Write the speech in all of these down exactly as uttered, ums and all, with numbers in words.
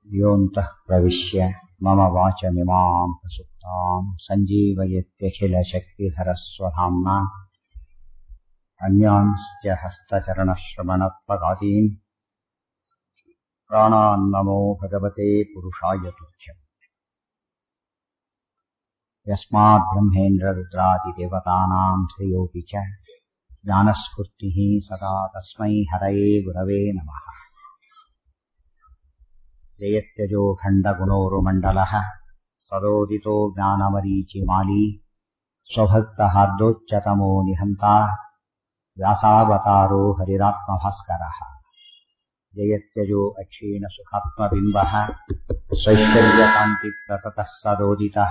योऽन्तः प्रविश्य मम वाचमिमां प्रसुप्तां सञ्जीवयत्यखिलशक्तिधरस्वधाम्ना अन्यांश्च हस्तचरणश्रवणत्वगादीन् प्राणान्नमो भगवते पुरुषाय तुभ्यम्। यस्मात् ब्रह्मेन्द्ररुद्रादिदेवतानां श्रेयोऽपि च ज्ञानस्फूर्तिः सदा तस्मै हरये गुरवे नमः। जयत्यजो खण्डगुणोरुमण्डलः सदोदितो ज्ञानमरीचिमाली स्वभक्तहार्दोच्चतमो निहन्ता व्यासावतारो हरिरात्मभास्करः। जयत्यजो अक्षीणसुखात्मबिम्बः स्वैश्वर्यकान्तिप्रततः सदोदितः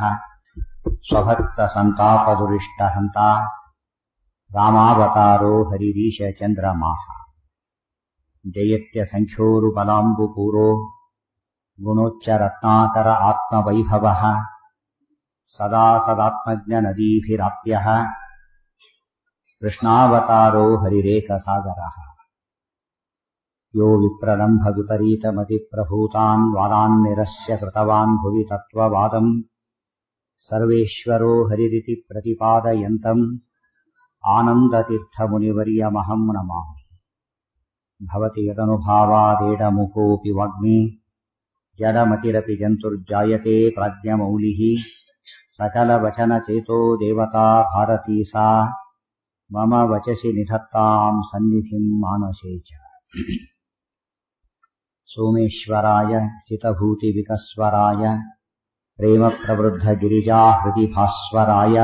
स्वभक्तसन्तापदुरिष्टहन्ता रामावतारो हरिरीशचन्द्रमाः। जयत्यसङ्ख्योरुबलाम्बुपूरो गुणोच्चरत्नाकर आत्मवैभवः सदा सदात्मज्ञनदीभिराप्यः कृष्णावतारो हरिरेकसागरः। यो विप्रलम्भविपरीतमतिप्रभूतान् वादान् निरस्य कृतवान् भुवि तत्त्ववादम् सर्वेश्वरो हरिरिति प्रतिपादयन्तम् आनन्दतीर्थमुनिवर्यमहम् नमामि। भवति यदनुभावादेडमुखोऽपि वाग्मी जडमतिरपि जन्तुर्जायते प्राज्ञमौलिः सकलवचनचेतो देवता भारती सा मम वचसि निधत्ताम् सन्निधिम् मानसे च। सोमेश्वराय सितभूतिविकस्वराय प्रेमप्रवृद्धगिरिजाहृदि भास्वराय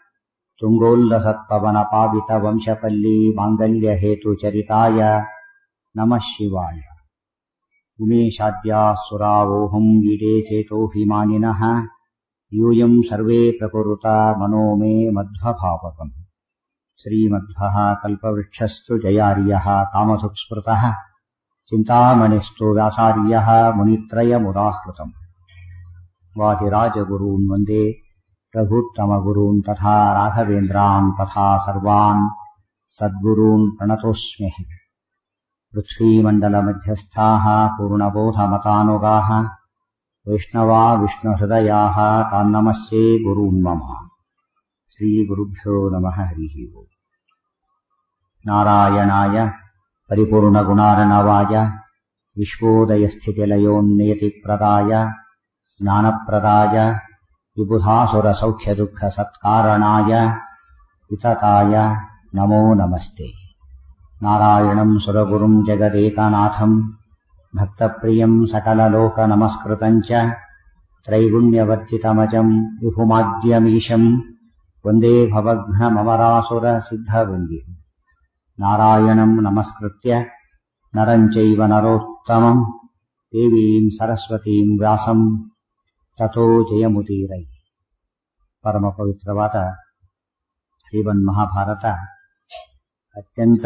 तुङ्गोल्लसत्पवनपावितवंशपल्ली माङ्गल्यहेतुचरिताय नमः शिवाय। उमेशाद्याः सुरावोऽहम् ईडे चेतोऽभिमानिनः यूयम् सर्वे प्रकुरुता मनो मे मध्वभावकम्। श्रीमध्वः कल्पवृक्षस्तु जयार्यः कामधुक्स्मृतः चिन्तामणिस्तु व्यासार्यः मुनित्रयमुदाहृतम्। वादिराजगुरून् वन्दे प्रभुत्तमगुरून् तथा राघवेन्द्रान् तथा सर्वान् सद्गुरून् प्रणतोऽस्मि। पृथ्वीमण्डलमध्यस्थाः पूर्णबोधमतानुगाः वैष्णवा विष्णुहृदयाः तान्नमस्ये गुरून् मम। श्रीगुरुभ्यो नमः। हरिः ओम्। नारायणाय परिपूर्णगुणार्णवाय विश्वोदयस्थितिलयोन्नियतिप्रदाय ज्ञानप्रदाय विबुधासुरसौख्यदुःखसत्कारणाय वितताय नमो नमस्ते। नारायणम् सुरगुरुम् जगदेकनाथम् भक्तप्रियम् सकललोकनमस्कृतम् च त्रैगुण्यवर्जितमजम् विभुमाद्यमीशम् वन्दे भवघ्नममरासुरसिद्धवन्द्यम्। नारायणम् नमस्कृत्य नरम् चैव नरोत्तमम् देवीम् सरस्वतीम् व्यासम् ततो ಜಯಮುದೀರೈ. ಪರಮ ಪವಿತ್ರವಾದ ಶ್ರೀಮನ್ ಮಹಾಭಾರತ ಅತ್ಯಂತ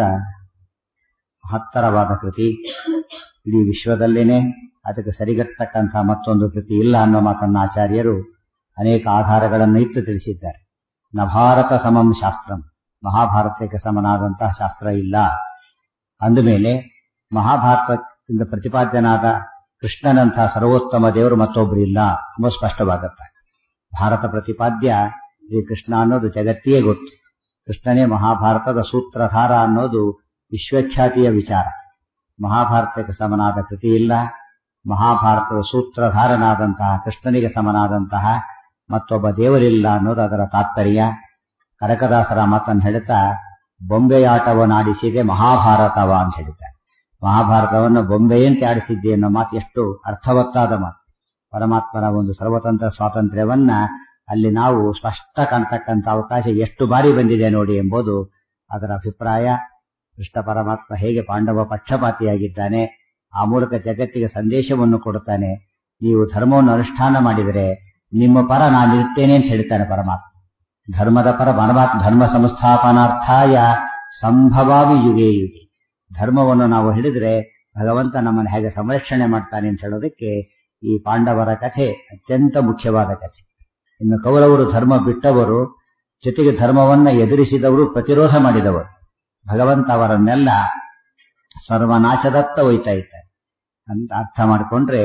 ಮಹತ್ತರವಾದ ಕೃತಿ. ಇಡೀ ವಿಶ್ವದಲ್ಲೇನೆ ಅದಕ್ಕೆ ಸರಿಗಟ್ಟತಕ್ಕಂಥ ಮತ್ತೊಂದು ಕೃತಿ ಇಲ್ಲ ಅನ್ನೋ ಮಾತನ್ನ ಆಚಾರ್ಯರು ಅನೇಕ ಆಧಾರಗಳನ್ನು ಇಟ್ಟು ತಿಳಿಸಿದ್ದಾರೆ. ನ ಭಾರತ ಸಮಂ ಶಾಸ್ತ್ರಂ, ಮಹಾಭಾರತಕ್ಕೆ ಸಮನಾದಂತಹ ಶಾಸ್ತ್ರ ಇಲ್ಲ. ಅಂದಮೇಲೆ ಮಹಾಭಾರತದಿಂದ ಪ್ರತಿಪಾದ್ಯನಾದ ಕೃಷ್ಣನಂತಹ ಸರ್ವೋತ್ತಮ ದೇವರು ಮತ್ತೊಬ್ಬರು ಇಲ್ಲ ಎಂಬ ಸ್ಪಷ್ಟವಾಗುತ್ತೆ. ಭಾರತ ಪ್ರತಿಪಾದ್ಯ ಶ್ರೀ ಕೃಷ್ಣ ಅನ್ನೋದು ಜಗತ್ತಿಯೇ ಗೊತ್ತು. ಕೃಷ್ಣನೇ ಮಹಾಭಾರತದ ಸೂತ್ರಧಾರ ಅನ್ನೋದು ವಿಶ್ವಖ್ಯಾತಿಯ ವಿಚಾರ. ಮಹಾಭಾರತಕ್ಕೆ ಸಮನಾದ ಕೃತಿ ಇಲ್ಲ. ಮಹಾಭಾರತದ ಸೂತ್ರಧಾರನಾದಂತಹ ಕೃಷ್ಣನಿಗೆ ಸಮನಾದಂತಹ ಮತ್ತೊಬ್ಬ ದೇವರಿಲ್ಲ ಅನ್ನೋದು ಅದರ ತಾತ್ಪರ್ಯ. ಕನಕದಾಸರ ಮಾತನ್ನು ಹೇಳ್ತಾ ಬೊಂಬೆಯಾಟವನ್ನಾಡಿಸಿದೆ ಮಹಾಭಾರತವ ಅಂತ ಹೇಳ್ತಾರೆ. ಮಹಾಭಾರತವನ್ನು ಬೊಂಬೆಯಂತೆ ಆಡಿಸಿದ್ದೆ ಅನ್ನೋ ಮಾತು ಎಷ್ಟು ಅರ್ಥವತ್ತಾದ ಮಾತು. ಪರಮಾತ್ಮನ ಒಂದು ಸರ್ವತಂತ್ರ ಸ್ವಾತಂತ್ರ್ಯವನ್ನ ಅಲ್ಲಿ ನಾವು ಸ್ಪಷ್ಟ ಕಾಣ್ತಕ್ಕಂಥ ಅವಕಾಶ ಎಷ್ಟು ಬಾರಿ ಬಂದಿದೆ ನೋಡಿ ಎಂಬುದು ಅದರ ಅಭಿಪ್ರಾಯ. ಕೃಷ್ಣ ಪರಮಾತ್ಮ ಹೇಗೆ ಪಾಂಡವ ಪಕ್ಷಪಾತಿಯಾಗಿದ್ದಾನೆ, ಆ ಮೂಲಕ ಜಗತ್ತಿಗೆ ಸಂದೇಶವನ್ನು ಕೊಡುತ್ತಾನೆ. ನೀವು ಧರ್ಮವನ್ನು ಅನುಷ್ಠಾನ ಮಾಡಿದರೆ ನಿಮ್ಮ ಪರ ನಾನಿರ್ತೇನೆ ಅಂತ ಹೇಳ್ತಾನೆ ಪರಮಾತ್ಮ. ಧರ್ಮದ ಪರ ಪರಮಾತ್ಮ ಧರ್ಮ ಸಂಸ್ಥಾಪನಾರ್ಥಾಯ ಸಂಭವಾಮಿ ಯುಗೇ ಯುಗೆ. ಧರ್ಮವನ್ನು ನಾವು ಹಿಡಿದ್ರೆ ಭಗವಂತ ನಮ್ಮನ್ನು ಹೇಗೆ ಸಂರಕ್ಷಣೆ ಮಾಡ್ತಾನೆ ಅಂತ ಹೇಳೋದಕ್ಕೆ ಈ ಪಾಂಡವರ ಕಥೆ ಅತ್ಯಂತ ಮುಖ್ಯವಾದ ಕಥೆ. ಇನ್ನು ಕೌರವರು ಧರ್ಮ ಬಿಟ್ಟವರು, ಜೊತೆಗೆ ಧರ್ಮವನ್ನ ಎದುರಿಸಿದವರು, ಪ್ರತಿರೋಧ ಮಾಡಿದವರು. ಭಗವಂತ ಅವರನ್ನೆಲ್ಲ ಸರ್ವನಾಶದತ್ತ ಒಯ್ತಾ ಇದ್ದಾರೆ ಅಂತ ಅರ್ಥ ಮಾಡಿಕೊಂಡ್ರೆ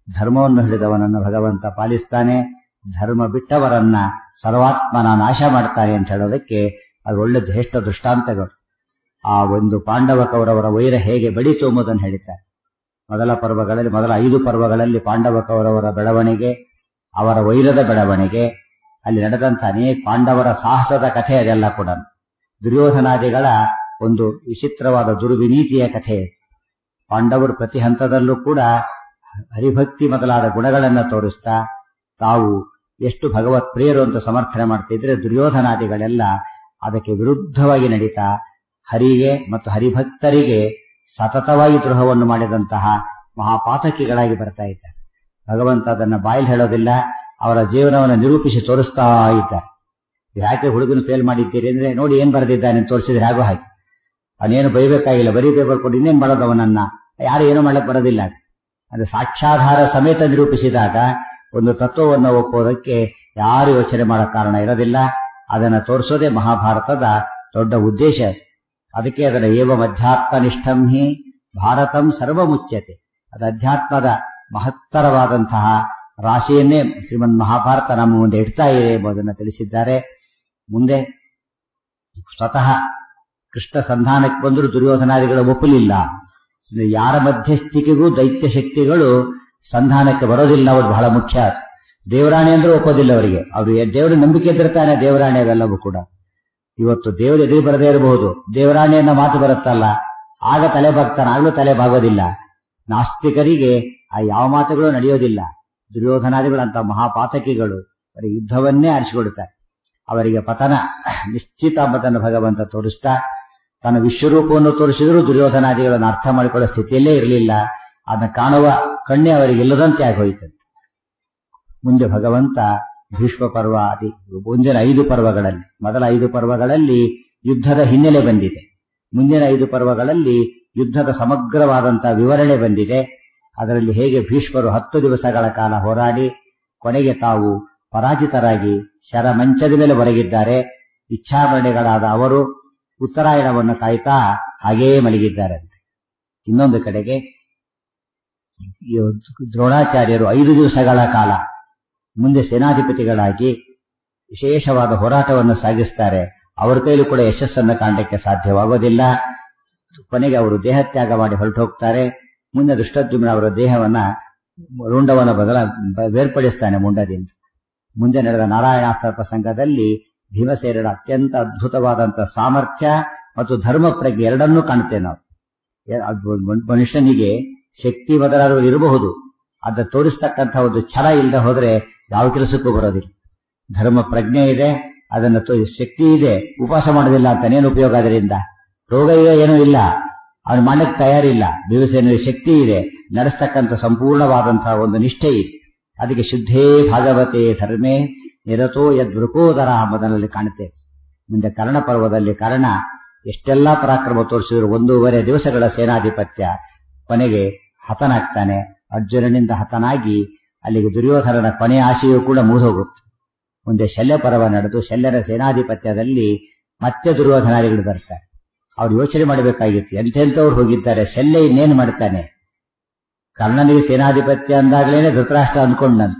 ಧರ್ಮವನ್ನು ಹಿಡಿದವನನ್ನು ಭಗವಂತ ಪಾಲಿಸ್ತಾನೆ, ಧರ್ಮ ಬಿಟ್ಟವರನ್ನ ಸರ್ವಾತ್ಮನ ನಾಶ ಮಾಡ್ತಾನೆ ಅಂತ ಹೇಳೋದಕ್ಕೆ ಅದು ಒಳ್ಳೆ ಶ್ರೇಷ್ಠ ದೃಷ್ಟಾಂತಗಳು. ಆ ಒಂದು ಪಾಂಡವ ಕೌರವರ ವೈರ ಹೇಗೆ ಬೆಳೀತು ಎಂಬುದನ್ನು ಹೇಳಿದ್ದಾರೆ. ಮೊದಲ ಪರ್ವಗಳಲ್ಲಿ ಮೊದಲ ಐದು ಪರ್ವಗಳಲ್ಲಿ ಪಾಂಡವ ಕೌರವರ ಬೆಳವಣಿಗೆ, ಅವರ ವೈರದ ಬೆಳವಣಿಗೆ, ಅಲ್ಲಿ ನಡೆದಂಥ ಅನೇಕ ಪಾಂಡವರ ಸಾಹಸದ ಕಥೆ ಅದೆಲ್ಲ ಕೂಡ ದುರ್ಯೋಧನಾದಿಗಳ ಒಂದು ವಿಚಿತ್ರವಾದ ದುರ್ವಿನೀತಿಯ ಕಥೆ. ಪಾಂಡವರು ಪ್ರತಿ ಹಂತದಲ್ಲೂ ಕೂಡ ಹರಿಭಕ್ತಿ ಮೊದಲಾದ ಗುಣಗಳನ್ನು ತೋರಿಸ್ತಾ ತಾವು ಎಷ್ಟು ಭಗವತ್ ಪ್ರಿಯರು ಅಂತ ಸಮರ್ಥನೆ ಮಾಡ್ತಿದ್ರೆ, ದುರ್ಯೋಧನಾದಿಗಳೆಲ್ಲ ಅದಕ್ಕೆ ವಿರುದ್ಧವಾಗಿ ನಡೀತಾ ಹರಿಗೆ ಮತ್ತು ಹರಿಭಕ್ತರಿಗೆ ಸತತವಾಗಿ ದ್ರೋಹವನ್ನು ಮಾಡಿದಂತಹ ಮಹಾಪಾತಕಿಗಳಾಗಿ ಬರ್ತಾ ಇದ್ದಾರೆ. ಭಗವಂತ ಅದನ್ನ ಬಾಯಲ್ಲಿ ಹೇಳೋದಿಲ್ಲ, ಅವರ ಜೀವನವನ್ನು ನಿರೂಪಿಸಿ ತೋರಿಸ್ತಾ ಇದ್ದಾರೆ. ಯಾಕೆ ಹುಡುಗನ ಫೇಲ್ ಮಾಡಿದ್ದೀರಿ ಅಂದ್ರೆ, ನೋಡಿ ಏನ್ ಬರೆದಿದ್ದಾನೆ ತೋರಿಸಿದ್ರೆ ಹಾಗೋ ಹಾಗೆ, ಅವನೇನು ಬೈಬೇಕಾಗಿಲ್ಲ, ಬರೀದೇ ಬರ್ಕೊಂಡು ಇನ್ನೇನ್ ಮಾಡೋದು ಅವನನ್ನ, ಯಾರು ಏನೂ ಮಾಡಕ್ ಬರೋದಿಲ್ಲ. ಅಂದ್ರೆ ಸಾಕ್ಷ್ಯಾಧಾರ ಸಮೇತ ನಿರೂಪಿಸಿದಾಗ ಒಂದು ತತ್ವವನ್ನು ಒಪ್ಪೋದಕ್ಕೆ ಯಾರು ಯೋಚನೆ ಮಾಡೋ ಕಾರಣ ಇರೋದಿಲ್ಲ. ಅದನ್ನ ತೋರಿಸೋದೇ ಮಹಾಭಾರತದ ದೊಡ್ಡ ಉದ್ದೇಶ. ಅದಕ್ಕೆ ಅದರ ಏವಂ ಅಧ್ಯಾತ್ಮನಿಷ್ಠಂ ಹಿ ಭಾರತಂ ಸರ್ವಮುಚ್ಯತೆ. ಅದು ಅಧ್ಯಾತ್ಮದ ಮಹತ್ತರವಾದಂತಹ ರಾಶಿಯನ್ನೇ ಶ್ರೀಮನ್ ಮಹಾಭಾರತ ನಮ್ಮ ಮುಂದೆ ಇಡ್ತಾ ಇದೆ ಎಂಬುದನ್ನು ತಿಳಿಸಿದ್ದಾರೆ. ಮುಂದೆ ಸ್ವತಃ ಕೃಷ್ಣ ಸಂಧಾನಕ್ಕೆ ಬಂದರೂ ದುರ್ಯೋಧನಾದಿಗಳು ಒಪ್ಪಲಿಲ್ಲ. ಯಾರ ಮಧ್ಯಸ್ಥಿಕೆಗೂ ದೈತ್ಯ ಶಕ್ತಿಗಳು ಸಂಧಾನಕ್ಕೆ ಬರೋದಿಲ್ಲ. ಅವರು ಬಹಳ ಮುಖ್ಯ. ದೇವರಾಣಿ ಅಂದ್ರೆ ಒಪ್ಪೋದಿಲ್ಲ ಅವರಿಗೆ. ಅವರು ದೇವರ ನಂಬಿಕೆ ಇದ್ದಿರ್ತಾನೆ ದೇವರಾಣಿ ಅವೆಲ್ಲವೂ ಕೂಡ. ಇವತ್ತು ದೇವರು ಎದುರು ಬರದೇ ಇರಬಹುದು, ದೇವರಾಣಿಯನ್ನ ಮಾತು ಬರುತ್ತಲ್ಲ ಆಗ ತಲೆ ಬಾಗ್ತಾನೆ, ಆಗ್ಲೂ ತಲೆ ಬಾಗೋದಿಲ್ಲ. ನಾಸ್ತಿಕರಿಗೆ ಆ ಯಾವ ಮಾತುಗಳು ನಡೆಯೋದಿಲ್ಲ. ದುರ್ಯೋಧನಾದಿಗಳಂತ ಮಹಾಪಾತಕಿಗಳು ಅವರಿಗೆ ಯುದ್ಧವನ್ನೇ ಆರಿಸಿಕೊಡುತ್ತಾರೆ. ಅವರಿಗೆ ಪತನ ನಿಶ್ಚಿತ ಎಂಬುದನ್ನು ಭಗವಂತ ತೋರಿಸ್ತಾ ತನ್ನ ವಿಶ್ವರೂಪವನ್ನು ತೋರಿಸಿದರೂ ದುರ್ಯೋಧನಾದಿಗಳನ್ನು ಅರ್ಥ ಮಾಡಿಕೊಳ್ಳೋ ಸ್ಥಿತಿಯಲ್ಲೇ ಇರಲಿಲ್ಲ. ಅದನ್ನು ಕಾಣುವ ಕಣ್ಣೆ ಅವರಿಗೆ ಇಲ್ಲದಂತೆ ಆಗೋಯ್ತಂತೆ. ಮುಂದೆ ಭಗವಂತ ಭೀಷ್ಮ ಪರ್ವ ಆದಿ ಮುಂದಿನ ಐದು ಪರ್ವಗಳಲ್ಲಿ, ಮೊದಲ ಐದು ಪರ್ವಗಳಲ್ಲಿ ಯುದ್ಧದ ಹಿನ್ನೆಲೆ ಬಂದಿದೆ. ಮುಂದಿನ ಐದು ಪರ್ವಗಳಲ್ಲಿ ಯುದ್ಧದ ಸಮಗ್ರವಾದಂತಹ ವಿವರಣೆ ಬಂದಿದೆ. ಅದರಲ್ಲಿ ಹೇಗೆ ಭೀಷ್ಮರು ಹತ್ತು ದಿವಸಗಳ ಕಾಲ ಹೋರಾಡಿ ಕೊನೆಗೆ ತಾವು ಪರಾಜಿತರಾಗಿ ಶರಮಂಚದ ಮೇಲೆ ಹೊರಗಿದ್ದಾರೆ. ಇಚ್ಛಾಮರಣೆಗಳಾದ ಅವರು ಉತ್ತರಾಯಣವನ್ನು ಕಾಯ್ತಾ ಹಾಗೇ ಮಲಗಿದ್ದಾರಂತೆ. ಇನ್ನೊಂದು ಕಡೆಗೆ ದ್ರೋಣಾಚಾರ್ಯರು ಐದು ದಿವಸಗಳ ಕಾಲ ಮುಂದೆ ಸೇನಾಧಿಪತಿಗಳಾಗಿ ವಿಶೇಷವಾದ ಹೋರಾಟವನ್ನು ಸಾಗಿಸ್ತಾರೆ. ಅವರ ಕೈಲೂ ಕೂಡ ಯಶಸ್ಸನ್ನು ಕಾಣಲಿಕ್ಕೆ ಸಾಧ್ಯವಾಗೋದಿಲ್ಲ. ಕೊನೆಗೆ ಅವರು ದೇಹತ್ಯಾಗ ಮಾಡಿ ಹೊರಟು ಹೋಗ್ತಾರೆ. ಮುಂದೆ ದುಷ್ಟದ್ಯುಮ್ನ ಅವರ ದೇಹವನ್ನ ರುಂಡವನ್ನು ಬದಲ ಬೇರ್ಪಡಿಸ್ತಾನೆ ಮುಂಡದಿಂದ. ಮುಂದೆ ನಡೆದ ನಾರಾಯಣಾಸ್ತ್ರ ಪ್ರಸಂಗದಲ್ಲಿ ಭೀಮಸೇನರ ಅತ್ಯಂತ ಅದ್ಭುತವಾದಂತಹ ಸಾಮರ್ಥ್ಯ ಮತ್ತು ಧರ್ಮ ಪ್ರಜ್ಞೆ ಎರಡನ್ನೂ ಕಾಣುತ್ತೇವೆ ನಾವು. ಮನುಷ್ಯನಿಗೆ ಶಕ್ತಿ ಬದಲಾದರೂ ಇರಬಹುದು, ಅದ ತೋರಿಸ್ತಕ್ಕಂಥ ಒಂದು ಛಲ ಇಲ್ಲದೆ ಹೋದ್ರೆ ಯಾವ ಕೆಲಸಕ್ಕೂ ಬರೋದಿಲ್ಲ. ಧರ್ಮ ಪ್ರಜ್ಞೆ ಇದೆ, ಅದನ್ನು ಶಕ್ತಿ ಇದೆ, ಉಪವಾಸ ಮಾಡೋದಿಲ್ಲ ಅಂತಾನೇನು ಉಪಯೋಗ? ಅದರಿಂದ ರೋಗ ಈಗ ಏನೂ ಇಲ್ಲ, ಅವನು ಮಾಡಕ್ಕೆ ತಯಾರಿಲ್ಲ. ಭೀಮಸೇನಿಗೆ ಶಕ್ತಿ ಇದೆ, ನಡೆಸ್ತಕ್ಕಂಥ ಸಂಪೂರ್ಣವಾದಂತಹ ಒಂದು ನಿಷ್ಠೆ ಇದೆ. ಅದಕ್ಕೆ ಶುದ್ಧೇ ಭಾಗವತೆ ಧರ್ಮೇ ನಿರತೋ ಯದ್ವೃಕೋದರ ಎಂಬುದರಲ್ಲಿ ಕಾಣುತ್ತೆ. ಮುಂದೆ ಕರ್ಣ ಪರ್ವದಲ್ಲಿ ಕರ್ಣ ಎಷ್ಟೆಲ್ಲಾ ಪರಾಕ್ರಮ ತೋರಿಸಿದ್ರು ಒಂದೂವರೆ ದಿವಸಗಳ ಸೇನಾಧಿಪತ್ಯ ಕೊನೆಗೆ ಹತನಾಗ್ತಾನೆ. ಅರ್ಜುನನಿಂದ ಹತನಾಗಿ ಅಲ್ಲಿಗೆ ದುರ್ಯೋಧನನ ಕೊನೆಯ ಆಶೆಯೂ ಕೂಡ ಮುಗಿದೋಗುತ್ತೆ. ಮುಂದೆ ಶಲ್ಯ ಪರ್ವ ನಡೆದು ಶಲ್ಯರ ಸೇನಾಧಿಪತ್ಯದಲ್ಲಿ ಮತ್ತೆ ದುರ್ಯೋಧನಾದಿಗಳು ಬರ್ತಾರೆ. ಅವ್ರು ಯೋಚನೆ ಮಾಡಬೇಕಾಗಿತ್ತು, ಎಂತೆಂಥವ್ರು ಹೋಗಿದ್ದಾರೆ, ಶಲ್ಯ ಇನ್ನೇನು ಮಾಡ್ತಾನೆ? ಕರ್ಣನಿಗೆ ಸೇನಾಧಿಪತ್ಯ ಅಂದಾಗಲೇನೆ ಧೃತರಾಷ್ಟ್ರ ಅಂದ್ಕೊಂಡಂತೆ.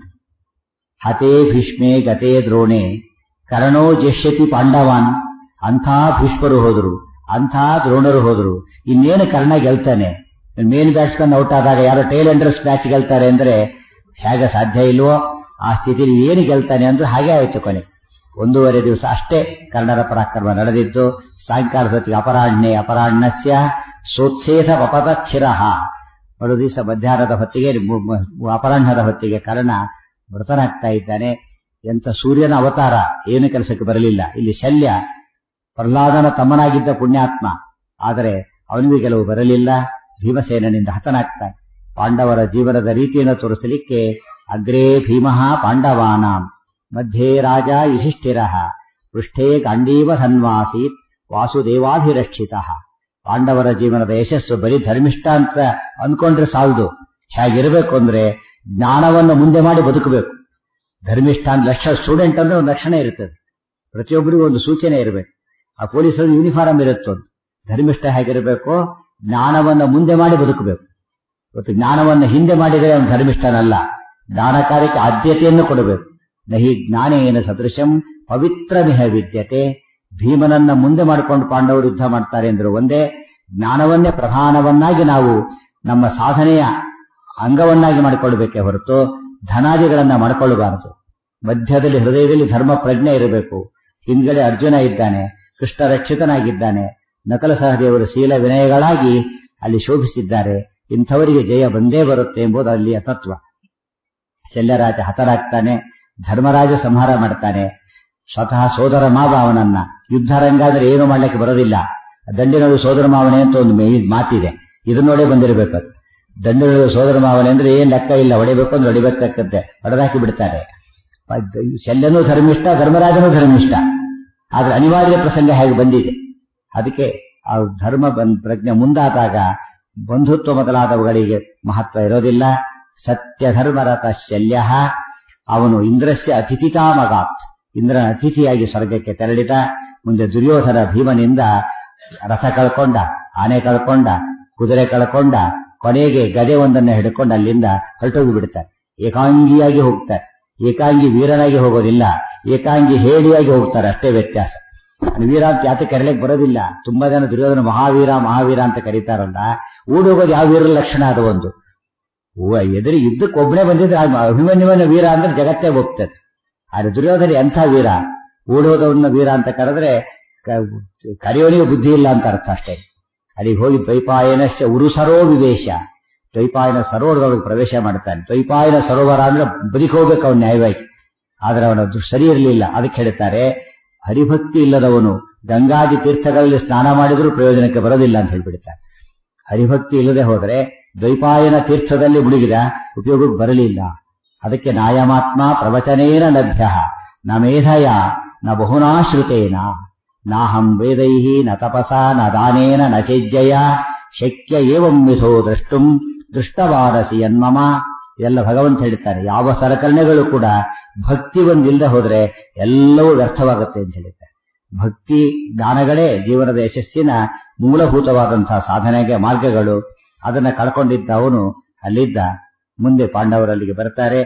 ಹತೇ ಭೀಷ್ಮೆ ಗತೇ ದ್ರೋಣೆ ಕರ್ಣೋ ಜಷ್ಯತಿ ಪಾಂಡವಾನ್. ಅಂಥ ಭೀಷ್ಮರು ಹೋದ್ರು, ಅಂಥ ದ್ರೋಣರು ಹೋದ್ರು, ಇನ್ನೇನು ಕರ್ಣ ಗೆಲ್ತಾನೆ? ಮೇನ್ ಬ್ಯಾಟ್ಸ್ಮನ್ ಔಟ್ ಆದಾಗ ಯಾರೋ ಟೇಲ್ ಎಂಡರ್ಸ್ ಮ್ಯಾಚ್ ಗೆಲ್ತಾರೆ ಅಂದ್ರೆ ಹೇಗೆ ಸಾಧ್ಯ ಇಲ್ವೋ ಆ ಸ್ಥಿತಿಲಿ ಏನು ಗೆಲ್ತಾನೆ ಅಂದ್ರೆ ಹಾಗೆ ಆಯ್ತು. ಕೊನೆ ಒಂದೂವರೆ ದಿವಸ ಅಷ್ಟೇ ಕರ್ಣರ ಪರಾಕ್ರಮ ನಡೆದಿದ್ದು. ಸಾಯಂಕಾಲದ ಹೊತ್ತಿಗೆ ಅಪರಾಹ್ಣೆ ಅಪರಾಹ್ಣಸ್ಯ ಸೋತ್ಸೇಧ ವಪತಚ್ಛಿರಃ. ಮರು ದಿವಸ ಮಧ್ಯಾಹ್ನದ ಹೊತ್ತಿಗೆ ಅಪರಾಹ್ನದ ಹೊತ್ತಿಗೆ ಕರ್ಣ ಮೃತನಾಗ್ತಾ ಇದ್ದಾನೆ. ಎಂತ ಸೂರ್ಯನ ಅವತಾರ, ಏನು ಕೆಲಸಕ್ಕೆ ಬರಲಿಲ್ಲ. ಇಲ್ಲಿ ಶಲ್ಯ ಪ್ರಹ್ಲಾದನ ತಮ್ಮನಾಗಿದ್ದ ಪುಣ್ಯಾತ್ಮ, ಆದರೆ ಅವನಿಗೂ ಗೆಲುವು ಬರಲಿಲ್ಲ. ಭೀಮಸೇನನಿಂದ ಹತನಾಗ್ತಾನೆ. ಪಾಂಡವರ ಜೀವನದ ರೀತಿಯನ್ನು ತೋರಿಸಲಿಕ್ಕೆ ಅಗ್ರೇ ಭೀಮಃ ಪಾಂಡವಾನಾಂ ಮಧ್ಯೆ ರಾಜ ಯುಧಿಷ್ಠಿರಃ ಪೃಷ್ಠೇ ಗಾಂಡೀವ ಧನ್ವಾಸೀತ್ ವಾಸುದೇವಾಭಿರಕ್ಷಿತಃ. ಪಾಂಡವರ ಜೀವನದ ಯಶಸ್ಸು ಬರೀ ಧರ್ಮಿಷ್ಠ ಅಂತ ಅಂದ್ಕೊಂಡ್ರೆ ಸಾಲದು. ಹೇಗಿರಬೇಕು ಅಂದ್ರೆ ಜ್ಞಾನವನ್ನು ಮುಂದೆ ಮಾಡಿ ಬದುಕಬೇಕು. ಧರ್ಮಿಷ್ಠ ಅಂತ ಲಕ್ಷ ಸ್ಟೂಡೆಂಟ್ ಅಂದ್ರೆ ಒಂದು ಲಕ್ಷಣ ಇರ್ತದೆ, ಪ್ರತಿಯೊಬ್ಬರಿಗೂ ಒಂದು ಸೂಚನೆ ಇರಬೇಕು. ಆ ಪೊಲೀಸರು ಯೂನಿಫಾರ್ಮ್ ಇರುತ್ತೆ. ಧರ್ಮಿಷ್ಠ ಹೇಗಿರಬೇಕು? ಜ್ಞಾನವನ್ನು ಮುಂದೆ ಮಾಡಿ ಬದುಕಬೇಕು. ಇವತ್ತು ಜ್ಞಾನವನ್ನು ಹಿಂದೆ ಮಾಡಿದರೆ ಅವನು ಧರ್ಮಿಷ್ಠನಲ್ಲ. ಜ್ಞಾನ ಕಾರ್ಯಕ್ಕೆ ಆದ್ಯತೆಯನ್ನು ಕೊಡಬೇಕು. ನಹಿ ಜ್ಞಾನೇನ ಸದೃಶಂ ಪವಿತ್ರಮಿಹ ವಿದ್ಯತೆ. ಭೀಮನನ್ನ ಮುಂದೆ ಮಾಡಿಕೊಂಡು ಪಾಂಡವರು ಯುದ್ಧ ಮಾಡ್ತಾರೆ ಎಂದ್ರು ಒಂದೇ. ಜ್ಞಾನವನ್ನೇ ಪ್ರಧಾನವನ್ನಾಗಿ ನಾವು ನಮ್ಮ ಸಾಧನೆಯ ಅಂಗವನ್ನಾಗಿ ಮಾಡಿಕೊಳ್ಳಬೇಕೇ ಹೊರತು ಧನಾದಿಗಳನ್ನ ಮಾಡಿಕೊಳ್ಳಬಾರದು. ಮಧ್ಯದಲ್ಲಿ ಹೃದಯದಲ್ಲಿ ಧರ್ಮ ಪ್ರಜ್ಞೆ ಇರಬೇಕು. ಹಿಂದ್ಗಡೆ ಅರ್ಜುನ ಇದ್ದಾನೆ, ಕೃಷ್ಣ ರಕ್ಷಿತನಾಗಿದ್ದಾನೆ, ನಕಲ ಸಹದೇವರು ಶೀಲ ವಿನಯಗಳಾಗಿ ಅಲ್ಲಿ ಶೋಭಿಸಿದ್ದಾರೆ. ಇಂಥವರಿಗೆ ಜಯ ಬಂದೇ ಬರುತ್ತೆ ಎಂಬುದು ಅಲ್ಲಿಯ ತತ್ವ. ಶಲ್ಯರಾಜ ಹತರಾಗ್ತಾನೆ, ಧರ್ಮರಾಜ ಸಂಹಾರ ಮಾಡ್ತಾನೆ. ಸ್ವತಃ ಸೋದರ ಮಾವ ಅವನನ್ನ ಯುದ್ಧ ರಂಗ ಅಂದ್ರೆ ಏನು ಮಾಡ್ಲಿಕ್ಕೆ ಬರೋದಿಲ್ಲ. ದಂಡಿನೊಳಗೆ ಸೋದರ ಮಾವನೆ ಅಂತ ಒಂದು ಮಾತಿದೆ, ಇದನ್ನ ನೋಡೇ ಬಂದಿರಬೇಕದು. ದಂಡಿನೊಳಗೆ ಸೋದರ ಮಾವನೆ ಅಂದ್ರೆ ಏನ್ ಲೆಕ್ಕ ಇಲ್ಲ, ಹೊಡಿಬೇಕು ಅಂದ್ರೆ ಹೊಡಿಬೇಕಾಗತ್ತೆ, ಹೊಡೆದಾಕಿ ಬಿಡ್ತಾರೆ. ಶಲ್ಯನೂ ಧರ್ಮಿಷ್ಠ, ಧರ್ಮರಾಜನೂ ಧರ್ಮಿಷ್ಠ. ಆದ್ರೆ ಅನಿವಾರ್ಯ ಪ್ರಸಂಗ ಹೇಗೆ ಬಂದಿದೆ. ಅದಕ್ಕೆ ಆ ಧರ್ಮ ಪ್ರಜ್ಞೆ ಮುಂದಾದಾಗ ಬಂಧುತ್ವ ಮೊದಲಾದವುಗಳಿಗೆ ಮಹತ್ವ ಇರೋದಿಲ್ಲ. ಸತ್ಯ ಧರ್ಮರಥ ಶಲ್ಯ ಅವನು ಇಂದ್ರಸ್ಯ ಅತಿಥಿತಾಮಗಾತ್, ಇಂದ್ರನ ಅತಿಥಿಯಾಗಿ ಸ್ವರ್ಗಕ್ಕೆ ತೆರಳಿದ. ಮುಂದೆ ದುರ್ಯೋಧನ ಭೀಮನಿಂದ ರಥ ಕಳ್ಕೊಂಡ, ಆನೆ ಕಳ್ಕೊಂಡ, ಕುದುರೆ ಕಳ್ಕೊಂಡ, ಕೊನೆಗೆ ಗದೆ ಒಂದನ್ನು ಹಿಡ್ಕೊಂಡು ಅಲ್ಲಿಂದ ಹೊರಟೋಗಿ ಬಿಡ್ತಾರೆ. ಏಕಾಂಗಿಯಾಗಿ ಹೋಗ್ತಾರೆ. ಏಕಾಂಗಿ ವೀರನಾಗಿ ಹೋಗೋದಿಲ್ಲ, ಏಕಾಂಗಿ ಹೇಳಿಯಾಗಿ ಹೋಗ್ತಾರೆ, ಅಷ್ಟೇ ವ್ಯತ್ಯಾಸ. ವೀರ ಅಂತ ಯಾತಕ್ಕೆ ಕರೀಲಿಕ್ಕೆ ಬರೋದಿಲ್ಲ. ತುಂಬಾ ಜನ ದುರ್ಯೋಧನ ಮಹಾವೀರ ಮಹಾವೀರ ಅಂತ ಕರೀತಾರಲ್ಲ, ಓಡೋಗೋದು ಯಾವ ವೀರ ಲಕ್ಷಣ ಅದು ಒಂದು. ಎದುರು ಯುದ್ಧಕ್ಕೆ ಒಬ್ಬನೇ ಬಂದಿದ್ರೆ ಅಭಿಮನ್ಯುವನ ವೀರ ಅಂದ್ರೆ ಜಗತ್ತೇ ಹೋಗ್ತದೆ. ಆದ್ರೆ ದುರ್ಯೋಧನ ಎಂಥ ವೀರ, ಓಡೋದವನ್ನ ವೀರ ಅಂತ ಕರೆದ್ರೆ ಕರೆಯೋನಿಗೆ ಬುದ್ಧಿ ಇಲ್ಲ ಅಂತ ಅರ್ಥ ಅಷ್ಟೇ. ಅಲ್ಲಿಗೆ ಹೋಗಿ ದ್ವೈಪಾಯನಶ್ಚ ಉರುಸರೋ ವಿವೇಶ, ದ್ವೈಪಾಯನ ಸರೋವರದೊಳಗೆ ಪ್ರವೇಶ ಮಾಡ್ತಾನೆ. ದ್ವೈಪಾಯನ ಸರೋವರ ಅಂದ್ರೆ ಬದುಕಿ ಹೋಗ್ಬೇಕು ಅವನು ನ್ಯಾಯವಾಗಿ. ಆದ್ರೆ ಅವನದು ಸರಿ ಇರಲಿಲ್ಲ. ಅದಕ್ಕೆ ಹೇಳ್ತಾರೆ, ಹರಿಭಕ್ತಿ ಇಲ್ಲದವನು ಗಂಗಾದಿ ತೀರ್ಥಗಳಲ್ಲಿ ಸ್ನಾನ ಮಾಡಿದ್ರೂ ಪ್ರಯೋಜನಕ್ಕೆ ಬರೋದಿಲ್ಲ ಅಂತ ಹೇಳ್ಬಿಡ್ತಾರೆ. ಹರಿಭಕ್ತಿ ಇಲ್ಲದೆ ಹೋದ್ರೆ ದ್ವೈಪಾಯನ ತೀರ್ಥದಲ್ಲಿ ಮುಳುಗಿದ ಉಪಯೋಗಕ್ಕೆ ಬರಲಿಲ್ಲ. ಅದಕ್ಕೆ ನಾಯಮಾತ್ಮ ಪ್ರವಚನೇನ ಲಭ್ಯ ನ ಮೇಧಯ ನ ಬಹುನಾಶ್ರುತೇನ ನಾಹಂ ವೇದೈಹಿ ನ ತಪಸಾ ನ ದಾನೇನ ನ ಚೇಜ್ಜಯ ಶಕ್ಯ ಏವಂ ವಿಧೋ ದ್ರಷ್ಟುಂ ದೃಷ್ಟವಾರಸಿ ಯನ್ಮಮ. ಇದೆಲ್ಲ ಭಗವಂತ ಹೇಳ್ತಾರೆ. ಯಾವ ಸಲಕರಣೆಗಳು ಕೂಡ ಭಕ್ತಿ ಒಂದಿಲ್ಲದೆ ಹೋದ್ರೆ ಎಲ್ಲವೂ ವ್ಯರ್ಥವಾಗುತ್ತೆ ಅಂತ ಹೇಳಿದ್ದಾರೆ. ಭಕ್ತಿ ಜ್ಞಾನಗಳೇ ಜೀವನದ ಯಶಸ್ಸಿನ ಮೂಲಭೂತವಾದಂತಹ ಸಾಧನೆಗೆ ಮಾರ್ಗಗಳು. ಅದನ್ನ ಕಳ್ಕೊಂಡಿದ್ದ ಅವನು ಅಲ್ಲಿದ್ದ. ಮುಂದೆ ಪಾಂಡವರಲ್ಲಿಗೆ ಬರ್ತಾರೆ.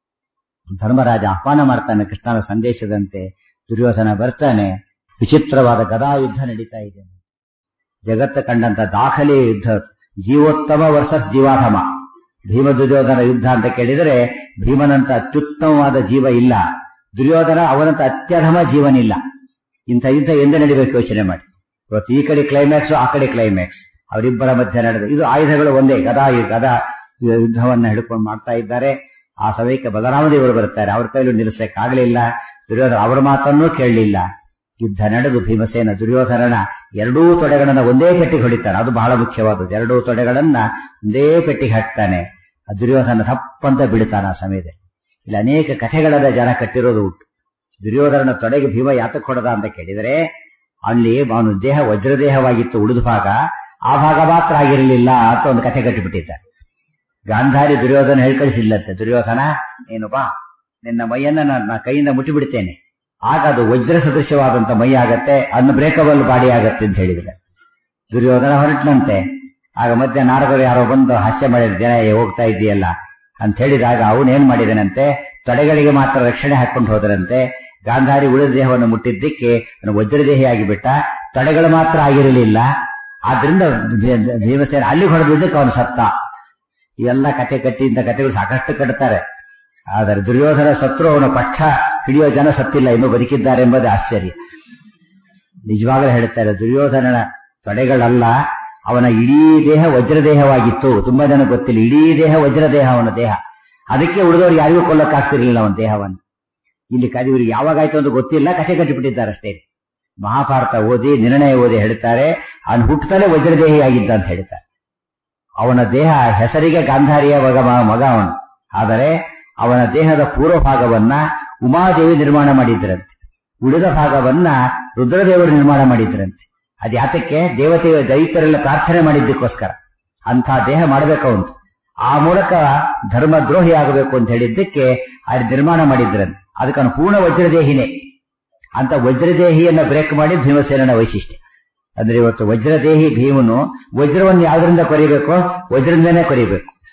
ಧರ್ಮರಾಜ ಆಹ್ವಾನ ಮಾಡ್ತಾನೆ ಕೃಷ್ಣನ ಸಂದೇಶದಂತೆ. ದುರ್ಯೋಧನ ಬರ್ತಾನೆ. ವಿಚಿತ್ರವಾದ ಗದಾ ಯುದ್ಧ ನಡೀತಾ ಇದೆ. ಜಗತ್ತ ಕಂಡಂತ ದಾಖಲೆ ಯುದ್ಧ, ಜೀವೋತ್ತಮ ವರ್ಸಸ್ ಜೀವಾಧಮ. ಭೀಮ ದುರ್ಯೋಧನ ಯುದ್ಧ ಅಂತ ಕೇಳಿದರೆ ಭೀಮನಂತ ಅತ್ಯುತ್ತಮವಾದ ಜೀವ ಇಲ್ಲ, ದುರ್ಯೋಧನ ಅವನಂತ ಅತ್ಯಧಮ ಜೀವನಿಲ್ಲ. ಇಂಥ ಯುದ್ಧ ಎಂದೇ ನಡೀಬೇಕು ಯೋಚನೆ ಮಾಡಿ. ಇವತ್ತು ಈ ಕಡೆ ಕ್ಲೈಮ್ಯಾಕ್ಸ್, ಆ ಕಡೆ ಕ್ಲೈಮ್ಯಾಕ್ಸ್, ಅವರಿಬ್ಬರ ಮಧ್ಯೆ ನಡೆದ ಇದು ಆಯುಧಗಳು ಒಂದೇ. ಗದಾ ಗದಾ ಯುದ್ಧವನ್ನ ಹಿಡ್ಕೊಂಡು ಮಾಡ್ತಾ ಇದ್ದಾರೆ. ಆ ಸಮಯಕ್ಕೆ ಬಲರಾಮದೇವರು ಬರ್ತಾರೆ. ಅವ್ರ ಕೈಲೂ ನಿಲ್ಲಿಸಕ್ಕಾಗಲಿಲ್ಲ. ದುರ್ಯೋಧನ ಅವರ ಮಾತನ್ನೂ ಕೇಳಲಿಲ್ಲ. ಯುದ್ಧ ನಡೆದು ಭೀಮಸೇನ ದುರ್ಯೋಧನನ ಎರಡೂ ತೊಡೆಗಳನ್ನ ಒಂದೇ ಪೆಟ್ಟಿಗೆ ಹೊಡಿತಾನೆ. ಅದು ಬಹಳ ಮುಖ್ಯವಾದದ್ದು. ಎರಡೂ ತೊಡೆಗಳನ್ನ ಒಂದೇ ಪೆಟ್ಟಿಗೆ ಹಾಕ್ತಾನೆ. ದುರ್ಯೋಧನ ತಪ್ಪಂತ ಬಿಡ್ತಾನೆ ಆ ಸಮಯದಲ್ಲಿ. ಇಲ್ಲಿ ಅನೇಕ ಕಥೆಗಳನ್ನ ಜನ ಕಟ್ಟಿರೋದು ಉಂಟು. ದುರ್ಯೋಧನನ ತೊಡೆಗೆ ಭೀಮ ಯಾತಕ್ಕೆ ಹೊಡೆದ ಅಂತ ಕೇಳಿದರೆ, ಅಲ್ಲಿ ಅವನು ದೇಹ ವಜ್ರದೇಹವಾಗಿತ್ತು, ಉಳಿದ ಭಾಗ ಆ ಭಾಗ ಮಾತ್ರ ಆಗಿರಲಿಲ್ಲ ಅಂತ ಒಂದು ಕಥೆ ಕಟ್ಟಿಬಿಟ್ಟಿದ್ದಾರೆ. ಗಾಂಧಾರಿ ದುರ್ಯೋಧನ ಹೇಳ್ಕಳಿಸಿಲ್ಲಂತೆ, ದುರ್ಯೋಧನ ನೀನು ಬಾ, ನಿನ್ನ ಮೈಯನ್ನ ನನ್ನ ಕೈಯಿಂದ ಮುಟ್ಟಿಬಿಡ್ತೇನೆ, ಆಗ ಅದು ವಜ್ರ ಸದೃಶ್ಯವಾದಂತ ಮೈ ಆಗತ್ತೆ, ಅನ್ಬ್ರೇಕಬಲ್ ಬಾಡಿ ಆಗತ್ತೆ ಅಂತ ಹೇಳಿದ್ರೆ. ದುರ್ಯೋಧನ ಹೊರಟನಂತೆ. ಆಗ ಮಧ್ಯೆ ನಾರದರು ಯಾರೋ ಬಂದು ಹಾಸ್ಯ ಮಾಡಿದ, ಜನ ಹೋಗ್ತಾ ಇದೆಯಲ್ಲ ಅಂತ ಹೇಳಿದಾಗ ಅವನೇನ್ ಮಾಡಿದನಂತೆ, ತೊಡೆಗಳಿಗೆ ಮಾತ್ರ ರಕ್ಷಣೆ ಹಾಕೊಂಡು ಹೋದರಂತೆ. ಗಾಂಧಾರಿ ಉಳಿದ ದೇಹವನ್ನು ಮುಟ್ಟಿದ್ದಕ್ಕೆ ವಜ್ರದೇಹಿಯಾಗಿ ಬಿಟ್ಟ, ತೊಡೆಗಳು ಮಾತ್ರ ಆಗಿರಲಿಲ್ಲ. ಆದ್ರಿಂದ ಭೀಮಸೇನ ಅಲ್ಲಿಗೆ ಹೊಡೆದಿದ್ದಕ್ಕೆ ಅವನು ಸತ್ತ. ಇವೆಲ್ಲ ಕತೆ ಕಟ್ಟಿ ಇಂಥ ಕಥೆಗಳು ಸಾಕಷ್ಟು ಕಟ್ತಾರೆ. ಆದರೆ ದುರ್ಯೋಧನ ಸತ್ರು ಅವನ ಪಕ್ಷ ಹಿಡಿಯೋ ಜನ ಸತ್ತಿಲ್ಲ, ಇನ್ನೂ ಬದುಕಿದ್ದಾರೆ ಎಂಬುದೇ ಆಶ್ಚರ್ಯ. ನಿಜವಾಗಲೂ ಹೇಳ್ತಾರೆ, ದುರ್ಯೋಧನನ ತೊಡೆಗಳಲ್ಲ, ಅವನ ಇಡೀ ದೇಹ ವಜ್ರದೇಹವಾಗಿತ್ತು. ತುಂಬಾ ಜನ ಗೊತ್ತಿಲ್ಲ, ಇಡೀ ದೇಹ ವಜ್ರದೇಹ ಅವನ ದೇಹ. ಅದಕ್ಕೆ ಉಳಿದವರು ಯಾರಿಗೂ ಕೊಲ್ಲಕ್ಕಾಗ್ತಿರ್ಲಿಲ್ಲ ಅವನ ದೇಹವನ್ನು. ಇಲ್ಲಿ ಇವರಿಗೆ ಯಾವಾಗಾಯ್ತು ಅಂತ ಗೊತ್ತಿಲ್ಲ, ಕಥೆ ಕಟ್ಟಿಬಿಟ್ಟಿದ್ದಾರೆ ಅಷ್ಟೇ. ಮಹಾಭಾರತ ಓದಿ ನಿರ್ಣಯ ಓದಿ ಹೇಳ್ತಾರೆ, ಅವನು ಹುಟ್ಟುತ್ತಲೇ ವಜ್ರದೇಹಿಯಾಗಿದ್ದ ಅಂತ ಹೇಳ್ತಾರೆ. ಅವನ ದೇಹ ಹೆಸರಿಗೆ ಗಾಂಧಾರಿಯ ಮಗ ಮಗ ಅವನು, ಆದರೆ ಅವನ ದೇಹದ ಪೂರ್ವ ಭಾಗವನ್ನ ಉಮಾದೇವಿ ನಿರ್ಮಾಣ ಮಾಡಿದ್ರಂತೆ, ಉಳಿದ ಭಾಗವನ್ನ ರುದ್ರದೇವರು ನಿರ್ಮಾಣ ಮಾಡಿದ್ರಂತೆ. ಅದ್ಯಾತಕ್ಕೆ? ದೇವತೆಯ ದೈತ್ಯರೆಲ್ಲ ಪ್ರಾರ್ಥನೆ ಮಾಡಿದ್ದಕ್ಕೋಸ್ಕರ ಅಂಥ ದೇಹ ಮಾಡಬೇಕವಂತು. ಆ ಮೂಲಕ ಧರ್ಮದ್ರೋಹಿ ಆಗಬೇಕು ಅಂತ ಹೇಳಿದ್ದಕ್ಕೆ ಅದು ನಿರ್ಮಾಣ ಮಾಡಿದ್ರಂತೆ. ಅದಕ್ಕೆ ಅವನು ಪೂರ್ಣ ವಜ್ರದೇಹಿನೇ. ಅಂತ ವಜ್ರದೇಹಿಯನ್ನ ಬ್ರೇಕ್ ಮಾಡಿ ಭೀಮಸೇನನ ವೈಶಿಷ್ಟ್ಯ. ಅಂದ್ರೆ ಇವತ್ತು ವಜ್ರದೇಹಿ ಭೀಮನು ವಜ್ರವನ್ನು ಯಾವ್ದ್ರಿಂದ ಕೊರಿಬೇಕೋ ವಜ್ರದಿಂದನೇ ಕೊರಿಬೇಕು.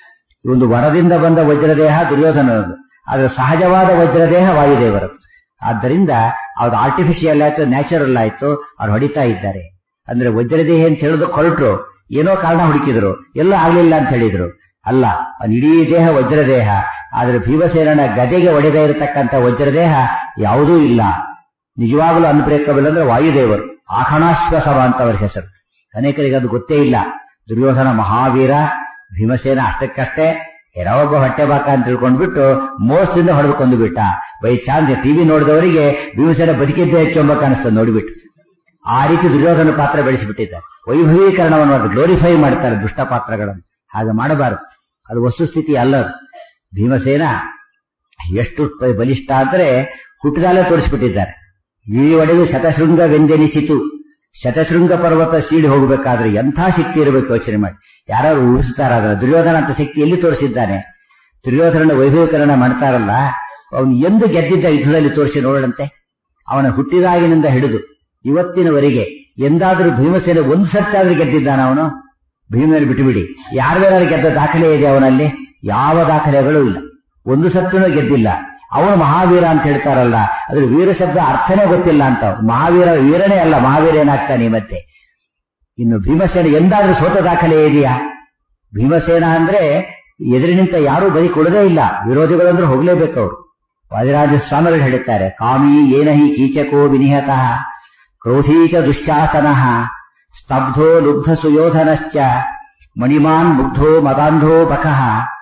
ಒಂದು ವರದಿಂದ ಬಂದ ವಜ್ರದೇಹ ದುರ್ಯೋಧನರದು, ಆದರೆ ಸಹಜವಾದ ವಜ್ರದೇಹ ವಾಯುದೇವರದು. ಆದ್ದರಿಂದ ಅದು ಆರ್ಟಿಫಿಷಿಯಲ್ ಆಯ್ತು, ನ್ಯಾಚುರಲ್ ಆಯ್ತು, ಅವ್ರು ಹೊಡಿತಾ ಇದ್ದಾರೆ. ಅಂದ್ರೆ ವಜ್ರದೇಹ ಅಂತ ಹೇಳೋದು ಹೊರಟರು, ಏನೋ ಕಾರಣ ಹುಡುಕಿದ್ರು, ಎಲ್ಲ ಆಗ್ಲಿಲ್ಲ ಅಂತ ಹೇಳಿದ್ರು. ಅಲ್ಲ, ಇಡೀ ದೇಹ ವಜ್ರದೇಹ, ಆದ್ರೆ ಭೀಮಸೇನನ ಗದೆಗೆ ಒಡೆದೇ ಇರತಕ್ಕಂಥ ವಜ್ರದೇಹ ಯಾವುದೂ ಇಲ್ಲ. ನಿಜವಾಗಲೂ ಅನ್ಬ್ರೇಕಬಲ್ ಅಂದ್ರೆ ವಾಯುದೇವರು, ಆಖಣಾಶ್ವಸವ ಅಂತ ಅವರ ಹೆಸರು. ಅನೇಕರಿಗೆ ಅದು ಗೊತ್ತೇ ಇಲ್ಲ. ದುರ್ಯೋಧನ ಮಹಾವೀರ, ಭೀಮಸೇನ ಅಷ್ಟಕ್ಕಷ್ಟೇ ಯಾರೊಬ್ಬ ಹೊಟ್ಟೆ ಬಾಕ ಅಂತ ತಿಳ್ಕೊಂಡ್ಬಿಟ್ಟು ಮೋಸದಿಂದ ಹೊಡೆದುಕೊಂಡು ಬಿಟ್ಟ. ಬೈ ಚಾನ್ಸ್ ಟಿವಿ ನೋಡಿದವರಿಗೆ ಭೀಮಸೇನ ಬದುಕಿದ್ದೇ ಹೆಚ್ಚು ಎಂಬ ಕಾಣಿಸ್ತದೆ ನೋಡಿಬಿಟ್ಟು. ಆ ರೀತಿ ದುರ್ಯೋಧನ ಪಾತ್ರ ಬೆಳೆಸಿಬಿಟ್ಟಿದ್ದಾರೆ. ವೈಭವೀಕರಣವನ್ನು ಅದು ಗ್ಲೋರಿಫೈ ಮಾಡ್ತಾರೆ ದುಷ್ಟ ಪಾತ್ರಗಳನ್ನು. ಹಾಗೆ ಮಾಡಬಾರದು, ಅದು ವಸ್ತುಸ್ಥಿತಿ ಅಲ್ಲದು. ಭೀಮಸೇನ ಎಷ್ಟು ಬಲಿಷ್ಠ ಅಂದ್ರೆ ಹುಟ್ಟಿದಾಲೆ ತೋರಿಸ್ಬಿಟ್ಟಿದ್ದಾರೆ. ಈ ಒಡೆದು ಶತಶೃಂಗ ವ್ಯಂಜನಿಸಿತು. ಶತಶೃಂಗ ಪರ್ವತ ಸೀಳಿ ಹೋಗಬೇಕಾದ್ರೆ ಎಂಥ ಶಕ್ತಿ ಇರಬೇಕು ಯೋಚನೆ ಮಾಡಿ. ಯಾರು ಊಹಿಸ್ತಾರಾದ್ರೆ ದುರ್ಯೋಧನ ಅಂತ ಶಕ್ತಿ ಎಲ್ಲಿ ತೋರಿಸಿದ್ದಾನೆ? ದುರ್ಯೋಧನ ವೈಭವೀಕರಣ ಮಾಡ್ತಾರಲ್ಲ, ಅವನು ಎಂದು ಗೆದ್ದಿದ್ದ ಯುದ್ಧದಲ್ಲಿ ತೋರಿಸಿ ನೋಡಂತೆ. ಅವನ ಹುಟ್ಟಿದಾಗಿನಿಂದ ಹಿಡಿದು ಇವತ್ತಿನವರೆಗೆ ಎಂದಾದ್ರೂ ಭೀಮಸೇನ ಒಂದು ಸತ್ತಾದ್ರೂ ಗೆದ್ದಿದ್ದಾನ ಅವನು? ಭೀಮನಲ್ಲಿ ಬಿಟ್ಟುಬಿಡಿ, ಯಾರ ಮೇಲಾದ್ರೂ ಗೆದ್ದ ದಾಖಲೆ ಇದೆ ಅವನಲ್ಲಿ? ಯಾವ ದಾಖಲೆಗಳು ಇಲ್ಲ, ಒಂದು ಸತ್ತೂ ಗೆದ್ದಿಲ್ಲ. ಅವನು ಮಹಾವೀರ ಅಂತ ಹೇಳ್ತಾರಲ್ಲ, ಅದ್ರ ವೀರ ಶಬ್ದ ಅರ್ಥನೇ ಗೊತ್ತಿಲ್ಲ ಅಂತ. ಮಹಾವೀರ ವೀರನೇ ಅಲ್ಲ, ಮಹಾವೀರ ಏನಾಗ್ತಾನೆ ಮತ್ತೆ? ಇನ್ನು ಭೀಮಸೇನ ಎಂದಾದ್ರೂ ಸೋತ ದಾಖಲೆ ಇದೆಯಾ? ಭೀಮಸೇನ ಅಂದ್ರೆ ಎದುರಿನಿಂತ ಯಾರೂ ಬರೀ ಕೊಡದೇ ಇಲ್ಲ, ವಿರೋಧಿಗಳಂದ್ರೂ ಹೋಗ್ಲೇಬೇಕು ಅವರು. ವಾದಿರಾಜ ಸ್ವಾಮಿಗಳು ಹೇಳುತ್ತಾರೆ, ಕಾಮಿ ಏನಹಿ ಕೀಚಕೋ ವಿನಿಹತಃ ಕ್ರೋಧೀಚ ದುಶ್ಯಾಸನಃ ಸ್ತಬ್ಧೋ ಲುಬ್ಧ ಸುಯೋಧನಶ್ಚ ಮಣಿಮಾನ್ ಮುಗ್ಧೋ ಮದಾಂಧೋ ಬಕಃ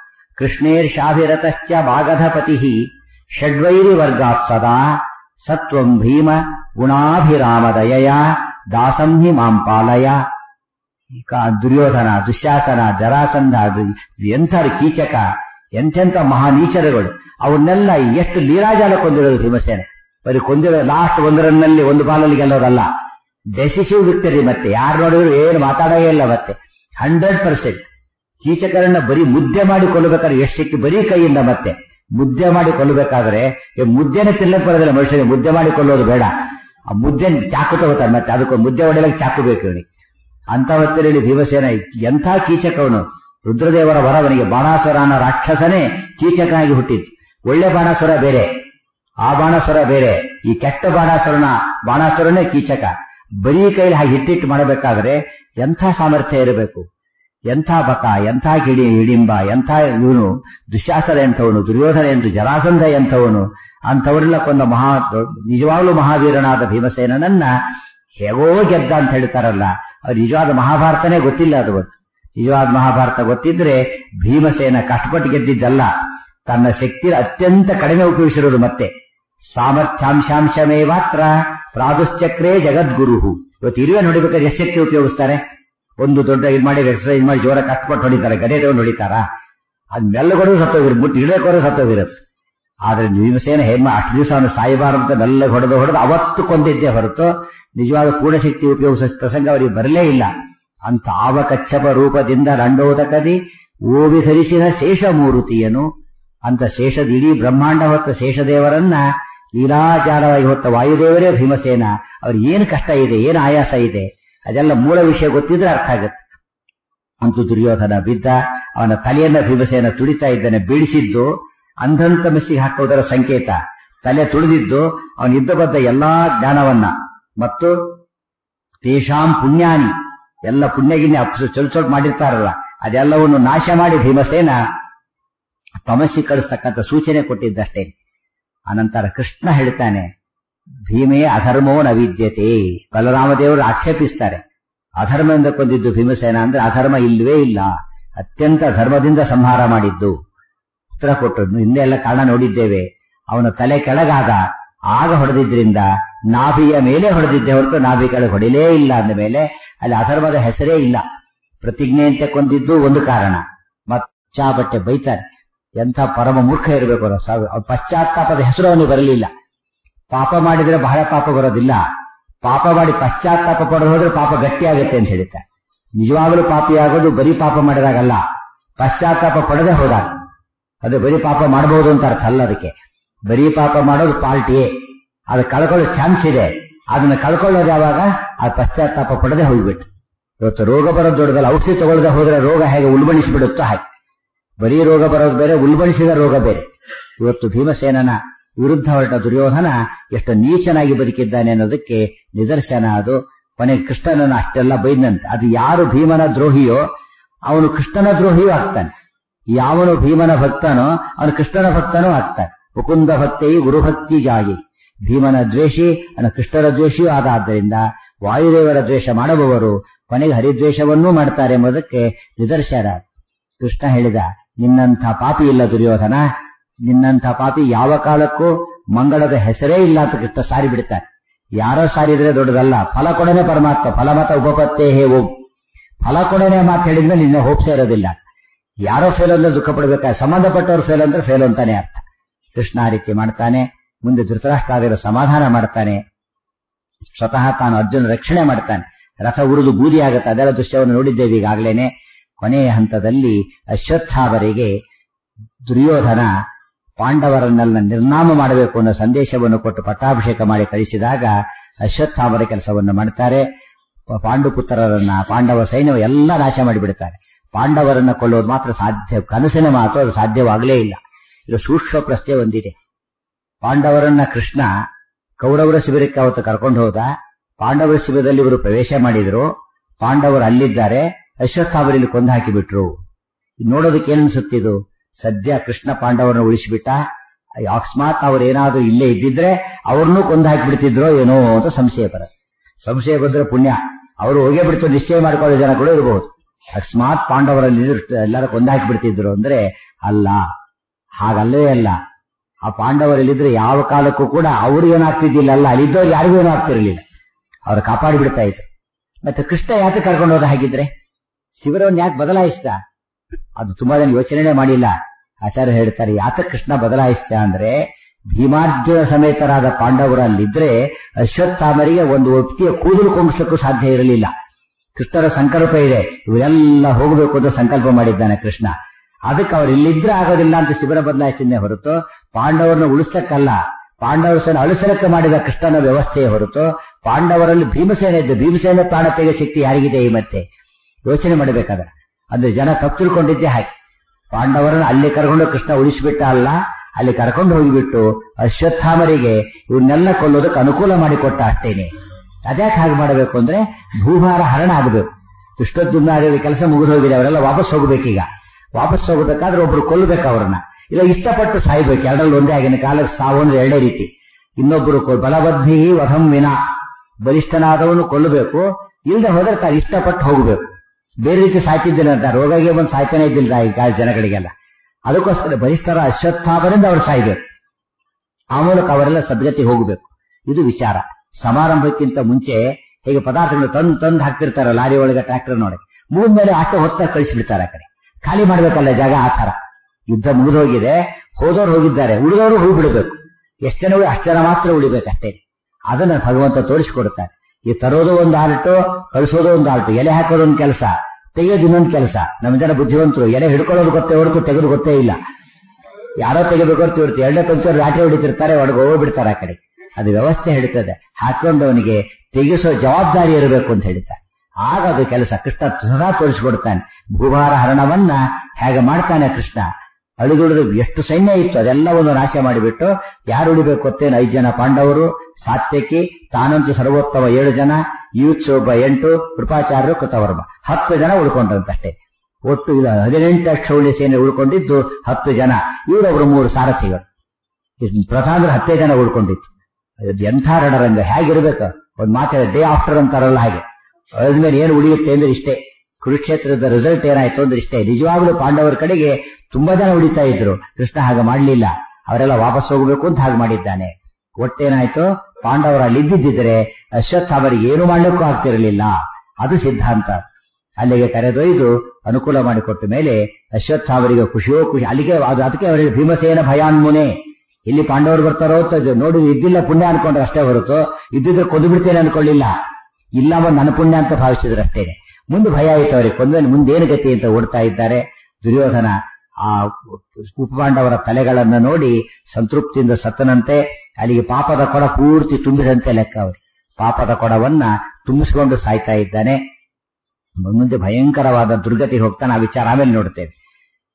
ಕೃಷ್ಣೇರ್ಷಾಭಿರತಶ್ಚ ಬಾಗಧಪತಿ ಷಡ್ವೈರಿ ವರ್ಗಾತ್ ಸದಾ ಸತ್ವಂ ಭೀಮ ಗುಣಾಭಿರಾಮದಯಯ ದಾಸಂ ಹಿ ಮಾಂ ಪಾಲಯ. ದುರ್ಯೋಧನ, ದುಶ್ಯಾಸನ, ಜರಾಸಂಧ, ಎಂಥರು ಕೀಚಕ, ಎಂತೆಂಥ ಮಹಾನೀಚರುಗಳು, ಅವನ್ನೆಲ್ಲ ಎಷ್ಟು ಲೀಲಾಜಾಲ ಕೊಂದಿರೋದು ಭೀಮಸೇನ. ಬರೀ ಕೊಂದಿರೋ ಲಾಸ್ಟ್ ಒಂದು ರನ್ನಲ್ಲಿ ಒಂದು ಬಾಲಲ್ಲಿ ಗೆಲ್ಲೋರಲ್ಲ, ಡೆಸಿಸಿವ್ ವಿಕ್ಟರಿ. ಮತ್ತೆ ಯಾರು ನೋಡಿದ್ರು ಏನು ಮಾತಾಡೇ ಇಲ್ಲ. ಮತ್ತೆ ಹಂಡ್ರೆಡ್ ಪರ್ಸೆಂಟ್ ಕೀಚಕರನ್ನ ಬರೀ ಮುದ್ದೆ ಮಾಡಿ ಕೊಲ್ಲಬೇಕಾದ್ರೆ ಎಷ್ಟು ಶಕ್ತಿ, ಬರೀ ಕೈಯಿಂದ. ಮತ್ತೆ ಮುದ್ದೆ ಮಾಡಿ ಕೊಲ್ಲಬೇಕಾದ್ರೆ ಮುದ್ದೆನೇ ತಿನ್ನಕ್ ಬರೋದಿಲ್ಲ ಮನುಷ್ಯನಿಗೆ, ಮುದ್ದೆ ಮಾಡಿ ಕೊಲ್ಲೋದು ಬೇಡ. ಆ ಮುದ್ದೆ ಚಾಕು ತಗೋತಾರೆ, ಮತ್ತೆ ಅದಕ್ಕೆ ಮುದ್ದೆ ಹೊಡೆಯಲಿಕ್ಕೆ ಚಾಕು ಬೇಕು ಇವನಿಗೆ. ಅಂತ ಹೊತ್ತಲ್ಲಿ ಭೀಮಸೇನ ಎಂಥ ಕೀಚಕವನು. ರುದ್ರದೇವರ ವರವನಿಗೆ ಬಾಣಾಸುರ ಅನ್ನೋ ರಾಕ್ಷಸನೇ ಕೀಚಕನಾಗಿ ಹುಟ್ಟಿದ್ದು. ಒಳ್ಳೆ ಬಾಣಾಸುರ ಬೇರೆ, ಆ ಬಾಣಾಸುರ ಬೇರೆ. ಈ ಕೆಟ್ಟ ಬಾಣಾಸುರನ ಬಾಣಾಸುರನೇ ಕೀಚಕ. ಬರೀ ಕೈಲಿ ಹಾಗೆ ಹಿಟ್ಟಿಟ್ಟು ಮಾಡಬೇಕಾದ್ರೆ ಎಂಥ ಸಾಮರ್ಥ್ಯ ಇರಬೇಕು. ಎಂಥ ಬಕ, ಎಂಥ ಗಿಡಿ ಹಿಡಿಂಬ, ಎಂಥ ಇವನು ದುಶ್ಯಾಸನ ಎಂಥವನು, ದುರ್ಯೋಧನ ಎಂದು ಜರಾಸಂಧ ಎಂಥವನು. ಅಂಥವರೆಲ್ಲ ಕೊಂದ ಮಹಾ ನಿಜವಾಗ್ಲೂ ಮಹಾವೀರನಾದ ಭೀಮಸೇನನನ್ನ ಹೇಗೋ ಗೆದ್ದ ಅಂತ ಹೇಳ್ತಾರಲ್ಲ, ಅವ್ರು ನಿಜವಾದ ಮಹಾಭಾರತನೇ ಗೊತ್ತಿಲ್ಲ. ಅದು ಗೊತ್ತು, ನಿಜವಾದ ಮಹಾಭಾರತ ಗೊತ್ತಿದ್ರೆ ಭೀಮಸೇನ ಕಷ್ಟಪಟ್ಟು ಗೆದ್ದಿದ್ದಲ್ಲ, ತನ್ನ ಶಕ್ತಿ ಅತ್ಯಂತ ಕಡಿಮೆ ಉಪಯೋಗಿಸಿರೋದು. ಮತ್ತೆ ಸಾಮರ್ಥ್ಯಾಂಶಾಂಶಮೇ ಮಾತ್ರ ಪ್ರಾದುಶ್ಚಕ್ರೇ ಜಗದ್ಗುರು. ಇವತ್ತು ಇರುವೆ ಹೊಡಿಬೇಕಾದ್ರೆ ಎಷ್ಟು ಶಕ್ತಿ ಉಪಯೋಗಿಸ್ತಾರೆ? ಒಂದು ದೊಡ್ಡ ಇದು ಮಾಡಿ ಎಕ್ಸರ್ಸೈಸ್ ಮಾಡಿ ಜೋರ ಕಷ್ಟಪಟ್ಟು ಹೊಡಿತಾರೆ, ಗದೆ ತಗೊಂಡು ಹೊಡಿತಾರ? ಅದ್ ಮೆಲ್ಲಗೊಡೋದು ಸತ್ತೋಗಿರುತ್ತೆ, ಮುಟ್ಟು ಇಡಕೋರು ಸತ್ತೋಗಿರುತ್ತೆ. ಆದ್ರೆ ಭೀಮಸೇನ ಹೇಮ ಅಷ್ಟು ದಿವಸ ಅವನು ಸಾಯಬಾರದು ಮೆಲ್ಲ ಹೊಡೆದು ಹೊಡೆದು ಅವತ್ತು ಕೊಂದಿದ್ದೇ ಹೊರತು ನಿಜವಾದ ಪೂರ್ಣಶಕ್ತಿ ಉಪಯೋಗಿಸೋ ಪ್ರಸಂಗ ಅವರಿಗೆ ಬರಲೇ ಇಲ್ಲ. ಅಂತ ಆವಕಚ್ಚಪ ರೂಪದಿಂದ ರಂಡೋದಕದಿ ಓವಿ ಧರಿಸಿದ ಶೇಷಮೂರುತಿಯನು ಅಂತ ಶೇಷದ ಇಡೀ ಬ್ರಹ್ಮಾಂಡ ಹೊತ್ತ ಶೇಷದೇವರನ್ನ ಲೀಲಾಜಾಲವಾಗಿ ಹೊತ್ತ ವಾಯುದೇವರೇ ಭೀಮಸೇನ. ಅವ್ರಿಗೆ ಏನು ಕಷ್ಟ ಇದೆ, ಏನು ಆಯಾಸ ಇದೆ, ಅದೆಲ್ಲ ಮೂಲ ವಿಷಯ ಗೊತ್ತಿದ್ರೆ ಅರ್ಥ ಆಗುತ್ತೆ. ಅಂತೂ ದುರ್ಯೋಧನ ಬಿದ್ದ, ಅವನ ತಲೆಯನ್ನ ಭೀಮಸೇನ ತುಳಿತಾ ಇದ್ದಾನೆ. ಬೀಳಿಸಿದ್ದು ಅಂಧಂತ ಮೆಸ್ಸಿಗೆ ಹಾಕೋದರ ಸಂಕೇತ. ತಲೆ ತುಳಿದಿದ್ದು ಅವನಿದ್ದ ಬದ್ದ ಎಲ್ಲಾ ಜ್ಞಾನವನ್ನ ಮತ್ತು ತೇಷಾಂ ಪುಣ್ಯಾನಿ, ಎಲ್ಲ ಪುಣ್ಯಗಿನ್ಯ ಚೊಲ್ ಚೊಲ್ ಮಾಡಿರ್ತಾರಲ್ಲ, ಅದೆಲ್ಲವನ್ನು ನಾಶ ಮಾಡಿ ಭೀಮಸೇನ ತಮಸ್ಸಿ ಕಳಿಸ್ತಕ್ಕಂಥ ಸೂಚನೆ ಕೊಟ್ಟಿದ್ದಷ್ಟೇ. ಅನಂತರ ಕೃಷ್ಣ ಹೇಳ್ತಾನೆ, ಭೀಮೇ ಅಧರ್ಮೋ ನ ವಿದ್ಯತೆ. ಬಲರಾಮದೇವರು ಆಕ್ಷೇಪಿಸ್ತಾರೆ, ಅಧರ್ಮದಿಂದ ಕೊಂದಿದ್ದು ಭೀಮಸೇನ ಅಂದ್ರೆ ಅಧರ್ಮ ಇಲ್ಲವೇ ಇಲ್ಲ, ಅತ್ಯಂತ ಧರ್ಮದಿಂದ ಸಂಹಾರ ಮಾಡಿದ್ದು. ಉತ್ತರ ಕೊಟ್ಟರು, ಹಿಂದೆ ಎಲ್ಲ ಕಾರಣ ನೋಡಿದ್ದೇವೆ. ಅವನ ತಲೆ ಕೆಳಗಾದ ಆಗ ಹೊಡೆದಿದ್ರಿಂದ ನಾಭಿಯ ಮೇಲೆ ಹೊಡೆದಿದ್ದೆ ಹೊರತು ನಾಭಿ ಕೆಳಗೆ ಹೊಡಿಲೇ ಇಲ್ಲ. ಅಂದ ಮೇಲೆ ಅಲ್ಲಿ ಅಧರ್ಮದ ಹೆಸರೇ ಇಲ್ಲ. ಪ್ರತಿಜ್ಞೆಯಂತೆ ಕೊಂದಿದ್ದು ಒಂದು ಕಾರಣ. ಮಚ್ಚಾ ಬಟ್ಟೆ ಬೈತಾರೆ, ಎಂಥ ಪರಮ ಮೂರ್ಖ ಇರಬೇಕು. ಪಶ್ಚಾತ್ತಾಪದ ಹೆಸರು ಅವನಿಗೆ ಬರಲಿಲ್ಲ. ಪಾಪ ಮಾಡಿದ್ರೆ ಬಹಳ ಪಾಪ ಬರೋದಿಲ್ಲ, ಪಾಪ ಮಾಡಿ ಪಶ್ಚಾತ್ತಾಪ ಪಡೆದು ಹೋದ್ರೆ ಪಾಪ ಗಟ್ಟಿಯಾಗುತ್ತೆ ಅಂತ ಹೇಳ್ತಾರೆ. ನಿಜವಾಗಲೂ ಪಾಪಿಯಾಗೋದು ಬರೀ ಪಾಪ ಮಾಡಿದಾಗಲ್ಲ, ಪಶ್ಚಾತ್ತಾಪ ಪಡೆದೇ ಹೋದಾಗ. ಅದು ಬರೀ ಪಾಪ ಮಾಡಬಹುದು ಅಂತ ಅರ್ಥ ಅಲ್ಲ. ಅದಕ್ಕೆ ಬರೀ ಪಾಪ ಮಾಡೋದು ಪಾಲ್ಟಿಯೇ, ಅದು ಕಳ್ಕೊಳ್ಳೋ ಚಾನ್ಸ್ ಇದೆ. ಅದನ್ನ ಕಳ್ಕೊಳ್ಳೋದು ಯಾವಾಗ? ಆ ಪಶ್ಚಾತ್ತಾಪ ಪಡೆದೇ ಹೋಗ್ಬಿಟ್ಟು. ಇವತ್ತು ರೋಗ ಬರೋದು ದೊಡ್ಡದಲ್ಲ, ಔಷಧಿ ತಗೊಳ್ಳದೆ ಹೋದ್ರೆ ರೋಗ ಹೇಗೆ ಉಲ್ಬಣಿಸ್ಬಿಡುತ್ತೋ ಹಾಗೆ. ಬರೀ ರೋಗ ಬರೋದು ಬೇರೆ, ಉಲ್ಬಣಿಸಿದ ರೋಗ ಬೇರೆ. ಇವತ್ತು ಭೀಮಸೇನನ ವಿರುದ್ಧ ಹೊರಟ ದುರ್ಯೋಧನ ಎಷ್ಟು ನೀಚನಾಗಿ ಬದುಕಿದ್ದಾನೆ ಅನ್ನೋದಕ್ಕೆ ನಿದರ್ಶನ ಅದು. ಕೊನೆಗೆ ಕೃಷ್ಣನನ್ನು ಅಷ್ಟೆಲ್ಲ ಬೈದಂತೆ. ಅದು ಯಾರು ಭೀಮನ ದ್ರೋಹಿಯೋ ಅವನು ಕೃಷ್ಣನ ದ್ರೋಹಿಯೂ ಆಗ್ತಾನೆ, ಯಾವನು ಭೀಮನ ಭಕ್ತನೋ ಅವನು ಕೃಷ್ಣನ ಭಕ್ತನೂ ಆಗ್ತಾನೆ. ಮುಕುಂದ ಭಕ್ತಿ ಗುರುಭಕ್ತಿ ಜಾಗಿ, ಭೀಮನ ದ್ವೇಷಿ ಅವನ ಕೃಷ್ಣನ ದ್ವೇಷಿಯೂ ಆದ. ಆದ್ದರಿಂದ ವಾಯುದೇವರ ದ್ವೇಷ ಮಾಡುವವರು ಕೊನೆಗೆ ಹರಿದ್ವೇಷವನ್ನೂ ಮಾಡ್ತಾರೆ ಎಂಬುದಕ್ಕೆ ನಿದರ್ಶನ. ಕೃಷ್ಣ ಹೇಳಿದ, ನಿನ್ನಂಥ ಪಾಪಿ ಇಲ್ಲ ದುರ್ಯೋಧನ, ನಿನ್ನಂಥ ಪಾಪಿ ಯಾವ ಕಾಲಕ್ಕೂ ಮಂಗಳದ ಹೆಸರೇ ಇಲ್ಲ ಅಂತ ಕೃಷ್ಣ ಸಾರಿ ಬಿಡ್ತಾನೆ. ಯಾರೋ ಸಾರಿದ್ರೆ ದೊಡ್ಡದಲ್ಲ, ಫಲ ಕೊಡನೆ ಪರಮಾತ್ಮ, ಫಲಮತ ಉಪಪತ್ತೇ ಹೇ ಓಂ. ಫಲ ಕೊಡನೆ ಮಾತು ಹೇಳಿದ್ಮೇಲೆ ನಿನ್ನ ಹೋಪ್ಸೇ ಇರೋದಿಲ್ಲ. ಯಾರೋ ಫೇಲ್ ಅಂದ್ರೆ ದುಃಖ ಪಡಬೇಕಾದ್ರೆ, ಸಂಬಂಧಪಟ್ಟವ್ರು ಫೇಲ್ ಅಂದ್ರೆ ಫೇಲ್ ಅಂತಾನೆ ಅರ್ಥ. ಕೃಷ್ಣ ಆ ರೀತಿ ಮಾಡ್ತಾನೆ. ಮುಂದೆ ಧೃತರಾಷ್ಟ್ರಾದಿಗಳ ಸಮಾಧಾನ ಮಾಡ್ತಾನೆ. ಸ್ವತಃ ತಾನು ಅರ್ಜುನ ರಕ್ಷಣೆ ಮಾಡ್ತಾನೆ. ರಥ ಉರಿದು ಬೂದಿ ಆಗುತ್ತೆ, ಅದೆಲ್ಲ ದೃಶ್ಯವನ್ನು ನೋಡಿದ್ದೇವೆ ಈಗಾಗಲೇನೆ. ಕೊನೆಯ ಹಂತದಲ್ಲಿ ಅಶ್ವತ್ಥಾಮರಿಗೆ ದುರ್ಯೋಧನ ಪಾಂಡವರನ್ನೆಲ್ಲ ನಿರ್ನಾಮ ಮಾಡಬೇಕು ಅನ್ನೋ ಸಂದೇಶವನ್ನು ಕೊಟ್ಟು ಪಟ್ಟಾಭಿಷೇಕ ಮಾಡಿ ಕಳಿಸಿದಾಗ ಅಶ್ವತ್ಥಾಮರ ಕೆಲಸವನ್ನು ಮಾಡ್ತಾರೆ. ಪಾಂಡುಪುತ್ರರನ್ನ, ಪಾಂಡವ ಸೈನ್ಯ ಎಲ್ಲ ನಾಶ ಮಾಡಿಬಿಡ್ತಾರೆ. ಪಾಂಡವರನ್ನ ಕೊಲ್ಲೋದು ಮಾತ್ರ ಸಾಧ್ಯ, ಕನಸಿನ ಮಾತು, ಅದು ಸಾಧ್ಯವಾಗಲೇ ಇಲ್ಲ. ಇದು ಸೂಕ್ಷ್ಮ ಪ್ರಶ್ನೆ ಒಂದಿದೆ. ಪಾಂಡವರನ್ನ ಕೃಷ್ಣ ಕೌರವರ ಶಿಬಿರಕ್ಕೆ ಅವತ್ತು ಕರ್ಕೊಂಡು ಹೋದ. ಪಾಂಡವರ ಶಿಬಿರದಲ್ಲಿ ಇವರು ಪ್ರವೇಶ ಮಾಡಿದ್ರು. ಪಾಂಡವರು ಅಲ್ಲಿದ್ದಾರೆ, ಅಶ್ವತ್ಥಾಮರಲ್ಲಿ ಕೊಂದು ಹಾಕಿಬಿಟ್ರು. ನೋಡೋದಕ್ಕೆ ಏನನ್ಸುತ್ತಿದು? ಸದ್ಯ ಕೃಷ್ಣ ಪಾಂಡವರನ್ನು ಉಳಿಸಿಬಿಟ್ಟ, ಅಕಸ್ಮಾತ್ ಅವ್ರೇನಾದ್ರೂ ಇಲ್ಲೇ ಇದ್ದಿದ್ರೆ ಅವ್ರನ್ನೂ ಕೊಂದು ಹಾಕಿಬಿಡ್ತಿದ್ರೋ ಏನೋ ಅಂತ ಸಂಶಯ ಬರುತ್ತೆ. ಸಂಶಯ ಬಂದ್ರೆ ಪುಣ್ಯ, ಅವರು ಹೋಗೇ ಬಿಡ್ತು ನಿಶ್ಚಯ ಮಾಡಿಕೊಳ್ಳೋ ಜನ ಕೂಡ ಇರಬಹುದು. ಅಕಸ್ಮಾತ್ ಪಾಂಡವರಲ್ಲಿ ಎಲ್ಲರೂ ಕೊಂದು ಹಾಕಿಬಿಡ್ತಿದ್ರು ಅಂದ್ರೆ ಅಲ್ಲ, ಹಾಗಲ್ಲೇ ಅಲ್ಲ. ಆ ಪಾಂಡವರಲ್ಲಿದ್ರೆ ಯಾವ ಕಾಲಕ್ಕೂ ಕೂಡ ಅವ್ರು ಏನಾಗ್ತಿದ್ದಿಲ್ಲ, ಅಲ್ಲ ಅಲ್ಲಿದ್ದವ್ರು ಯಾರಿಗೂ ಏನೂ ಆಗ್ತಿರ್ಲಿಲ್ಲ, ಅವ್ರು ಕಾಪಾಡಿ ಬಿಡ್ತಾ ಇದ್ರು. ಮತ್ತೆ ಕೃಷ್ಣ ಯಾಕೆ ಕರ್ಕೊಂಡು ಹೋದ ಹಾಗಿದ್ರೆ? ಶಿಬಿರವನ್ನು ಯಾಕೆ ಬದಲಾಯಿಸಿದ? ಅದು ತುಂಬಾ ಜನ ಯೋಚನೆ ಮಾಡಿಲ್ಲ. ಆಚಾರ್ಯ ಹೇಳ್ತಾರೆ, ಯಾಕೆ ಕೃಷ್ಣ ಬದಲಾಯಿಸಿದ ಅಂದ್ರೆ ಭೀಮಾರ್ಜುನ ಸಮೇತರಾದ ಪಾಂಡವರಲ್ಲಿದ್ರೆ ಅಶ್ವತ್ಥಾಮರಿಗೆ ಒಂದು ವ್ಯಕ್ತಿಯ ಕೂದಲು ಕೊಂಗಿಸಕ್ಕೂ ಸಾಧ್ಯ ಇರಲಿಲ್ಲ. ಕೃಷ್ಣರ ಸಂಕಲ್ಪ ಇದೆ, ಇವೆಲ್ಲ ಹೋಗಬೇಕು ಅಂತ ಸಂಕಲ್ಪ ಮಾಡಿದ್ದಾನೆ ಕೃಷ್ಣ. ಅದಕ್ಕೆ ಅವ್ರು ಇಲ್ಲಿದ್ರೆ ಆಗೋದಿಲ್ಲ ಅಂತ ಶಿಬಿರ ಬದಲಾಯಿಸಿದ್ದೇ ಹೊರತು ಪಾಂಡವರನ್ನ ಉಳಿಸಕ್ಕಲ್ಲ, ಪಾಂಡವರ ಸೇನೆ ಅಳಿಸಲಕ್ಕೆ ಮಾಡಿದ ಕೃಷ್ಣನ ವ್ಯವಸ್ಥೆಯೇ ಹೊರತು ಪಾಂಡವರಲ್ಲಿ ಭೀಮಸೇನೆ ಇದ್ದು ಭೀಮಸೇನೆ ಪ್ರಾಣ ತೆಗೆ ಶಕ್ತಿ ಯಾರಿಗಿದೆ ಈ ಮತ್ತೆ ಯೋಚನೆ ಮಾಡಬೇಕಾದ್ರೆ. ಅಂದ್ರೆ ಜನ ತಪ್ಪು ತಿಳ್ಕೊಂಡಿದ್ದೆ ಹಾಗೆ. ಪಾಂಡವರನ್ನ ಅಲ್ಲಿ ಕರ್ಕೊಂಡು ಕೃಷ್ಣ ಉಳಿಸಿಬಿಟ್ಟ ಅಲ್ಲ, ಅಲ್ಲಿ ಕರ್ಕೊಂಡು ಹೋಗಿಬಿಟ್ಟು ಅಶ್ವತ್ಥಾಮರಿಗೆ ಇವನ್ನೆಲ್ಲ ಕೊಲ್ಲೋದಕ್ಕೆ ಅನುಕೂಲ ಮಾಡಿಕೊಟ್ಟ ಅಷ್ಟೇನೆ. ಅದ್ಯಾಕೆ ಹಾಗೆ ಮಾಡಬೇಕು ಅಂದ್ರೆ ಭೂಭಾರ ಹರಣ ಆಗಬೇಕು. ದುಷ್ಟದ್ಯುಮ್ನ ಕೆಲಸ ಮುಗಿದು ಹೋಗಿದೆ, ಅವರೆಲ್ಲ ವಾಪಸ್ ಹೋಗ್ಬೇಕೀಗ. ವಾಪಸ್ ಹೋಗಬೇಕಾದ್ರೆ ಒಬ್ರು ಕೊಲ್ಲಬೇಕು ಅವ್ರನ್ನ, ಇಲ್ಲ ಇಷ್ಟಪಟ್ಟು ಸಾಯ್ಬೇಕು. ಎರಡರಲ್ಲಿ ಒಂದೇ ಆಗಿನ ಕಾಲಕ್ಕೆ ಸಾವು ಅಂದ್ರೆ ಎರಡೇ ರೀತಿ. ಇನ್ನೊಬ್ಬರು ಬಲಬದ್ಧಿ ವಧಂ ವಿನ, ಬಲಿಷ್ಠನಾದವನು ಕೊಲ್ಲಬೇಕು, ಇಲ್ಲದೆ ಹೋದ್ರೆ ತಾನು ಇಷ್ಟಪಟ್ಟು ಹೋಗಬೇಕು. ಬೇರೆ ರೀತಿ ಸಾಯ್ತಿದ್ದಿಲ್ಲ ಅಂತ ರೋಗಗೆ ಬಂದು ಸಾಯ್ತಾನೆ ಇದ್ದಿಲ್ಲ ಈ ಕಾಲ ಜನಗಳಿಗೆಲ್ಲ. ಅದಕ್ಕೋಸ್ಕರ ಬಲಿಷ್ಠರ ಅಶ್ವತ್ಥಾಮರಿಂದ ಅವ್ರು ಸಾಯ್ಬೇಕು, ಆ ಮೂಲಕ ಅವರೆಲ್ಲ ಸದ್ಗತಿ ಹೋಗಬೇಕು. ಇದು ವಿಚಾರ. ಸಮಾರಂಭಕ್ಕಿಂತ ಮುಂಚೆ ಹೇಗೆ ಪದಾರ್ಥಗಳು ತಂದು ತಂದು ಹಾಕ್ತಿರ್ತಾರೆ ಲಾರಿ ಒಳಗೆ, ಟ್ರ್ಯಾಕ್ಟರ್ ನೋಡಿ ಮುಗಿದ ಮೇಲೆ ಅಷ್ಟೇ ಹೊತ್ತ ಕಳಿಸಿಬಿಡ್ತಾರೆ. ಆ ಕಡೆ ಖಾಲಿ ಮಾಡ್ಬೇಕಲ್ಲ ಜಾಗ. ಆ ತರ ಯುದ್ಧ ಮುಗಿದೋಗಿದೆ, ಹೋದವ್ರು ಹೋಗಿದ್ದಾರೆ, ಉಳಿದವರು ಹೋಗ್ಬಿಡ್ಬೇಕು. ಎಷ್ಟು ಜನ ಉಳಿ ಅಷ್ಟು ಜನ ಮಾತ್ರ ಉಳಿಬೇಕಷ್ಟೇ. ಅದನ್ನ ಭಗವಂತ ತೋರಿಸಿಕೊಡ್ತಾನೆ. ಈ ತರೋದು ಒಂದು ಆಲ್ಟು, ಕಳಿಸೋದು ಒಂದು ಆಲ್ಟು, ಎಲೆ ಹಾಕೋದು ಒಂದು ಕೆಲಸ, ತೆಗೆಯೋದು ಇನ್ನೊಂದು ಕೆಲಸ. ನಮ್ಮ ಜನ ಬುದ್ಧಿವಂತರು ಎಲೆ ಹಿಡ್ಕೊಳ್ಳೋದು ಗೊತ್ತೇ ಹೊರತು ತೆಗೆದು ಗೊತ್ತೇ ಇಲ್ಲ. ಯಾರೋ ತೆಗೆದು ಗೊತ್ತಿರುತ್ತೆ, ಎರಡನೇ ಪಂಚರು ರಾತ್ರಿ ಹೊಡಿತಿರ್ತಾರೆ, ಒಳಗೆ ಹೋಗ್ಬಿಡ್ತಾರೆ ಆ ಕಡೆ. ಅದು ವ್ಯವಸ್ಥೆ ಹೇಳ್ತದೆ. ಹಾಕೊಂಡವನಿಗೆ ತೆಗೆಸೋ ಜವಾಬ್ದಾರಿ ಇರಬೇಕು ಅಂತ ಹೇಳ್ತಾರೆ. ಆಗ ಅದು ಕೆಲಸ ಕೃಷ್ಣ ಸದಾ ತೋರಿಸಿಕೊಡ್ತಾನೆ. ಭೂಭಾರ ಹರಣವನ್ನ ಹೇಗೆ ಮಾಡ್ತಾನೆ ಕೃಷ್ಣ. ಅಳಿದುಳಿದು ಎಷ್ಟು ಸೈನ್ಯ ಇತ್ತು ಅದೆಲ್ಲವನ್ನು ನಾಶ ಮಾಡಿಬಿಟ್ಟು ಯಾರು ಉಳಿಬೇಕು ಗೊತ್ತೇನು? ಐದು ಜನ ಪಾಂಡವರು, ಸಾತ್ಯಕಿ, ತಾನಂತೂ ಸರ್ವೋತ್ತಮ ಏಳು ಜನ, ಯೂತ್ಸೊಬ್ಬ ಎಂಟು, ಕೃಪಾಚಾರ್ಯರು, ಕೃತವರ್ಮ ಹತ್ತು ಜನ ಉಳ್ಕೊಂಡ್ರಂತಷ್ಟೇ. ಒಟ್ಟು ಇದು ಹದಿನೆಂಟು ಅಕ್ಷೌಳ್ಯ ಸೇನೆ ಉಳ್ಕೊಂಡಿದ್ದು ಹತ್ತು ಜನ. ಇವರೊಬ್ರು ಮೂರು ಸಾರಥಿಗಳು. ಪ್ರಧಾನರು ಹತ್ತೇ ಜನ ಉಳ್ಕೊಂಡಿತ್ತು. ಎಂಥ ರಣರಂಗ ಹೇಗಿರ್ಬೇಕು. ಒಂದ್ ಮಾತಾಡ ಡೇ ಆಫ್ಟರ್ ಅಂತಾರಲ್ಲ ಹಾಗೆ. ಅದ್ಮೇಲೆ ಏನು ಉಳಿಯುತ್ತೆ ಅಂದ್ರೆ ಇಷ್ಟೇ. ಕುರುಕ್ಷೇತ್ರದ ರಿಸಲ್ಟ್ ಏನಾಯ್ತು ಅಂದ್ರೆ ಇಷ್ಟೇ. ನಿಜವಾಗ್ಲೂ ಪಾಂಡವರ ಕಡೆಗೆ ತುಂಬಾ ಜನ ಉಳಿತಾ ಇದ್ರು. ಕೃಷ್ಣ ಹಾಗೆ ಮಾಡಲಿಲ್ಲ, ಅವರೆಲ್ಲ ವಾಪಸ್ ಹೋಗಬೇಕು ಅಂತ ಹಾಗೆ ಮಾಡಿದ್ದಾನೆ. ಒಟ್ಟೇನಾಯ್ತು, ಪಾಂಡವರ ಅಲ್ಲಿ ಇದ್ದಿದ್ದರೆ ಅಶ್ವತ್ಥಾಮರಿಗೆ ಏನು ಮಾಡ್ಲಿಕ್ಕೂ ಆಗ್ತಿರಲಿಲ್ಲ. ಅದು ಸಿದ್ಧಾಂತ. ಅಲ್ಲಿಗೆ ಕರೆದೊಯ್ದು ಅನುಕೂಲ ಮಾಡಿಕೊಟ್ಟ ಮೇಲೆ ಅಶ್ವತ್ಥಾಮರಿಗೆ ಖುಷಿಯೋ ಖುಷಿ. ಅಲ್ಲಿಗೆ ಅದು ಅದಕ್ಕೆ ಅವರಿಗೆ ಭೀಮಸೇನ ಭಯಾನ್ಮುನೆ. ಇಲ್ಲಿ ಪಾಂಡವರು ಬರ್ತಾರೋ ಅಂತ ನೋಡಿ ಇದ್ದಿಲ್ಲ ಪುಣ್ಯ ಅನ್ಕೊಂಡ್ರೆ ಅಷ್ಟೇ ಹೊರತು ಇದ್ದಿದ್ರೆ ಕೊಂದು ಬಿಡ್ತೇನೆ ಅನ್ಕೊಳ್ಳಿಲ್ಲ. ಇಲ್ಲ ನನ್ನ ಪುಣ್ಯ ಅಂತ ಭಾವಿಸಿದ್ರೆ ಅಷ್ಟೇನೆ. ಮುಂದೆ ಭಯ ಆಯ್ತು ಅವರಿಗೆ, ಕೊಂದ್ಮೇಲೆ ಮುಂದೇನು ಗತಿ ಅಂತ ಓಡ್ತಾ ಇದ್ದಾರೆ. ದುರ್ಯೋಧನ ಆ ಉಪಪಾಂಡವರ ತಲೆಗಳನ್ನ ನೋಡಿ ಸಂತೃಪ್ತಿಯಿಂದ ಸತ್ತನಂತೆ. ಅಲ್ಲಿಗೆ ಪಾಪದ ಕೊಡ ಪೂರ್ತಿ ತುಂಬಿದಂತೆ ಲೆಕ್ಕ. ಅವರು ಪಾಪದ ಕೊಡವನ್ನ ತುಂಬಿಸಿಕೊಂಡು ಸಾಯ್ತಾ ಇದ್ದಾನೆ. ಮುಂದೆ ಭಯಂಕರವಾದ ದುರ್ಗತಿಗೆ ಹೋಗ್ತಾನೆ. ಆ ವಿಚಾರ ಆಮೇಲೆ ನೋಡ್ತೇವೆ.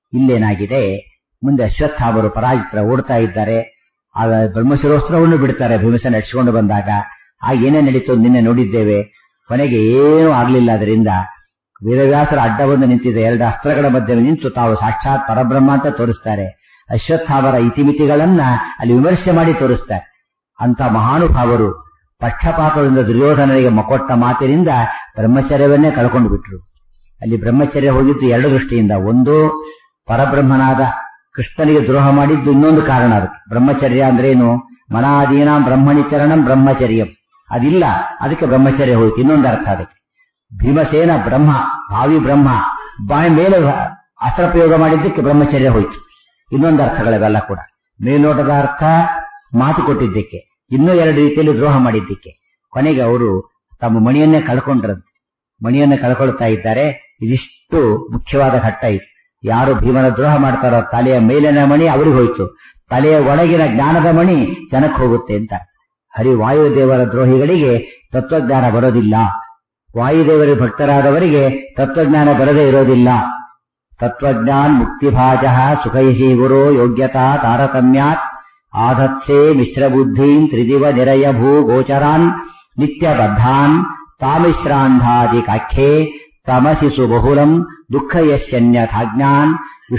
ಇಲ್ಲೇನಾಗಿದೆ, ಮುಂದೆ ಅಶ್ವತ್ಥಾಮರು ಪರಾಜಿತರ ಓಡ್ತಾ ಇದ್ದಾರೆ. ಆಗ ಬ್ರಹ್ಮಶಿರೋಸ್ತ್ರವನ್ನು ಬಿಡ್ತಾರೆ ಭೀಮಸೇನ ನಡೆಸಿಕೊಂಡು ಬಂದಾಗ. ಆಗ ಏನೇ ನಡೀತು ನಿನ್ನೆ ನೋಡಿದ್ದೇವೆ. ಕೊನೆಗೆ ಏನೂ ಆಗ್ಲಿಲ್ಲ. ಅದರಿಂದ ವೇದವ್ಯಾಸರ ಅಡ್ಡವನ್ನು ನಿಂತಿದ್ದ ಎರಡು ಅಸ್ತ್ರಗಳ ಮಧ್ಯೆ ನಿಂತು ತಾವು ಸಾಕ್ಷಾತ್ ಪರಬ್ರಹ್ಮ ಅಂತ ತೋರಿಸ್ತಾರೆ. ಅಶ್ವತ್ಥಾಮರ ಇತಿಮಿತಿಗಳನ್ನ ಅಲ್ಲಿ ವಿಮರ್ಶೆ ಮಾಡಿ ತೋರಿಸ್ತಾರೆ. ಅಂತ ಮಹಾನುಭಾವರು ಪಕ್ಷಪಾತದಿಂದ ದುರ್ಯೋಧನನಿಗೆ ಮಕೊಟ್ಟ ಮಾತಿನಿಂದ ಬ್ರಹ್ಮಚರ್ಯವನ್ನೇ ಕಳ್ಕೊಂಡು ಬಿಟ್ರು. ಅಲ್ಲಿ ಬ್ರಹ್ಮಚರ್ಯ ಹೋಗಿದ್ದು ಎರಡು ದೃಷ್ಟಿಯಿಂದ. ಒಂದು, ಪರಬ್ರಹ್ಮನಾದ ಕೃಷ್ಣನಿಗೆ ದ್ರೋಹ ಮಾಡಿದ್ದು ಇನ್ನೊಂದು ಕಾರಣ. ಅದಕ್ಕೆ ಬ್ರಹ್ಮಚರ್ಯ ಅಂದ್ರೇನು? ಮನಾದೀನಾಂ ಬ್ರಹ್ಮಣಿಚರಣಂ ಬ್ರಹ್ಮಚರ್ಯಂ. ಅದಿಲ್ಲ, ಅದಕ್ಕೆ ಬ್ರಹ್ಮಚರ್ಯ ಹೋಯ್ತು. ಇನ್ನೊಂದು ಅರ್ಥ ಅದಕ್ಕೆ. ಭೀಮಸೇನ ಬ್ರಹ್ಮ, ಭಾವಿ ಬ್ರಹ್ಮ, ಬಾಯಿ ಮೇಲೆ ಅಸ್ತ್ರ ಪ್ರಯೋಗ ಮಾಡಿದ್ದಕ್ಕೆ ಬ್ರಹ್ಮಚರ್ಯ ಹೋಯ್ತು. ಇನ್ನೊಂದು ಅರ್ಥಗಳಿವೆಲ್ಲ ಕೂಡ. ಮೇಲ್ನೋಟದ ಅರ್ಥ ಮಾತು ಕೊಟ್ಟಿದ್ದಕ್ಕೆ, ಇನ್ನೂ ಎರಡು ರೀತಿಯಲ್ಲಿ ದ್ರೋಹ ಮಾಡಿದ್ದಕ್ಕೆ. ಕೊನೆಗೆ ಅವರು ತಮ್ಮ ಮಣಿಯನ್ನೇ ಕಳ್ಕೊಂಡ್ರಂತೆ. ಮಣಿಯನ್ನೇ ಕಳ್ಕೊಳ್ತಾ ಇದ್ದಾರೆ. ಇದಿಷ್ಟು ಮುಖ್ಯವಾದ ಘಟ್ಟ ಇದು. ಯಾರು ಭೀಮನ ದ್ರೋಹ ಮಾಡ್ತಾರೋ ತಲೆಯ ಮೇಲಿನ ಮಣಿ ಅವರಿಗೆ ಹೋಯ್ತು, ತಲೆಯ ಒಳಗಿನ ಜ್ಞಾನದ ಮಣಿ ಜನಕ್ಕೆ ಹೋಗುತ್ತೆ ಅಂತ. ಹರಿ ವಾಯುದೇವರ ದ್ರೋಹಿಗಳಿಗೆ ತತ್ವಜ್ಞಾನ ಬರೋದಿಲ್ಲ. ವಾಯುದೇವರ ಭಕ್ತರಾದವರಿಗೆ ತತ್ವಜ್ಞಾನ ಬರದೇ ಇರೋದಿಲ್ಲ. ತತ್ವಜ್ಞಾನ್ ಮುಕ್ತಿಭಾಜ ಸುಖೈಷಿ ಗುರು ಯೋಗ್ಯತಾ ತಾರತಮ್ಯಾತ್ ಆಧತ್ಸೆ ಮಿಶ್ರಬುದ್ಧೀನ್ ತ್ರಿದಿವ ನಿರಯ ಭೂ ಗೋಚರಾನ್ ನಿತ್ಯಬದ್ಧಾನ್ ತಾಮಿಶ್ರಾಂಧಾದಿ ಕಾಖ್ಯೆ ತಮಸಿ ಸುಬಹುಲಂ ದುಃಖ ಯಶ್ಯನ್ಯಥಾಜ್ಞಾನ್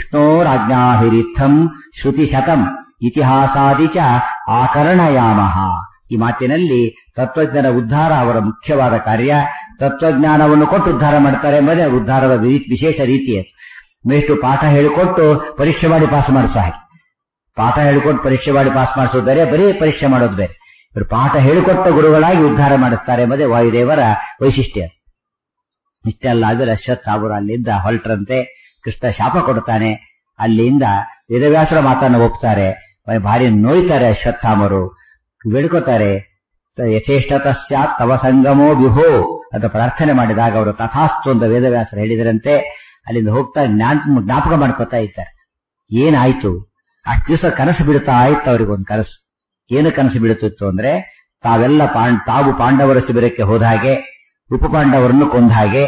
ವಿಷ್ಣೋರಾಜ್ಞಾಹಿರಿತ್ಥಂ ಶ್ರುತಿಶತಂ ಇತಿಹಾಸಾದಿ ಚ ಆಕರಣಯಾಮಃ. ಈ ಮಾತಿನಲ್ಲಿ ತತ್ವಜ್ಞಾನ ಉದ್ಧಾರ ಅವರ ಮುಖ್ಯವಾದ ಕಾರ್ಯ. ತತ್ವಜ್ಞಾನವನ್ನು ಕೊಟ್ಟು ಉದ್ಧಾರ ಮಾಡ್ತಾರೆ ಎಂಬುದೇ ಉದ್ಧಾರದ ವಿಶೇಷ ರೀತಿ. ಮೇಷ್ಟು ಪಾಠ ಹೇಳಿಕೊಟ್ಟು ಪರೀಕ್ಷೆ ಮಾಡಿ ಪಾಸ್ ಮಾಡಿಸೋ ಹಾಗೆ. ಪಾಠ ಹೇಳಿಕೊಟ್ಟು ಪರೀಕ್ಷೆ ಮಾಡಿ ಪಾಸ್ ಮಾಡಿಸೋದು ಬೇರೆ, ಬರೀ ಪರೀಕ್ಷೆ ಮಾಡೋದು ಬೇರೆ. ಇವರು ಪಾಠ ಹೇಳಿಕೊಟ್ಟ ಗುರುಗಳಾಗಿ ಉದ್ಧಾರ ಮಾಡಿಸ್ತಾರೆ ಎಂಬುದೇ ವಾಯುದೇವರ ವೈಶಿಷ್ಟ್ಯ. ಇಷ್ಟೆಲ್ಲ ಆದರೆ ಅಶ್ವತ್ಥಾಮರು ಅಲ್ಲಿಂದ ಹೊರಟ್ರಂತೆ. ಕೃಷ್ಣ ಶಾಪ ಕೊಡ್ತಾನೆ. ಅಲ್ಲಿಂದ ವೇದವ್ಯಾಸರ ಮಾತನ್ನು ಒಪ್ತಾರೆ. ಭಾರಿ ನೋಯ್ತಾರೆ ಅಶ್ವತ್ಥಾಮರು, ಬೇಡ್ಕೋತಾರೆ. ಯಥೇಷ್ಟತ ಸ್ಯಾತ್ ತವ ಸಂಗಮೋ ವಿಭೋ ಅಂತ ಪ್ರಾರ್ಥನೆ ಮಾಡಿದಾಗ ಅವರು ತಥಾಸ್ತು ಅಂತ ವೇದವ್ಯಾಸರು ಹೇಳಿದರಂತೆ. ಅಲ್ಲಿಂದ ಹೋಗ್ತಾ ಜ್ಞಾನ ಜ್ಞಾಪಕ ಮಾಡ್ಕೋತಾ ಇದ್ದಾರೆ. ಏನಾಯ್ತು? ಅಷ್ಟು ದಿವಸ ಕನಸು ಬಿಡುತ್ತಾ ಆಯ್ತು ಅವರಿಗೊಂದು ಕನಸು. ಏನು ಕನಸು ಬಿಡುತ್ತಿತ್ತು ಅಂದ್ರೆ, ತಾವೆಲ್ಲ ಪಾಂಡ್ ತಾವು ಪಾಂಡವರ ಶಿಬಿರಕ್ಕೆ ಹೋದ ಹಾಗೆ, ಉಪಪಾಂಡವರನ್ನು ಕೊಂದ ಹಾಗೆ,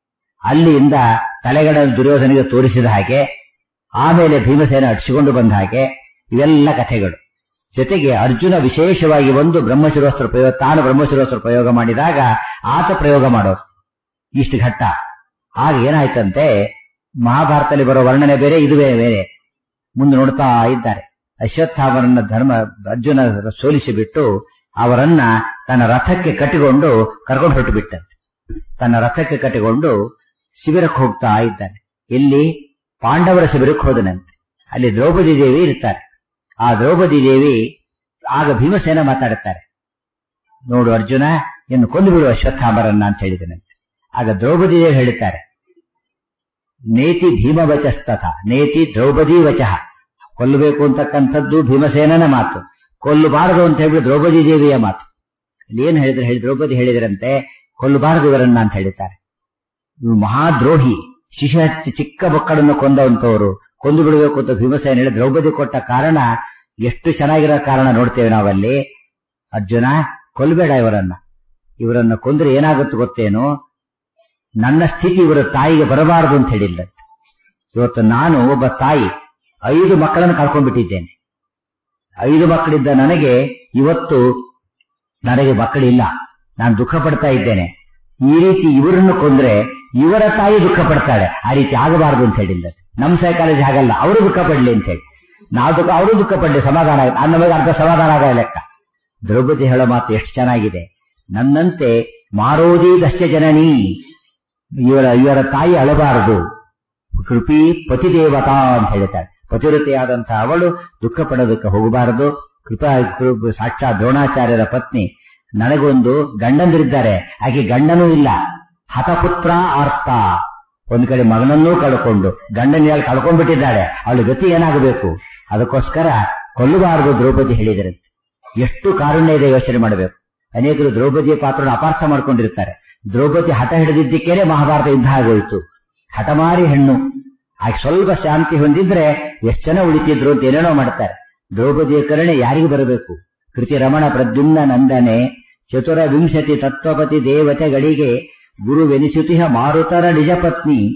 ಅಲ್ಲಿಂದ ತಲೆಗಳನ್ನು ದುರ್ಯೋಧನಿಗೆ ತೋರಿಸಿದ ಹಾಗೆ, ಆಮೇಲೆ ಭೀಮಸೇನ ಅಡಿಸಿಕೊಂಡು ಬಂದ ಹಾಗೆ, ಇವೆಲ್ಲ ಕಥೆಗಳು. ಜೊತೆಗೆ ಅರ್ಜುನ ವಿಶೇಷವಾಗಿ ಒಂದು ಬ್ರಹ್ಮಶಿರೋಸ್ತ್ರ ಪ್ರಯೋಗ, ತಾನು ಬ್ರಹ್ಮಶಿರೋಸ್ತ್ರ ಪ್ರಯೋಗ ಮಾಡಿದಾಗ ಆತ ಪ್ರಯೋಗ ಮಾಡೋದು. ಇಷ್ಟು ಘಟ್ಟ. ಆಗ ಏನಾಯ್ತಂತೆ, ಮಹಾಭಾರತದಲ್ಲಿ ಬರೋ ವರ್ಣನೆ ಬೇರೆ, ಇದುವೇ ಬೇರೆ. ಮುಂದೆ ನೋಡ್ತಾ ಇದ್ದಾರೆ. ಅಶ್ವತ್ಥಾಮರನ್ನ ಧರ್ಮ ಅರ್ಜುನ ಸೋಲಿಸಿಬಿಟ್ಟು ಅವರನ್ನ ತನ್ನ ರಥಕ್ಕೆ ಕಟ್ಟಿಕೊಂಡು ಕರ್ಕೊಂಡು ಹೊರಟು ಬಿಟ್ಟಂತೆ. ತನ್ನ ರಥಕ್ಕೆ ಕಟ್ಟಿಕೊಂಡು ಶಿಬಿರಕ್ಕೆ ಹೋಗ್ತಾ ಇದ್ದಾನೆ. ಇಲ್ಲಿ ಪಾಂಡವರ ಶಿಬಿರಕ್ಕೆ ಹೋದನಂತೆ. ಅಲ್ಲಿ ದ್ರೌಪದಿ ದೇವಿ ಇರ್ತಾರೆ. ಆ ದ್ರೌಪದಿ ದೇವಿ ಆಗ ಭೀಮಸೇನ ಮಾತಾಡುತ್ತಾರೆ, ನೋಡು ಅರ್ಜುನ, ಇನ್ನು ಕೊಂದು ಬಿಡು ಅಶ್ವತ್ಥಾಮರನ್ನ ಅಂತ ಹೇಳಿದನಂತೆ. ಆಗ ದ್ರೌಪದಿ ದೇವಿ ಹೇಳುತ್ತಾರೆ, ನೇತಿ ಭೀಮವಚಸ್ತಥ ನೇತಿ ದ್ರೌಪದಿ ವಚಃ. ಕೊಲ್ಲಬೇಕು ಅಂತಕ್ಕಂಥದ್ದು ಭೀಮಸೇನನ ಮಾತು, ಕೊಲ್ಲಬಾರದು ಅಂತ ಹೇಳಿ ದ್ರೌಪದಿ ದೇವಿಯ ಮಾತು. ಇಲ್ಲಿ ಏನು ಹೇಳಿದ್ರೆ ಹೇಳಿ ದ್ರೌಪದಿ ಹೇಳಿದ್ರಂತೆ, ಕೊಲ್ಲಬಾರದು ಇವರನ್ನ ಅಂತ ಹೇಳಿದ್ದಾರೆ. ಇವು ಮಹಾದ್ರೋಹಿ, ಶಿಶು ಹತ್ತಿ ಚಿಕ್ಕ ಮಕ್ಕಳನ್ನು ಕೊಂದಂತವರು, ಕೊಂದು ಬಿಡಬೇಕು ಅಂತ ಭೀಮಸೇನ ಹೇಳಿ ದ್ರೌಪದಿ ಕೊಟ್ಟ ಕಾರಣ ಎಷ್ಟು ಚೆನ್ನಾಗಿರೋ ಕಾರಣ ನೋಡ್ತೇವೆ ನಾವಲ್ಲಿ. ಅರ್ಜುನ, ಕೊಲ್ಲಬೇಡ ಇವರನ್ನ, ಇವರನ್ನ ಕೊಂದ್ರೆ ಏನಾಗುತ್ತೆ ಗೊತ್ತೇನು, ನನ್ನ ಸ್ಥಿತಿ ಇವರ ತಾಯಿಗೆ ಬರಬಾರದು ಅಂತ ಹೇಳಿಲ್ಲ. ಇವತ್ತು ನಾನು ಒಬ್ಬ ತಾಯಿ ಐದು ಮಕ್ಕಳನ್ನು ಕಳ್ಕೊಂಡ್ಬಿಟ್ಟಿದ್ದೇನೆ. ಐದು ಮಕ್ಕಳಿದ್ದ ನನಗೆ ಇವತ್ತು ನನಗೆ ಮಕ್ಕಳಿಲ್ಲ, ನಾನು ದುಃಖ ಪಡ್ತಾ ಇದ್ದೇನೆ. ಈ ರೀತಿ ಇವರನ್ನು ಕೊಂದ್ರೆ ಇವರ ತಾಯಿ ದುಃಖ ಪಡ್ತಾಳೆ. ಆ ರೀತಿ ಆಗಬಾರದು ಅಂತ ಹೇಳಿಲ್ಲ. ನಮ್ಮ ಸೈಕಾಲಜಿ ಹಾಗಲ್ಲ, ಅವರು ದುಃಖ ಪಡ್ಲಿ ಅಂತ ಹೇಳಿ ನಾವು ದುಃಖ ಅವರು ದುಃಖ ಪಡ್ಲಿ, ಸಮಾಧಾನ ಆಗ ನಮಗೆ ಅರ್ಧ ಸಮಾಧಾನ ಆಗ ಲೆಕ್ಕ. ದ್ರೌಪದಿ ಹೇಳೋ ಮಾತು ಎಷ್ಟು ಚೆನ್ನಾಗಿದೆ. ನನ್ನಂತೆ ಮಾರೋದಿ ದಶ್ಯ ಜನನಿ, ಇವರ ಇವರ ತಾಯಿ ಅಳಬಾರದು. ಕೃಪಿ ಪತಿದೇವತಾ ಅಂತ ಹೇಳ್ತಾಳೆ. ಪತಿವ್ರತೆಯಾದಂತಹ ಅವಳು ದುಃಖ ಪಡೋದಕ್ಕೆ ಹೋಗಬಾರದು. ಕೃಪಾ ಸಾಕ್ಷಾತ್ ದ್ರೋಣಾಚಾರ್ಯರ ಪತ್ನಿ. ನನಗೊಂದು ಗಂಡಂದಿರಿದ್ದಾರೆ, ಆಕೆ ಗಂಡನೂ ಇಲ್ಲ. ಹತಪುತ್ರ ಆರ್ತ, ಒಂದ್ ಕಡೆ ಮಗನನ್ನೂ ಕಳ್ಕೊಂಡು ಗಂಡನ ಕಳ್ಕೊಂಡ್ಬಿಟ್ಟಿದ್ದಾಳೆ. ಅವಳ ಗತಿ ಏನಾಗಬೇಕು? ಅದಕ್ಕೋಸ್ಕರ ಕೊಲ್ಲಬಾರದು ದ್ರೌಪದಿ ಹೇಳಿದರೆ. ಎಷ್ಟು ಕಾರುಣ್ಯ ಇದೆ ಯೋಚನೆ ಮಾಡಬೇಕು. ಅನೇಕರು ದ್ರೌಪದಿಯ ಪಾತ್ರವನ್ನು ಅಪಾರ್ಥ ಮಾಡ್ಕೊಂಡಿರ್ತಾರೆ. ದ್ರೌಪದಿ ಹಠ ಹಿಡಿದಿದ್ದಕ್ಕೇನೆ ಮಹಾಭಾರತ ಯುದ್ಧ ಆಗೋಯ್ತು. ಹಠಮಾರಿ ಹೆಣ್ಣು, ಆಕೆ ಸ್ವಲ್ಪ ಶಾಂತಿ ಹೊಂದಿದ್ರೆ ಎಷ್ಟು ಜನ ಉಳಿತಿದ್ರು ಅಂತ ಏನೇನೋ ಮಾಡ್ತಾರೆ. ದ್ರೌಪದಿಯ ಕರುಣೆ ಯಾರಿಗೂ ಬರಬೇಕು? ಕೃತಿ ರಮಣ ಪ್ರದ್ಯುಮ್ನ ನಂದನೆ ಚತುರ ವಿಂಶತಿ ತತ್ವಪತಿ ದೇವತೆಗಳಿಗೆ ಗುರುವೆನಿಸುತಿಹ ಮಾರುತರ ನಿಜ ಪತ್ನಿ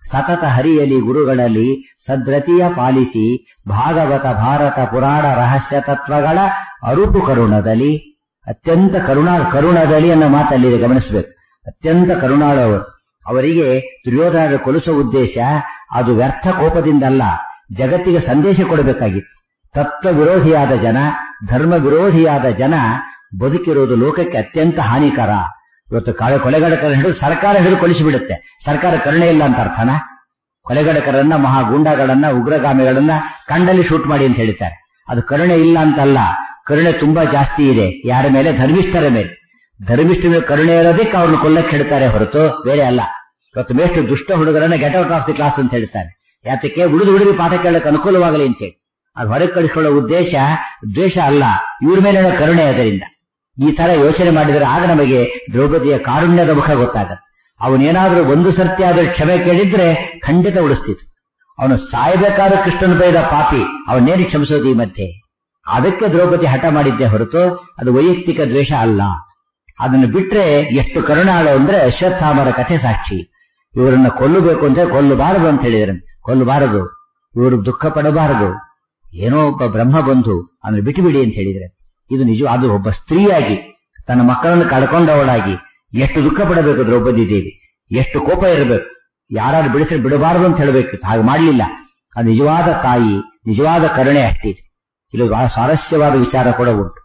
ಸತತ ಹರಿಯಲಿ ಗುರುಗಳಲ್ಲಿ ಸದ್ರತಿಯ ಪಾಲಿಸಿ ಭಾಗವತ ಭಾರತ ಪುರಾಣ ರಹಸ್ಯ ತತ್ವಗಳ ಅರುಪು ಕರುಣದಲ್ಲಿ ಅತ್ಯಂತ ಕರುಣಾ ಕರುಣದಲ್ಲಿ ಅನ್ನೋ ಮಾತಲ್ಲಿದೆ, ಗಮನಿಸಬೇಕು. ಅತ್ಯಂತ ಕರುಣಾಳು ಅವರು. ಅವರಿಗೆ ದುರ್ಯೋಧನ ಕೊಲಿಸುವ ಉದ್ದೇಶ ಅದು ವ್ಯರ್ಥ ಕೋಪದಿಂದಲ್ಲ, ಜಗತ್ತಿಗೆ ಸಂದೇಶ ಕೊಡಬೇಕಾಗಿತ್ತು. ತತ್ವ ವಿರೋಧಿಯಾದ ಜನ, ಧರ್ಮ ವಿರೋಧಿಯಾದ ಜನ ಬದುಕಿರುವುದು ಲೋಕಕ್ಕೆ ಅತ್ಯಂತ ಹಾನಿಕರ. ಇವತ್ತು ಕೊಲೆಗಡಕರ ಹಿಡಿದು ಸರ್ಕಾರ ಹಿಡಿದು ಕೊಲಿಸಿಬಿಡುತ್ತೆ. ಸರ್ಕಾರ ಕರುಣೆ ಇಲ್ಲ ಅಂತ ಅರ್ಥನ? ಕೊಲೆಗಡಕರನ್ನ, ಮಹಾಗೂಂಡಗಳನ್ನ, ಉಗ್ರಗಾಮಿಗಳನ್ನ ಕಂಡಲ್ಲಿ ಶೂಟ್ ಮಾಡಿ ಅಂತ ಹೇಳ್ತಾರೆ. ಅದು ಕರುಣೆ ಇಲ್ಲ ಅಂತಲ್ಲ, ಕರುಣೆ ತುಂಬಾ ಜಾಸ್ತಿ ಇದೆ. ಯಾರ ಮೇಲೆ? ಧರ್ಮಿಷ್ಠರ ಮೇಲೆ. ಧರ್ಮಿಷ್ಠರ ಮೇಲೆ ಕರುಣೆ ಇರೋದಕ್ಕೆ ಅವ್ರನ್ನ ಕೊಲ್ಲಕ್ಕೆ ಹೇಳ್ತಾರೆ ಹೊರತು ಬೇರೆ ಅಲ್ಲ. ಇವತ್ತು ಮೇಷ್ಟು ದುಷ್ಟ ಹುಡುಗರನ್ನ get out of the class ಅಂತ ಹೇಳ್ತಾರೆ. ಯಾತಕ್ಕೆ? ಉಳಿದು ಹುಡುಗಿ ಪಾಠ ಕೇಳಕ್ಕೆ ಅನುಕೂಲವಾಗಲಿ ಅಂತೇಳಿ. ಅದು ಹೊರಗೆ ಕಳಿಸ್ಕೊಳ್ಳೋ ಉದ್ದೇಶ ದ್ವೇಷ ಅಲ್ಲ, ಇವ್ರ ಮೇಲೆ ಕರುಣೆ. ಅದರಿಂದ ಈ ತರ ಯೋಚನೆ ಮಾಡಿದರೆ ಆಗ ನಮಗೆ ದ್ರೌಪದಿಯ ಕಾರುಣ್ಯದ ಮುಖ ಗೊತ್ತಾಗತ್ತೆ. ಅವನೇನಾದ್ರೂ ಒಂದು ಸರ್ತಿ ಆದ್ರೆ ಕ್ಷಮೆ ಕೇಳಿದ್ರೆ ಖಂಡಿತ ಉಳಿಸ್ತಿತ್ತು. ಅವನು ಸಾಯಬೇಕಾದ್ರೂ ಕೃಷ್ಣನ ಬೈದ ಪಾಪಿ, ಅವನ್ನೇನು ಕ್ಷಮಿಸೋದು ಈ ಮಧ್ಯೆ? ಅದಕ್ಕೆ ದ್ರೌಪದಿ ಹಠ ಮಾಡಿದ್ದೆ ಹೊರತು ಅದು ವೈಯಕ್ತಿಕ ದ್ವೇಷ ಅಲ್ಲ. ಅದನ್ನು ಬಿಟ್ರೆ ಎಷ್ಟು ಕರುಣಾಳು ಅಂದ್ರೆ ಅಶ್ವತ್ಥಾಮರ ಕಥೆ ಸಾಕ್ಷಿ. ಇವರನ್ನ ಕೊಲ್ಲಬೇಕು ಅಂದ್ರೆ ಕೊಲ್ಲಬಾರದು ಅಂತ ಹೇಳಿದ್ರೆ, ಕೊಲ್ಲಬಾರದು, ಇವರು ದುಃಖ ಪಡಬಾರದು, ಏನೋ ಒಬ್ಬ ಬ್ರಹ್ಮ ಬಂಧು ಅಂದ್ರೆ ಬಿಟ್ಟು ಬಿಡಿ ಅಂತ ಹೇಳಿದ್ರೆ, ಇದು ನಿಜ. ಅದು ಒಬ್ಬ ಸ್ತ್ರೀಯಾಗಿ ತನ್ನ ಮಕ್ಕಳನ್ನು ಕಳ್ಕೊಂಡವಳಾಗಿ ಎಷ್ಟು ದುಃಖ ಪಡಬೇಕು ದ್ರೌಪದಿ ದೇವಿ, ಎಷ್ಟು ಕೋಪ ಇರಬೇಕು. ಯಾರು ಬಿಡಿಸಿ ಬಿಡಬಾರದು ಅಂತ ಹೇಳಬೇಕಿತ್ತು, ಹಾಗೆ ಮಾಡಲಿಲ್ಲ. ಅದು ನಿಜವಾದ ತಾಯಿ, ನಿಜವಾದ ಕರುಣೆ ಅಷ್ಟಿದೆ. ಇಲ್ಲಿ ಬಹಳ ಸ್ವಾರಸ್ಯವಾದ ವಿಚಾರ ಕೂಡ ಉಂಟು.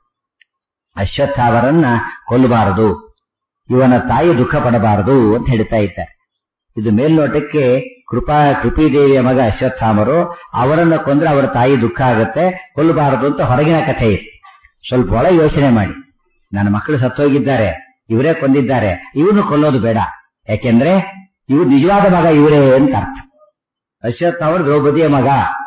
ಅಶ್ವತ್ಥಾಮರನ್ನ ಕೊಲ್ಲಬಾರದು, ಇವನ ತಾಯಿ ದುಃಖ ಪಡಬಾರದು ಅಂತ ಹೇಳ್ತಾ ಇದ್ದಾರೆ. ಇದು ಮೇಲ್ನೋಟಕ್ಕೆ ಕೃಪಾ ಕೃಪಿದೇವಿಯ ಮಗ ಅಶ್ವತ್ಥಾಮರು, ಅವರನ್ನ ಕೊಂದ್ರೆ ಅವರ ತಾಯಿ ದುಃಖ ಆಗುತ್ತೆ, ಕೊಲ್ಲಬಾರದು ಅಂತ ಹೊರಗಿನ ಕಥೆ ಇದೆ. ಸ್ವಲ್ಪ ಒಳಗೆ ಯೋಚನೆ ಮಾಡಿ, ನನ್ನ ಮಕ್ಕಳು ಸತ್ತೋಗಿದ್ದಾರೆ, ಇವರೇ ಕೊಂದಿದ್ದಾರೆ, ಇವನು ಕೊಲ್ಲೋದು ಬೇಡ. ಯಾಕೆಂದ್ರೆ ಇವ್ರು ನಿಜವಾದ ಮಗ ಇವರೇ ಅಂತ ಅರ್ಥ. ಅಶ್ವತ್ಥಾಮರು ದ್ರೌಪದಿಯ ಮಗ.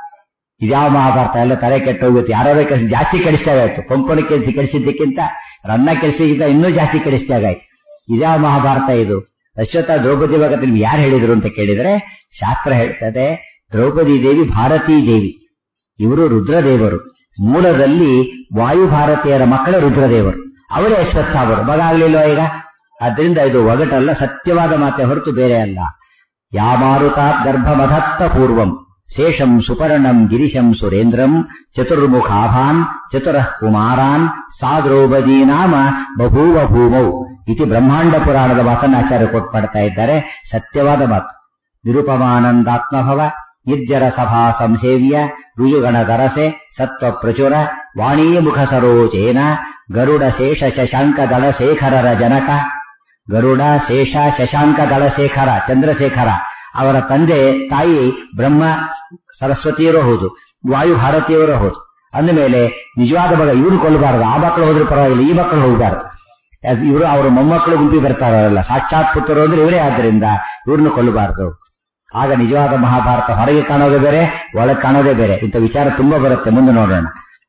ಇದ್ಯಾವ ಮಹಾಭಾರತ? ಎಲ್ಲ ತಲೆ ಕೆಟ್ಟೋಗುತ್ತೆ. ಯಾರೋ ಕೆಲಸ ಜಾಸ್ತಿ ಕೆಡಿಸ್ತಾಗಾಯ್ತು. ಪಂಪನ ಕೆಲಸ ಕೆಡಿಸಿದ್ದಕ್ಕಿಂತ ರನ್ನ ಕೆಲಸಕ್ಕಿಂತ ಇನ್ನೂ ಜಾಸ್ತಿ ಕೆಡಿಸ್ತಾಗಾಯ್ತು. ಇದ್ಯಾವ ಮಹಾಭಾರತ ಇದು? ಅಶ್ವತ್ಥ ದ್ರೌಪದಿ ಬಗ್ಗೆ ನಿಮ್ಗೆ ಯಾರು ಹೇಳಿದ್ರು ಅಂತ ಕೇಳಿದ್ರೆ, ಶಾಸ್ತ್ರ ಹೇಳ್ತದೆ ದ್ರೌಪದಿ ದೇವಿ ಭಾರತೀ ದೇವಿ, ಇವರು ರುದ್ರದೇವರು. ಮೂಲದಲ್ಲಿ ವಾಯು ಭಾರತೀಯರ ಮಕ್ಕಳೇ ರುದ್ರದೇವರು, ಅವರೇ ಅಶ್ವತ್ಥಾಮರು. ಮಗ ಆಗ್ಲಿಲ್ವಾ ಈಗ? ಆದ್ರಿಂದ ಇದು ಒಗಟಲ್ಲ, ಸತ್ಯವಾದ ಮಾತೆ ಹೊರತು ಬೇರೆ ಅಲ್ಲ. ಯಾಮಾರುತಾತ್ ಗರ್ಭಮಧತ್ತ ಪೂರ್ವಂ ಶೇಷಂ ಸುಪರ್ಣಂ ಗಿರಿಶಂ ಸುರೇಂದ್ರಂ ಚತುರ್ಮುಖಾಭಾನ್ ಚತುರಃ ಕುಮಾರಾನ್ ಸಾ ದ್ರೌಪದಿ ನಾಮ ಬಭೂವ ಭೂಮೌ ಇತಿ ಬ್ರಹ್ಮಾಂಡ ಪುರಾಣದ ಮಾತನ್ನು ಆಚಾರ್ಯ ಕೊಟ್ಪಾಡ್ತಾ ಇದ್ದಾರೆ. ಸತ್ಯವಾದ ಮಾತು. ನಿರುಪಮಾನಂದಾತ್ಮಭವ ನಿರ್ಜರ ಸಭಾ ಸಂಸೇವ್ಯ ರುಜುಗಣ ದರಸೆ ಸತ್ವ ಪ್ರಚುರ ವಾಣೀ ಮುಖ ಸರೋಜೇನ ಗರುಡ ಶೇಷ ಶಶಾಂಕ ದಳಶೇಖರರ ಜನಕ. ಗರುಡ ಶೇಷ ಶಶಾಂಕ ದಳಶೇಖರ ಚಂದ್ರಶೇಖರ ಅವರ ತಂದೆ ತಾಯಿ ಬ್ರಹ್ಮ ಸರಸ್ವತಿಯರೂ ಹೌದು, ವಾಯು ಭಾರತೀಯರೂ ಹೌದು. ಅಂದಮೇಲೆ ನಿಜವಾದ ಮಗ ಇವ್ರು ಕೊಲ್ಲಬಾರದು. ಆ ಮಕ್ಕಳು ಹೋದ್ರೆ ಪರವಾಗಿಲ್ಲ, ಈ ಮಕ್ಕಳು ಹೋಗಬಾರದು. ಇವರು ಅವರ ಮೊಮ್ಮಕ್ಕಳು ಗುಂಪಿ ಬರ್ತಾರಲ್ಲ, ಸಾಕ್ಷಾತ್ ಪುತ್ರರು ಅಂದ್ರೆ ಇವರೇ. ಆದ್ದರಿಂದ ಇವ್ರನ್ನು ಕೊಲ್ಲಬಾರದು. ಆಗ ನಿಜವಾದ ಮಹಾಭಾರತ ಹೊರಗೆ ಕಾಣೋದೇ ಬೇರೆ, ಒಳಗೆ ಕಾಣೋದೇ ಬೇರೆ. ಇಂಥ ವಿಚಾರ ತುಂಬಾ ಬರುತ್ತೆ, ಮುಂದೆ ನೋಡೋಣ.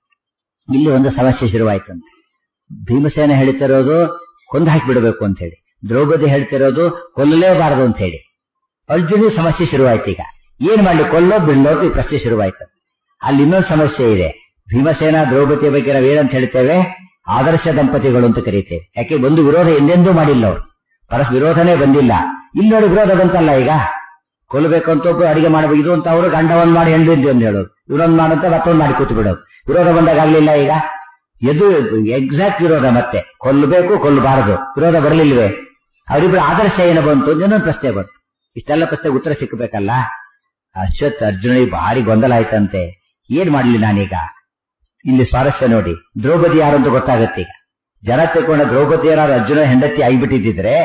ಇಲ್ಲಿ ಒಂದು ಸಮಸ್ಯೆ ಶುರುವಾಯ್ತಂತೆ. ಭೀಮಸೇನ ಹೇಳ್ತಿರೋದು ಕೊಂದು ಹಾಕಿಬಿಡಬೇಕು ಅಂತ ಹೇಳಿ, ದ್ರೌಪದಿ ಹೇಳ್ತಿರೋದು ಕೊಲ್ಲಲೇಬಾರದು ಅಂತ ಹೇಳಿ. ಅರ್ಜುನ ಸಮಸ್ಯೆ ಶುರುವಾಯ್ತು. ಈಗ ಏನ್ ಮಾಡ್ಲಿ, ಕೊಲ್ಲೋ ಬಿಡಲೋ ಈ ಪ್ರಶ್ನೆ ಶುರುವಾಯ್ತು. ಅಲ್ಲಿ ಇನ್ನೊಂದು ಸಮಸ್ಯೆ ಇದೆ. ಭೀಮಸೇನ ದ್ರೌಪದಿಯ ಬಗ್ಗೆ ನಾವು ಏನಂತ ಹೇಳ್ತೇವೆ? ಆದರ್ಶ ದಂಪತಿಗಳು ಅಂತ ಕರೀತೇವೆ. ಯಾಕೆ? ಒಂದು ವಿರೋಧ ಎಂದೆಂದೂ ಮಾಡಿಲ್ಲ ಅವರು, ಪರಸ್ ವಿರೋಧನೇ ಬಂದಿಲ್ಲ. ಇಲ್ಲಿ ನೋಡಿ ವಿರೋಧ ಬಂತಲ್ಲ. ಈಗ ಕೊಲ್ಲಬೇಕು ಅಂತ ಒಬ್ಬರು ಅಡಿಗೆ ಮಾಡಬೇಕು ಇದು ಅಂತ ಅವರು ಗಂಡ ಒಂದ್ ಮಾಡಿ ಹೆಂಡಿದ್ದು ಅಂತ ಹೇಳೋದು, ಇವರೊಂದು ಮಾಡಂತ ಮತ್ತೊಂದು ಮಾಡಿ ಕೂತು ಬಿಡೋದು. ವಿರೋಧ ಬಂದಾಗ ಆಗ್ಲಿಲ್ಲ. ಈಗ ಎದು ಎಕ್ಸಾಕ್ಟ್ ವಿರೋಧ. ಮತ್ತೆ ಕೊಲ್ಲಬೇಕು ಕೊಲ್ಲಬಾರದು ವಿರೋಧ ಬರಲಿಲ್ವೇ? ಅವರಿಬ್ಬರು ಆದರ್ಶ ಏನು ಬಂತು ಇನ್ನೊಂದು ಪ್ರಶ್ನೆ ಬಂತು. ಇಷ್ಟೆಲ್ಲ ಪ್ರಶ್ನೆಗೆ ಉತ್ತರ ಸಿಕ್ಕಬೇಕಲ್ಲ. ಅಶ್ವತ್ಥ ಅರ್ಜುನಿಗೆ ಭಾರಿ ಗೊಂದಲ ಆಯ್ತಂತೆ. ಏನ್ ಮಾಡ್ಲಿ ನಾನೀಗ? ಇಲ್ಲಿ ಸ್ವಾರಸ್ಯ ನೋಡಿ. ದ್ರೌಪದಿ ಯಾರು ಅಂತ ಗೊತ್ತಾಗತ್ತೆ. ಈಗ ಜನ ತಿಳ್ಕೊಂಡ ದ್ರೌಪದಿ ಯಾರು ಅರ್ಜುನ ಹೆಂಡತಿ ಆಗಿಬಿಟ್ಟಿದ್ರೆ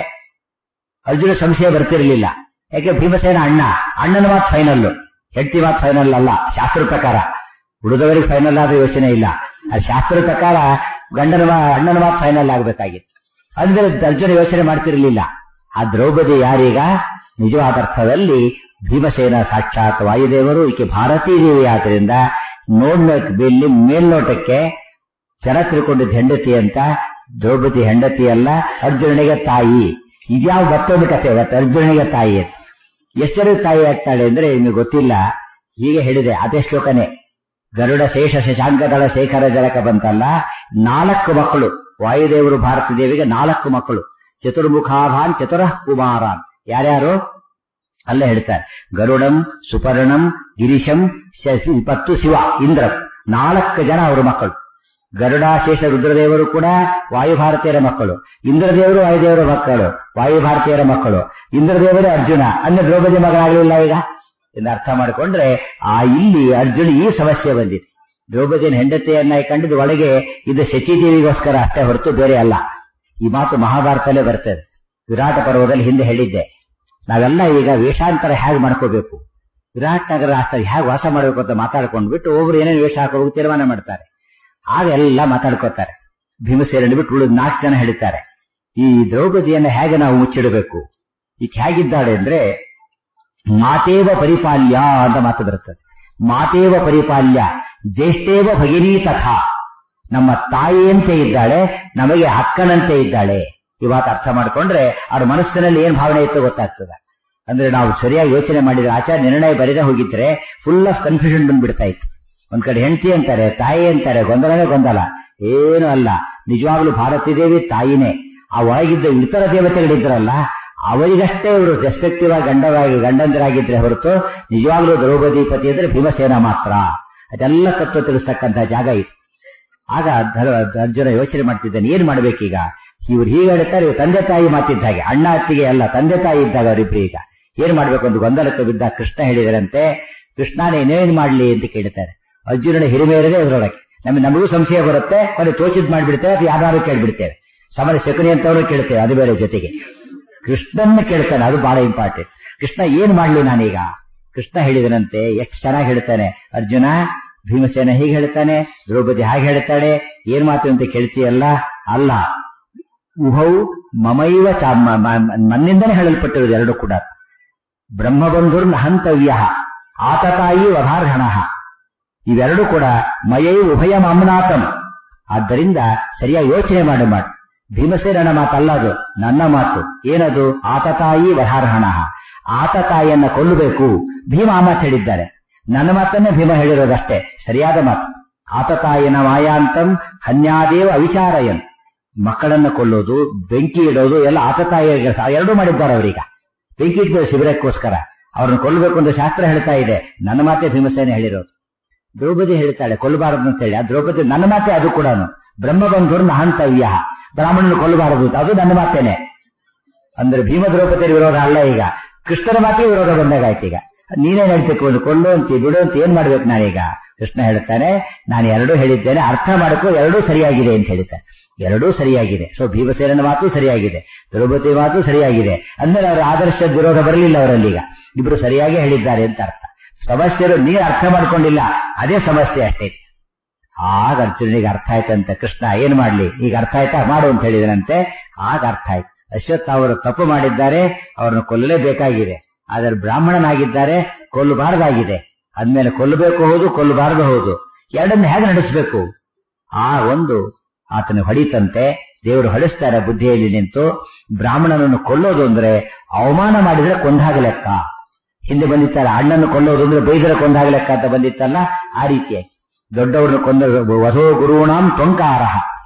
ಅರ್ಜುನ ಸಂಶಯ ಬರ್ತಿರ್ಲಿಲ್ಲ. ಯಾಕೆ? ಭೀಮಸೇನ ಅಣ್ಣ, ಅಣ್ಣನ ಮಾತು ಫೈನಲ್, ಹೆಂಡತಿ ಮಾತು ಫೈನಲ್ ಅಲ್ಲ ಶಾಸ್ತ್ರ ಪ್ರಕಾರ. ಉಳಿದವರಿಗೆ ಫೈನಲ್ ಆದ್ರೆ ಯೋಚನೆ ಇಲ್ಲ. ಆ ಶಾಸ್ತ್ರ ಪ್ರಕಾರ ಗಂಡನ ಅಣ್ಣನ ಮಾತು ಫೈನಲ್ ಆಗ್ಬೇಕಾಗಿತ್ತು. ಅಂದ್ರೆ ಅರ್ಜುನ ಯೋಚನೆ ಮಾಡ್ತಿರ್ಲಿಲ್ಲ. ಆ ದ್ರೌಪದಿ ಯಾರೀಗ? ನಿಜವಾದ ಅರ್ಥದಲ್ಲಿ ಭೀಮಸೇನ ಸಾಕ್ಷಾತ್ ವಾಯುದೇವರು, ಈಕೆ ಭಾರತೀ ದೇವಿ. ಆದ್ರಿಂದ ನೋಡ್ಬೇಕು ಮೇಲ್ನೋಟಕ್ಕೆ ಜನ ತಿಳ್ಕೊಂಡಿದ್ದ ಹೆಂಡತಿ ಅಂತ. ದ್ರೌಪದಿ ಹೆಂಡತಿ ಅಲ್ಲ, ಅರ್ಜುನನಿಗೆ ತಾಯಿ. ಇದ್ಯಾವ ಮತ್ತೊಂದು ಕಥೆ ಇವತ್ತು. ಅರ್ಜುನನಿಗೆ ತಾಯಿ ಅಂತ ಎಷ್ಟರ ತಾಯಿ ಆಗ್ತಾಳೆ ಅಂದ್ರೆ ನಿಮಗೆ ಗೊತ್ತಿಲ್ಲ. ಹೀಗೆ ಹೇಳಿದೆ, ಅದೇ ಶ್ಲೋಕನೇ. ಗರುಡ ಶೇಷ ಶಶಾಂಕದಳ ಶೇಖರ ಜನಕ ಬಂತಲ್ಲ. ನಾಲ್ಕು ಮಕ್ಕಳು ವಾಯುದೇವರು ಭಾರತೀ ದೇವಿಗೆ, ನಾಲ್ಕು ಮಕ್ಕಳು. ಚತುರ್ಮುಖಾಭಾನ್ ಚತುರಃ ಕುಮಾರಾನ್. ಯಾರ್ಯಾರು? ಅಲ್ಲೇ ಹೇಳ್ತಾರೆ ಗರುಡಂ ಸುಪರ್ಣಂ ಗಿರಿಶಂ ಮತ್ತು ಶಿವ ಇಂದ್ರ ನಾಲ್ಕು ಜನ ಅವರು ಮಕ್ಕಳು. ಗರುಡಾಶೇಷ ರುದ್ರದೇವರು ಕೂಡ ವಾಯುಭಾರತೀಯರ ಮಕ್ಕಳು, ಇಂದ್ರದೇವರು ವಾಯುದೇವರ ಮಕ್ಕಳು, ವಾಯುಭಾರತೀಯರ ಮಕ್ಕಳು, ಇಂದ್ರದೇವರೇ ಅರ್ಜುನ. ಅಂದ್ರೆ ದ್ರೌಪದಿ ಮಗನಾಗಲಿಲ್ಲ ಈಗ ಎಂದು ಅರ್ಥ ಮಾಡಿಕೊಂಡ್ರೆ ಆ ಇಲ್ಲಿ ಅರ್ಜುನ ಈ ಸಮಸ್ಯೆ ಬಂದಿದೆ. ದ್ರೌಪದಿಯ ಹೆಂಡತಿಯನ್ನ ಕಂಡಿದ್ದು ಒಳಗೆ ಇದು ಶಚಿದೇವಿಗೋಸ್ಕರ ಅಷ್ಟೇ ಹೊರತು ಬೇರೆ ಅಲ್ಲ. ಈ ಮಾತು ಮಹಾಭಾರತಲ್ಲೇ ಬರ್ತದೆ. ವಿರಾಟ ಪರ್ವದಲ್ಲಿ ಹಿಂದೆ ಹೇಳಿದ್ದೆ. ನಾವೆಲ್ಲ ಈಗ ವೇಷಾಂತರ ಹೇಗೆ ಮಾಡ್ಕೋಬೇಕು, ವಿರಾಟ್ ನಗರ ರಾಷ್ಟ್ರ ಹೇಗೆ ವಾಸ ಮಾಡಬೇಕು ಅಂತ ಮಾತಾಡ್ಕೊಂಡು ಬಿಟ್ಟು ಒಬ್ರು ಏನೇನು ವೇಷ ಹಾಕೋಬೇಕು ತೀರ್ಮಾನ ಮಾಡ್ತಾರೆ. ಆಗ ಎಲ್ಲ ಮಾತಾಡ್ಕೋತಾರೆ. ಭೀಮಸೇನ ಬಿಟ್ಟು ಉಳಿದ ನಾಲ್ಕು ಜನ ಹೇಳ್ತಾರೆ ಈ ದ್ರೌಪದಿಯನ್ನ ಹೇಗೆ ನಾವು ಮುಚ್ಚಿಡಬೇಕು, ಈಗ ಹೇಗಿದ್ದಾಳೆ ಅಂದ್ರೆ ಮಾತೇವ ಪರಿಪಾಲ್ಯ ಅಂತ ಮಾತು ಬರುತ್ತದೆ. ಮಾತೇವ ಪರಿಪಾಲ್ಯ ಜ್ಯೇಷ್ಠೇವ ಭಗಿನಿ ತಥಾ, ನಮ್ಮ ತಾಯಿಯಂತೆ ಇದ್ದಾಳೆ, ನಮಗೆ ಅಕ್ಕನಂತೆ ಇದ್ದಾಳೆ. ಈ ಮಾತು ಅರ್ಥ ಮಾಡ್ಕೊಂಡ್ರೆ ಅವ್ರ ಮನಸ್ಸಿನಲ್ಲಿ ಏನ್ ಭಾವನೆ ಇತ್ತು ಗೊತ್ತಾಗ್ತದೆ. ಅಂದ್ರೆ ನಾವು ಸರಿಯಾಗಿ ಯೋಚನೆ ಮಾಡಿದ್ರೆ ಆಚಾರ್ಯ ನಿರ್ಣಯ ಬರೆದೇ ಹೋಗಿದ್ರೆ ಫುಲ್ ಆಫ್ ಕನ್ಫ್ಯೂಷನ್ ಬಂದ್ಬಿಡ್ತಾ ಇತ್ತು. ಒಂದ್ ಕಡೆ ಹೆಂಡತಿ ಅಂತಾರೆ, ತಾಯಿ ಅಂತಾರೆ, ಗೊಂದಲನೇ ಗೊಂದಲ. ಏನು ಅಲ್ಲ, ನಿಜವಾಗ್ಲೂ ಭಾರತೀ ದೇವಿ ತಾಯಿನೇ. ಆ ಒಳಗಿದ್ದ ಇತರ ದೇವತೆಗಳಿದ್ರಲ್ಲ ಅವರಿಗಷ್ಟೇ ಇವರು ರೆಸ್ಪೆಕ್ಟಿವ್ ಆಗಿ ಗಂಡವಾಗಿ ಗಂಡಂದರಾಗಿದ್ರೆ ಹೊರತು ನಿಜವಾಗ್ಲೂ ದ್ರೌಪದಿ ಪತಿ ಅಂದ್ರೆ ಭೀಮಸೇನ ಮಾತ್ರ. ಅದೆಲ್ಲ ತತ್ವ ತಿಳಿಸ್ತಕ್ಕಂಥ ಜಾಗ ಇದು. ಆಗ ಅರ್ಜುನ ಯೋಚನೆ ಮಾಡ್ತಿದ್ದಾನೆ, ಏನ್ ಮಾಡ್ಬೇಕೀಗ? ಇವ್ರು ಹೀಗೆ ಹೇಳ್ತಾರೆ, ಇವ್ರು ತಂದೆ ತಾಯಿ ಮಾತಿದ್ದ ಹಾಗೆ, ಅಣ್ಣ ಅತ್ತಿಗೆ ಅಲ್ಲ ತಂದೆ ತಾಯಿ ಇದ್ದಾಗ ಅವರಿಬ್ರು ಈಗ ಏನ್ ಮಾಡ್ಬೇಕು ಅಂತ ಗೊಂದಲಕ್ಕೆ ಬಿದ್ದ ಕೃಷ್ಣ ಹೇಳಿದರಂತೆ. ಕೃಷ್ಣನೇ ಏನೇನ್ ಮಾಡ್ಲಿ ಅಂತ ಕೇಳ್ತಾರೆ. ಅರ್ಜುನನ ಹಿರಿಮೆ ಇರದೆ ಇದ್ರೊಳಗೆ ನಮಗೆ ನಮಗೂ ಸಂಶಯ ಬರುತ್ತೆ, ಕೊನೆ ತೋಚಿದ್ ಮಾಡ್ಬಿಡ್ತೇವೆ ಅಥವಾ ಯಾರು ಕೇಳ್ಬಿಡ್ತೇವೆ. ಸಮರ ಶಕುನಿ ಅಂತವ್ರು ಕೇಳ್ತೇವೆ, ಅದು ಬೇರೆ. ಜೊತೆಗೆ ಕೃಷ್ಣನ್ನ ಕೇಳ್ತಾನೆ, ಅದು ಬಹಳ ಇಂಪಾರ್ಟೆಂಟ್. ಕೃಷ್ಣ ಏನ್ ಮಾಡ್ಲಿ ನಾನೀಗ? ಕೃಷ್ಣ ಹೇಳಿದನಂತೆ, ಎಷ್ಟು ಚೆನ್ನಾಗಿ ಹೇಳ್ತಾನೆ. ಅರ್ಜುನ, ಭೀಮಸೇನ ಹೀಗೆ ಹೇಳ್ತಾನೆ, ದ್ರೌಪದಿ ಹಾಗೆ ಹೇಳ್ತಾಳೆ, ಏನ್ ಮಾತು ಅಂತ ಕೇಳ್ತೀಯಲ್ಲ? ಅಲ್ಲ, ಉಭೌ ಮಮೈವ ಚ ನನ್ನಿಂದನೇ ಹೇಳಲ್ಪಟ್ಟಿರೋದು ಎರಡು ಕೂಡ. ಬ್ರಹ್ಮಬಂಧುರ್ ನಹಂತವ್ಯ ಆತತಾಯಿ ವಧಾರ್ಹಣ, ಇವೆರಡು ಕೂಡ ಮಯೈ ಉಭಯ ಮಾಮ್ನಾಥಂ. ಆದ್ದರಿಂದ ಸರಿಯಾಗಿ ಯೋಚನೆ ಮಾಡಿ ಮಾಡಿ. ಭೀಮಸೇನನ ಮಾತಲ್ಲ ಅದು, ನನ್ನ ಮಾತು. ಏನದು? ಆತತಾಯಿ ವಧಾರ್ಹಣ, ಆತತಾಯಿಯನ್ನ ಕೊಲ್ಲಬೇಕು. ಭೀಮ ಆ ಮಾತು ಹೇಳಿದ್ದಾರೆ, ನನ್ನ ಮಾತನ್ನೇ ಭೀಮ ಹೇಳಿರೋದಷ್ಟೇ ಸರಿಯಾದ ಮಾತು. ಆತತಾಯಿನ ಮಾಯಾಂತಂ ಹನ್ಯಾದೇವ ಅವಿಚಾರಯನ್, ಮಕ್ಕಳನ್ನ ಕೊಲ್ಲೋದು, ಬೆಂಕಿ ಇಡೋದು ಎಲ್ಲ ಆತತಾಯಿ ಎರಡೂ ಮಾಡಿದ್ದಾರೆ ಅವರೀಗ. ಬೆಂಕಿ ಇಟ್ಟಿದ್ದಾರೆ ಶಿಬಿರಕ್ಕೋಸ್ಕರ, ಅವ್ರನ್ನ ಕೊಲ್ಲಬೇಕು ಅಂತ ಶಾಸ್ತ್ರ ಹೇಳ್ತಾ ಇದೆ. ನನ್ನ ಮಾತೆ ಭೀಮಸೇನೆ ಹೇಳಿರೋದು. ದ್ರೌಪದಿ ಹೇಳ್ತಾಳೆ ಕೊಲ್ಲಬಾರದು ಅಂತ ಹೇಳಿ. ಆ ದ್ರೌಪದಿ ನನ್ನ ಮಾತೆ, ಅದು ಕೂಡ ಬ್ರಹ್ಮಬಂಧುರ್ ನಹಂತವ್ಯ, ಬ್ರಾಹ್ಮಣನ ಕೊಲ್ಲಬಾರದು, ಅದು ನನ್ನ ಮಾತೇನೆ. ಅಂದ್ರೆ ಭೀಮ ದ್ರೌಪದಿಯ ವಿರೋಧ ಅಲ್ಲ, ಈಗ ಕೃಷ್ಣನ ಮಾತಿಗೆ ವಿರೋಧ ಬಂದಾಗಾಯ್ತು. ಈಗ ನೀನೇನ್ ಹೇಳ್ಬೇಕು, ಒಂದು ಕೊಳ್ಳು ಅಂತ ಬಿಡು ಅಂತ ಏನ್ ಮಾಡ್ಬೇಕು ನಾನೀಗ? ಕೃಷ್ಣ ಹೇಳ್ತಾನೆ, ನಾನು ಎರಡೂ ಹೇಳಿದ್ದೇನೆ, ಅರ್ಥ ಮಾಡಕ್ಕೂ ಎರಡೂ ಸರಿಯಾಗಿದೆ ಅಂತ ಹೇಳ್ತಾನೆ. ಎರಡೂ ಸರಿಯಾಗಿದೆ. ಸೊ ಭೀಮಸೇನನ ಮಾತು ಸರಿಯಾಗಿದೆ, ದ್ರೌಪದಿ ಮಾತು ಸರಿಯಾಗಿದೆ. ಅಂದ್ರೆ ಅವರ ಆದರ್ಶದ ವಿರೋಧ ಬರಲಿಲ್ಲ ಅವರಲ್ಲಿ. ಈಗ ಇಬ್ರು ಸರಿಯಾಗಿ ಹೇಳಿದ್ದಾರೆ ಅಂತ ಅರ್ಥ. ಸಮಸ್ಯೆರು ನೀನು ಅರ್ಥ ಮಾಡ್ಕೊಂಡಿಲ್ಲ, ಅದೇ ಸಮಸ್ಯೆ ಅಷ್ಟೇ. ಆಗ ಅರ್ಜುನನಿಗೆ ಅರ್ಥ ಆಯ್ತಂತೆ. ಕೃಷ್ಣ ಏನ್ ಮಾಡ್ಲಿ, ಈಗ ಅರ್ಥ ಆಯ್ತಾ, ಮಾಡು ಅಂತ ಹೇಳಿದನಂತೆ. ಆಗ ಅರ್ಥ ಆಯ್ತು, ಅಶ್ವತ್ಥ ಅವರು ತಪ್ಪು ಮಾಡಿದ್ದಾರೆ, ಅವ್ರನ್ನ ಕೊಲ್ಲಲೇಬೇಕಾಗಿದೆ. ಆದರೆ ಬ್ರಾಹ್ಮಣನಾಗಿದ್ದಾರೆ, ಕೊಲ್ಲಬಾರದಾಗಿದೆ. ಅಂದ್ಮೇಲೆ ಕೊಲ್ಲಬೇಕು ಹೌದು, ಕೊಲ್ಲಬಾರದು ಹೌದು, ಎರಡನ್ನ ಹೇಗೆ ನಡೆಸಬೇಕು? ಆ ಒಂದು ಆತನ ಹೊಡಿತಂತೆ. ದೇವರು ಹೊಡಿಸ್ತಾರೆ ಬುದ್ಧಿಯಲ್ಲಿ ನಿಂತು. ಬ್ರಾಹ್ಮಣನನ್ನು ಕೊಲ್ಲೋದು ಅಂದ್ರೆ ಅವಮಾನ ಮಾಡಿದ್ರೆ ಕೊಂದಾಗ ಲೆಕ್ಕ. ಹಿಂದೆ ಬಂದಿತ್ತಲ್ಲ, ಅಣ್ಣನ್ನು ಕೊಲ್ಲೋದು ಅಂದ್ರೆ ಬೈದರೆ ಕೊಂದಾಗ ಲೆಕ್ಕ ಅಂತ ಬಂದಿತ್ತಲ್ಲ, ಆ ರೀತಿಯಾಗಿ ದೊಡ್ಡವ್ರನ್ನ ಕೊಂದ ವಧೋ ಗುರುಣಾಂ ತ್ವಂಕಾರ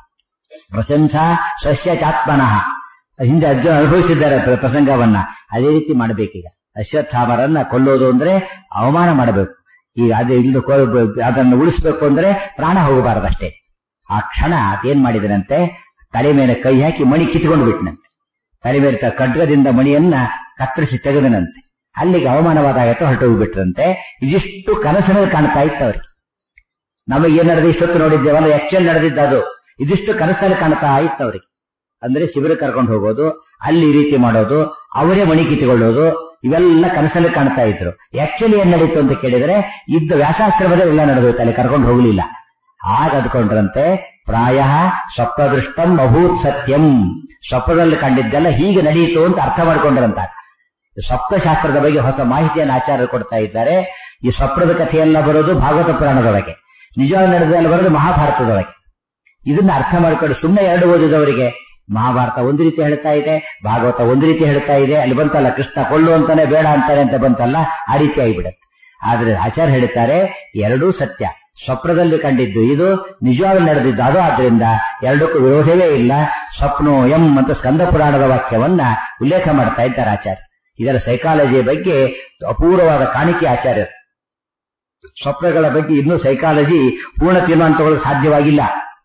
ಪ್ರಶಂಸಾ ಸಸ್ಯ ಚಾತ್ಮನಃ. ಹಿಂದೆ ಅರ್ಜುನ ಅನುಭವಿಸಿದ್ದಾರೆ ಪ್ರಸಂಗವನ್ನ. ಅದೇ ರೀತಿ ಮಾಡಬೇಕೀಗ. ಅಶ್ವತ್ಥಾಮರನ್ನ ಕೊಲ್ಲೋದು ಅಂದ್ರೆ ಅವಮಾನ ಮಾಡಬೇಕು. ಈಗ ಅದೇ ಇಲ್ಲಿಂದ ಅದನ್ನು ಉಳಿಸ್ಬೇಕು ಅಂದ್ರೆ ಪ್ರಾಣ ಹೋಗಬಾರದಷ್ಟೇ. ಆ ಕ್ಷಣ ಅದೇನ್ ಮಾಡಿದನಂತೆ, ತಲೆ ಮೇಲೆ ಕೈ ಹಾಕಿ ಮಣಿ ಕಿತ್ಕೊಂಡು ಬಿಟ್ಟನಂತೆ. ತಲೆ ಮೇಲೆ ಖಡ್ಗದಿಂದ ಮಣಿಯನ್ನ ಕತ್ತರಿಸಿ ತೆಗೆದನಂತೆ. ಅಲ್ಲಿಗೆ ಅವಮಾನವಾದಾಗತ್ತೋ ಹೊರಟು ಹೋಗ್ಬಿಟ್ರಂತೆ. ಇದಿಷ್ಟು ಕನಸಿನಲ್ಲಿ ಕಾಣ್ತಾ ಇತ್ತು ಅವ್ರಿಗೆ. ನಮಗೇನ್ ನಡೆದ ಇಷ್ಟೊತ್ತು ನೋಡಿದ್ದೇವಲ್ಲ, ಆಕ್ಚುಲ್ ನಡೆದಿದ್ದ ಅದು ಇದಿಷ್ಟು ಕನಸಲ್ಲಿ ಕಾಣ್ತಾ ಇತ್ತು ಅವ್ರಿಗೆ. ಅಂದ್ರೆ ಶಿಬಿರ ಕರ್ಕೊಂಡು ಹೋಗೋದು, ಅಲ್ಲಿ ಈ ರೀತಿ ಮಾಡೋದು, ಅವರೇ ಮಣಿ ಕಿತ್ತುಕೊಳ್ಳೋದು, ಇವೆಲ್ಲ ಕನಸಲ್ಲಿ ಕಾಣ್ತಾ ಇದ್ರು. ಆಕ್ಚುಲಿ ಏನ್ ನಡೀತು ಅಂತ ಕೇಳಿದ್ರೆ ಇದ್ದ ವ್ಯಾಸಾಶ್ರಮದಲ್ಲಿ ಎಲ್ಲ ನಡೆದೋಯ್ತು, ಅಲ್ಲಿ ಕರ್ಕೊಂಡು ಹೋಗ್ಲಿಲ್ಲ. ಆಗ ಅದ್ಕೊಂಡ್ರಂತೆ ಪ್ರಾಯ ಸ್ವಪ್ನದೃಷ್ಟಂ ಅಭೂತ್ ಸತ್ಯಂ, ಸ್ವಪ್ನದಲ್ಲಿ ಕಂಡಿದ್ದೆಲ್ಲ ಹೀಗೆ ನಡೆಯಿತು ಅಂತ ಅರ್ಥ ಮಾಡ್ಕೊಂಡ್ರಂತ. ಸ್ವಪ್ನಶಾಸ್ತ್ರದ ಬಗ್ಗೆ ಹೊಸ ಮಾಹಿತಿಯನ್ನು ಆಚಾರ್ಯರು ಕೊಡ್ತಾ ಇದ್ದಾರೆ. ಈ ಸ್ವಪ್ನದ ಕಥೆಯೆಲ್ಲ ಬರೋದು ಭಾಗವತ ಪುರಾಣದೊಳಗೆ, ನಿಜವಾಗಿ ನಡೆದೆಲ್ಲ ಬರೋದು ಮಹಾಭಾರತದೊಳಗೆ. ಇದನ್ನ ಅರ್ಥ ಮಾಡ್ಕೊಂಡು ಸುಮ್ಮನೆ ಎರಡು ಓದಿದವರಿಗೆ ಮಹಾಭಾರತ ಒಂದು ರೀತಿ ಹೇಳ್ತಾ ಇದೆ, ಭಾಗವತ ಒಂದು ರೀತಿ ಹೇಳ್ತಾ ಇದೆ. ಅಲ್ಲಿ ಬಂತಲ್ಲ ಕೃಷ್ಣ ಕೊಳ್ಳು ಅಂತಾನೆ ಬೇಡ ಅಂತಾನೆ ಅಂತ ಬಂತಲ್ಲ, ಆ ರೀತಿ ಆಗಿಬಿಡುತ್ತೆ. ಆದ್ರೆ ಆಚಾರ್ಯ ಹೇಳ್ತಾರೆ ಎರಡೂ ಸತ್ಯ. ಸ್ವಪ್ನದಲ್ಲಿ ಕಂಡಿದ್ದು ಇದು, ನಿಜವಾಗ್ಲೂ ನಡೆದಿದ್ದು ಅದು. ಆದ್ರಿಂದ ಎರಡಕ್ಕೂ ವಿರೋಧವೇ ಇಲ್ಲ. ಸ್ವಪ್ನೋ ಎಂ ಅಂತ ಸ್ಕಂದ ಪುರಾಣದ ವಾಕ್ಯವನ್ನ ಉಲ್ಲೇಖ ಮಾಡ್ತಾ ಇದ್ದಾರೆ ಆಚಾರ್ಯ. ಇದರ ಸೈಕಾಲಜಿಯ ಬಗ್ಗೆ ಅಪೂರ್ವವಾದ ಕಾಣಿಕೆ ಆಚಾರ್ಯರು. ಸ್ವಪ್ನಗಳ ಬಗ್ಗೆ ಇನ್ನೂ ಸೈಕಾಲಜಿ ಪೂರ್ಣ ತೀರ್ಮಾನ ತಗೊಳ್ಳಲು ಸಾಧ್ಯವಾಗಿಲ್ಲ.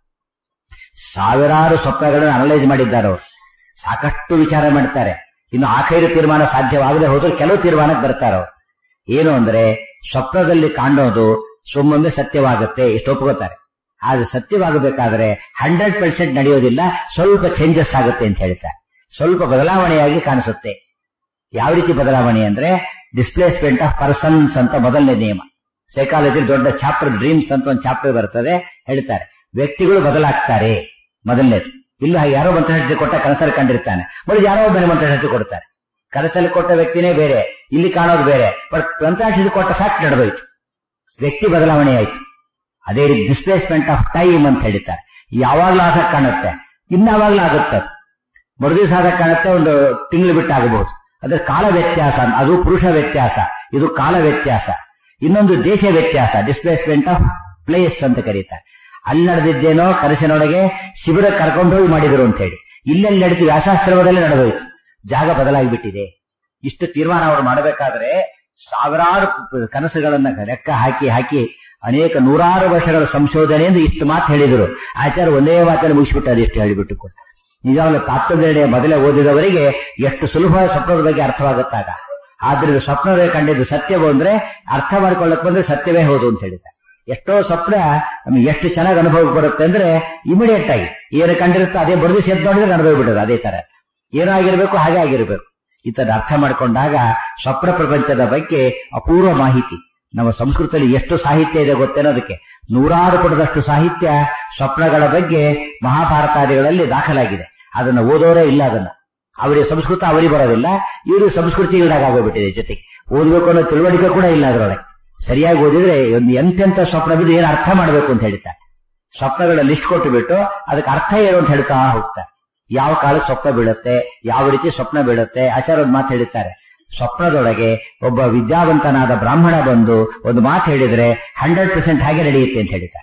ಸಾವಿರಾರು ಸ್ವಪ್ನಗಳನ್ನು ಅನಲೈಸ್ ಮಾಡಿದ್ದಾರೆ ಅವರು, ಸಾಕಷ್ಟು ವಿಚಾರ ಮಾಡ್ತಾರೆ. ಇನ್ನು ಆಖೈರು ತೀರ್ಮಾನ ಸಾಧ್ಯವಾಗದೆ ಹೋದ್ರೆ ಕೆಲವು ತೀರ್ಮಾನಕ್ಕೆ ಬರ್ತಾರೆ ಅವರು. ಏನು ಅಂದ್ರೆ ಸ್ವಪ್ನದಲ್ಲಿ ಕಾಣೋದು ಸುಮ್ಮೊಮ್ಮೆ ಸತ್ಯವಾಗುತ್ತೆ, ಇಷ್ಟು ಒಪ್ಕೋತಾರೆ. ಆದ್ರೆ ಸತ್ಯವಾಗಬೇಕಾದ್ರೆ ಹಂಡ್ರೆಡ್ ಪರ್ಸೆಂಟ್ ನಡೆಯೋದಿಲ್ಲ, ಸ್ವಲ್ಪ ಚೇಂಜಸ್ ಆಗುತ್ತೆ ಅಂತ ಹೇಳ್ತಾರೆ. ಸ್ವಲ್ಪ ಬದಲಾವಣೆಯಾಗಿ ಕಾಣಿಸುತ್ತೆ. ಯಾವ ರೀತಿ ಬದಲಾವಣೆ ಅಂದ್ರೆ ಡಿಸ್ಪ್ಲೇಸ್ಮೆಂಟ್ ಆಫ್ ಪರ್ಸನ್ಸ್ ಅಂತ ಮೊದಲನೇ ನಿಯಮ. ಸೈಕಾಲಜಿ ದೊಡ್ಡ ಚಾಪ್ಟರ್ ಡ್ರೀಮ್ಸ್ ಅಂತ ಒಂದು ಚಾಪ್ಟರ್ ಬರ್ತದೆ, ಹೇಳ್ತಾರೆ ವ್ಯಕ್ತಿಗಳು ಬದಲಾಗ್ತಾರೆ ಮೊದಲನೇದು. ಇಲ್ಲ ಯಾರೋ ಮಂತ್ರಶಕ್ತಿ ಕೊಟ್ಟ ಕನಸಲ್ಲಿ ಕಂಡಿರ್ತಾನೆ, ಬರೀ ಯಾರೋ ಒಬ್ಬನೇ ಮಂತ್ರಶಕ್ತಿ ಕೊಡ್ತಾರೆ. ಕನಸಲ್ಲಿ ಕೊಟ್ಟ ವ್ಯಕ್ತಿನೇ ಬೇರೆ, ಇಲ್ಲಿ ಕಾಣೋದು ಬೇರೆ. ಬಟ್ ಮಂತ್ರಶಕ್ತಿ ಕೊಟ್ಟ ಫ್ಯಾಕ್ಟ್ ನಡೆದೋಯ್ತು, ವ್ಯಕ್ತಿ ಬದಲಾವಣೆ ಆಯ್ತು. ಅದೇ ರೀತಿ ಡಿಸ್ಪ್ಲೇಸ್ಮೆಂಟ್ ಆಫ್ ಟೈಮ್ ಅಂತ ಹೇಳ್ತಾರೆ. ಯಾವಾಗ್ಲೂ ಆಗ ಕಾಣುತ್ತೆ, ಇನ್ನಾವಾಗ್ಲೂ ಆಗುತ್ತೆ. ಮರುದಿವಸ ಆಗ ಕಾಣುತ್ತೆ, ಒಂದು ತಿಂಗಳು ಬಿಟ್ಟು ಆಗಬಹುದು. ಅದ್ರ ಕಾಲ ವ್ಯತ್ಯಾಸ, ಅದು ಪುರುಷ ವ್ಯತ್ಯಾಸ, ಇದು ಕಾಲ ವ್ಯತ್ಯಾಸ. ಇನ್ನೊಂದು ದೇಶ ವ್ಯತ್ಯಾಸ, ಡಿಸ್ಪ್ಲೇಸ್ಮೆಂಟ್ ಆಫ್ ಪ್ಲೇಸ್ ಅಂತ ಕರೀತಾರೆ. ಅಲ್ಲಿ ನಡೆದಿದ್ದೇನೋ ಕನಸಿನೊಳಗೆ ಶಿಬಿರ ಕರ್ಕೊಂಡೋಗಿ ಮಾಡಿದ್ರು ಅಂತ ಹೇಳಿ, ಇಲ್ಲೆಲ್ಲಿ ನಡೆದು ವ್ಯಾಸಾಶ್ರಮದಲ್ಲಿ ನಡೆದೋಯ್ತು, ಜಾಗ ಬದಲಾಗಿಬಿಟ್ಟಿದೆ. ಇಷ್ಟು ತೀರ್ಮಾನ ಅವರು ಮಾಡಬೇಕಾದ್ರೆ ಸಾವಿರಾರು ಕನಸುಗಳನ್ನ ಲೆಕ್ಕ ಹಾಕಿ ಹಾಕಿ ಅನೇಕ ನೂರಾರು ವರ್ಷಗಳ ಸಂಶೋಧನೆಯಿಂದ ಇಷ್ಟು ಮಾತು ಹೇಳಿದರು. ಆಚಾರ್ಯ ಒಂದೇ ಮಾತನ್ನು ಮುಗಿಸ್ಬಿಟ್ಟು ಅದಿಷ್ಟು ಹೇಳಿಬಿಟ್ಟು ಕೊಟ್ಟು ನಿಜವಾಗ್ಲೂ ತಾತ್ಪರ್ಯ ಮೊದಲೇ ಓದಿದವರಿಗೆ ಎಷ್ಟು ಸುಲಭ ಸ್ವಪ್ನದ ಬಗ್ಗೆ ಅರ್ಥವಾಗುತ್ತಾಗ. ಆದ್ರಿಂದ ಸ್ವಪ್ನವೇ ಕಂಡಿದ್ದು ಸತ್ಯವೋ ಅಂದ್ರೆ ಅರ್ಥ ಮಾಡ್ಕೊಳ್ಳಕ್ ಬಂದ್ರೆ ಸತ್ಯವೇ ಹೌದು ಅಂತ ಹೇಳಿದ್ದಾರೆ. ಎಷ್ಟೋ ಸ್ವಪ್ನ ನಮ್ಗೆ ಎಷ್ಟು ಚೆನ್ನಾಗಿ ಅನುಭವಕ್ಕೆ ಬರುತ್ತೆ ಅಂದ್ರೆ ಇಮಿಡಿಯೇಟ್ ಆಗಿ ಏನು ಕಂಡಿರುತ್ತೋ ಅದೇ ಬರೆದು ಸೇದ್ ನೋಡಿದ್ರೆ ಅನುಭವ ಬಿಡೋದು. ಅದೇ ತರ ಏನಾಗಿರ್ಬೇಕು ಹಾಗೆ ಆಗಿರ್ಬೇಕು. ಈ ತರ ಅರ್ಥ ಮಾಡ್ಕೊಂಡಾಗ ಸ್ವಪ್ನ ಪ್ರಪಂಚದ ಬಗ್ಗೆ ಅಪೂರ್ವ ಮಾಹಿತಿ. ನಮ್ಮ ಸಂಸ್ಕೃತದಲ್ಲಿ ಎಷ್ಟು ಸಾಹಿತ್ಯ ಇದೆ ಗೊತ್ತೇನೋದಕ್ಕೆ, ನೂರಾರು ಪುಟದಷ್ಟು ಸಾಹಿತ್ಯ ಸ್ವಪ್ನಗಳ ಬಗ್ಗೆ ಮಹಾಭಾರತಾದಿಗಳಲ್ಲಿ ದಾಖಲಾಗಿದೆ. ಅದನ್ನ ಓದೋರೇ ಇಲ್ಲ. ಅದನ್ನ ಅವರಿಗೆ ಸಂಸ್ಕೃತ ಅವರಿಗೆ ಬರೋದಿಲ್ಲ, ಇವರು ಸಂಸ್ಕೃತಿ ಇಲ್ದಾಗೋಗ್ಬಿಟ್ಟಿದೆ. ಜೊತೆಗೆ ಓದಬೇಕು ಅನ್ನೋ ತಿಳುವಳಿಕೆ ಕೂಡ ಇಲ್ಲ ಅದರೊಳಗೆ. ಸರಿಯಾಗಿ ಓದಿದ್ರೆ ಒಂದು ಎಂತೆಂಥ ಸ್ವಪ್ನ ಬಿದ್ದು ಏನು ಅರ್ಥ ಮಾಡಬೇಕು ಅಂತ ಹೇಳ್ತಾರೆ. ಸ್ವಪ್ನಗಳ ಲಿಸ್ಟ್ ಕೊಟ್ಟು ಬಿಟ್ಟು ಅದಕ್ಕೆ ಅರ್ಥ ಏನು ಅಂತ ಹೇಳ್ತಾ ಹೋಗ್ತಾರೆ. ಯಾವ ಕಾಲಕ್ಕೆ ಸ್ವಪ್ನ ಬೀಳುತ್ತೆ, ಯಾವ ರೀತಿ ಸ್ವಪ್ನ ಬೀಳುತ್ತೆ. ಆಚಾರ್ಯ ಒಂದು ಮಾತು ಹೇಳಿದ್ದಾರೆ, ಸ್ವಪ್ನದೊಳಗೆ ಒಬ್ಬ ವಿದ್ಯಾವಂತನಾದ ಬ್ರಾಹ್ಮಣ ಬಂದು ಒಂದು ಮಾತು ಹೇಳಿದ್ರೆ ಹಂಡ್ರೆಡ್ ಪರ್ಸೆಂಟ್ ಹಾಗೆ ನಡೆಯುತ್ತೆ ಅಂತ ಹೇಳಿದ್ದಾರೆ.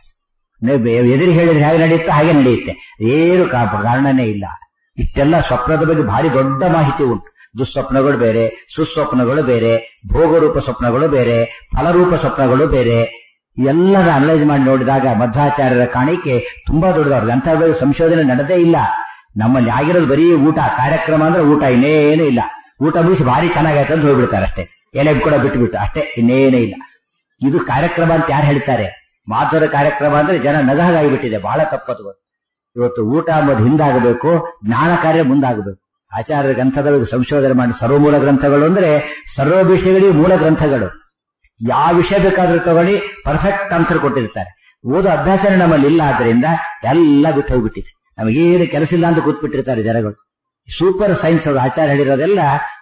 ಎದುರು ಹೇಳಿದ್ರೆ ಹೇಗೆ ನಡೆಯುತ್ತೆ ಹಾಗೆ ನಡೆಯುತ್ತೆ, ಏನು ಕಾರಣನೇ ಇಲ್ಲ. ಇಷ್ಟೆಲ್ಲ ಸ್ವಪ್ನದ ಬಗ್ಗೆ ಭಾರಿ ದೊಡ್ಡ ಮಾಹಿತಿ ಉಂಟು. ದುಸ್ವಪ್ನಗಳು ಬೇರೆ, ಸುಸ್ವಪ್ನಗಳು ಬೇರೆ, ಭೋಗರೂಪ ಸ್ವಪ್ನಗಳು ಬೇರೆ, ಫಲರೂಪ ಸ್ವಪ್ನಗಳು ಬೇರೆ. ಎಲ್ಲರ ಅನಲೈಸ್ ಮಾಡಿ ನೋಡಿದಾಗ ಮಧ್ವಾಚಾರ್ಯರ ಕಾಣಿಕೆ ತುಂಬಾ ದೊಡ್ಡದವ್ರಿಗೆ. ಅಂತಹ ಸಂಶೋಧನೆ ನಡೆದೇ ಇಲ್ಲ. ನಮ್ಮಲ್ಲಿ ಆಗಿರೋದು ಬರೀ ಊಟ ಕಾರ್ಯಕ್ರಮ ಅಂದ್ರೆ ಊಟ, ಇನ್ನೇನು ಇಲ್ಲ. ಊಟ ಮುಗಿಸಿ ಭಾರಿ ಚೆನ್ನಾಗೈತೆ ಅಂತ ಹೋಗ್ಬಿಡ್ತಾರೆ ಅಷ್ಟೇ, ಎಲೆ ಕೂಡ ಬಿಟ್ಟು ಬಿಟ್ಟು ಅಷ್ಟೇ, ಇನ್ನೇನೇ ಇಲ್ಲ. ಇದು ಕಾರ್ಯಕ್ರಮ ಅಂತ ಯಾರು ಹೇಳ್ತಾರೆ? ಮಾಧುರ ಕಾರ್ಯಕ್ರಮ ಅಂದ್ರೆ ಜನ ನಗಹಾಗಿಬಿಟ್ಟಿದೆ, ಬಹಳ ತಪ್ಪದು. ಇವತ್ತು ಊಟ ಅಂಬುದು ಹಿಂದಾಗಬೇಕು, ಜ್ಞಾನ ಕಾರ್ಯ ಮುಂದಾಗಬೇಕು. ಆಚಾರ್ಯ ಗ್ರಂಥದ ಸಂಶೋಧನೆ ಮಾಡಿ ಸರ್ವಮೂಲ ಗ್ರಂಥಗಳು ಅಂದ್ರೆ ಸರ್ವ ವಿಷಯಗಳಿಗೆ ಮೂಲ ಗ್ರಂಥಗಳು. ಯಾವ ವಿಷಯ ಬೇಕಾದ್ರೂ ತಗೊಳ್ಳಿ, ಪರ್ಫೆಕ್ಟ್ ಆನ್ಸರ್ ಕೊಟ್ಟಿರ್ತಾರೆ. ಓದೋ ಅಭ್ಯಾಸನೇ ನಮ್ಮಲ್ಲಿ ಇಲ್ಲ, ಆದ್ರಿಂದ ಎಲ್ಲ ಬಿಟ್ಟು ಹೋಗ್ಬಿಟ್ಟಿದೆ. ನಮಗೇನು ಕೆಲಸ ಇಲ್ಲ ಅಂತ ಕೂತ್ಬಿಟ್ಟಿರ್ತಾರೆ ಜನಗಳು. ಸೂಪರ್ ಸೈನ್ಸ್ ಅವರು ಆಚಾರ್ಯ ಹೇಳಿರೋದೆಲ್ಲ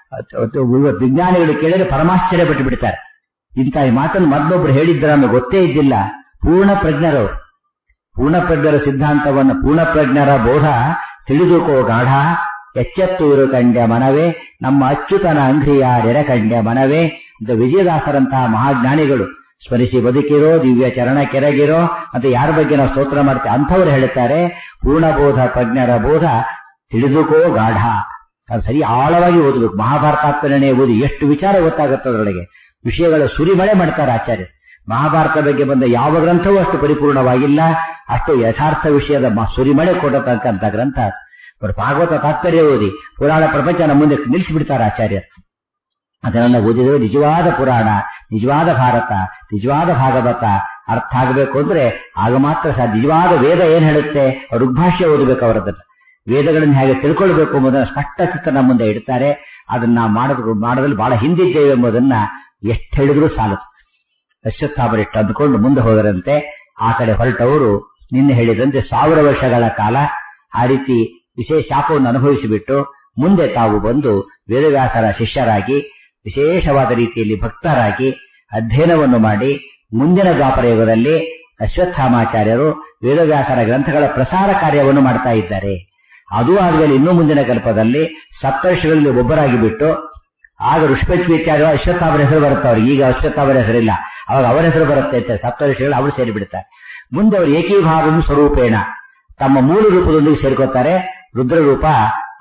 ವಿಜ್ಞಾನಿಗಳು ಕೇಳಿದ್ರೆ ಪರಮಾಶ್ಚರ್ಯ ಪಟ್ಟು ಬಿಡ್ತಾರೆ. ಇಂಥ ಈ ಮಾತನ್ನು ಮೊದಲೊಬ್ರು ಹೇಳಿದ್ರ ಅನ್ನೋ ಗೊತ್ತೇ ಇದ್ದಿಲ್ಲ. ಪೂರ್ಣ ಪ್ರಜ್ಞರವರು, ಪೂರ್ಣ ಪ್ರಜ್ಞರ ಸಿದ್ಧಾಂತವನ್ನು, ಪೂರ್ಣ ಪ್ರಜ್ಞರ ಬೋಧ ತಿಳಿದುಕೋ ಗಾಢ, ಎಚ್ಚೆತ್ತು ಇರು ಕಂಡ್ಯ ಮನವೇ, ನಮ್ಮ ಅಚ್ಯುತನ ಅಂಗ್ರಿಯ ನೆರೆಕಂಡ್ಯ ಮನವೇ. ಅಂತ ವಿಜಯದಾಸರಂತಹ ಮಹಾಜ್ಞಾನಿಗಳು ಸ್ಮರಿಸಿ ಬದುಕಿರೋ, ದಿವ್ಯ ಚರಣ ಕೆರಗಿರೋ ಅಂತ ಯಾರ ಬಗ್ಗೆ ನಾವು ಸ್ತೋತ್ರ ಮಾಡ್ತೇವೆ ಅಂಥವ್ರು ಹೇಳ್ತಾರೆ, ಪೂರ್ಣಬೋಧ ಪ್ರಜ್ಞರ ಬೋಧ ತಿಳಿದುಕೋ ಗಾಢ. ಅದು ಸರಿ ಆಳವಾಗಿ ಓದಬೇಕು. ಮಹಾಭಾರತಾತ್ಮನೇ ಓದಿ ಎಷ್ಟು ವಿಚಾರ ಗೊತ್ತಾಗುತ್ತೆ ಅದರೊಳಗೆ. ವಿಷಯಗಳ ಸುರಿಮಳೆ ಮಾಡ್ತಾರೆ ಆಚಾರ್ಯ. ಮಹಾಭಾರತ ಬಗ್ಗೆ ಬಂದ ಯಾವ ಗ್ರಂಥವೂ ಅಷ್ಟು ಪರಿಪೂರ್ಣವಾಗಿಲ್ಲ, ಅಷ್ಟು ಯಥಾರ್ಥ ವಿಷಯದ ಸುರಿಮಳೆ ಕೊಡತಕ್ಕಂಥ ಗ್ರಂಥ. ಭಾಗವತ ತಾತ್ಪರ್ಯ ಓದಿ ಪುರಾಣ ಪ್ರಪಂಚ ನಮ್ಮ ಮುಂದೆ ನಿಲ್ಲಿಸಿಬಿಡ್ತಾರೆ ಆಚಾರ್ಯರು. ಅದನ್ನೆಲ್ಲ ಓದಿದರೆ ನಿಜವಾದ ಪುರಾಣ, ನಿಜವಾದ ಭಾರತ, ನಿಜವಾದ ಭಾಗವತ ಅರ್ಥ ಆಗಬೇಕು ಅಂದ್ರೆ ಆಗ ಮಾತ್ರ ಸಾಧ್ಯ. ನಿಜವಾದ ವೇದ ಏನ್ ಹೇಳುತ್ತೆ, ಋಗ್ಭಾಷ್ಯ ಓದಬೇಕು. ಅವರದನ್ನ ವೇದಗಳನ್ನು ಹೇಗೆ ತಿಳ್ಕೊಳ್ಬೇಕು ಎಂಬುದನ್ನು ಸ್ಪಷ್ಟ ಚಿತ್ರ ನಮ್ಮ ಮುಂದೆ ಇಡ್ತಾರೆ. ಅದನ್ನ ಮಾಡೋದು ಮಾಡೋದ್ರಲ್ಲಿ ಬಹಳ ಹಿಂದಿದ್ದೇವೆ ಎಂಬುದನ್ನ ಎಷ್ಟು ಹೇಳಿದ್ರು ಸಾಲದು. ಅಶ್ವತ್ಥಾಮರಿಷ್ಟು ಅಂದುಕೊಂಡು ಮುಂದೆ ಹೋದರಂತೆ. ಆ ಕಡೆ ಹೊರಟವರು ನಿನ್ನೆ ಹೇಳಿದಂತೆ ಸಾವಿರ ವರ್ಷಗಳ ಕಾಲ ಆ ರೀತಿ ವಿಶೇಷ ಶಾಪವನ್ನು ಅನುಭವಿಸಿಬಿಟ್ಟು ಮುಂದೆ ತಾವು ಬಂದು ವೇದವ್ಯಾಸರ ಶಿಷ್ಯರಾಗಿ ವಿಶೇಷವಾದ ರೀತಿಯಲ್ಲಿ ಭಕ್ತರಾಗಿ ಅಧ್ಯಯನವನ್ನು ಮಾಡಿ ಮುಂದಿನ ದ್ವಾಪರ ಯುಗದಲ್ಲಿ ಅಶ್ವತ್ಥಾಮಾಚಾರ್ಯರು ವೇದವ್ಯಾಸರ ಗ್ರಂಥಗಳ ಪ್ರಸಾರ ಕಾರ್ಯವನ್ನು ಮಾಡ್ತಾ ಇದ್ದಾರೆ. ಅದು ಆದ್ಮೇಲೆ ಇನ್ನೂ ಮುಂದಿನ ಕಲ್ಪದಲ್ಲಿ ಸಪ್ತರ್ಷಿಗಳಲ್ಲಿ ಒಬ್ಬರಾಗಿ ಬಿಟ್ಟು ಆಗ ಋಷಭೇಚಾರ್ಯ ಅಶ್ವತ್ಥಾಮರ ಹೆಸರು ಬರುತ್ತೆ ಅವ್ರಿಗೆ. ಈಗ ಅಶ್ವತ್ಥಾಮರ ಹೆಸರಿಲ್ಲ, ಅವಾಗ ಅವರ ಹೆಸರು ಬರುತ್ತೆ ಅಂತ ಸಪ್ತರ್ಷಿಗಳು ಅವರು ಸೇರಿಬಿಡ್ತಾರೆ. ಮುಂದೆ ಅವರು ಏಕೀಭಾವ ಸ್ವರೂಪೇಣ ತಮ್ಮ ಮೂಲ ರೂಪದೊಂದಿಗೆ ಸೇರ್ಕೋತಾರೆ. ರುದ್ರರೂಪ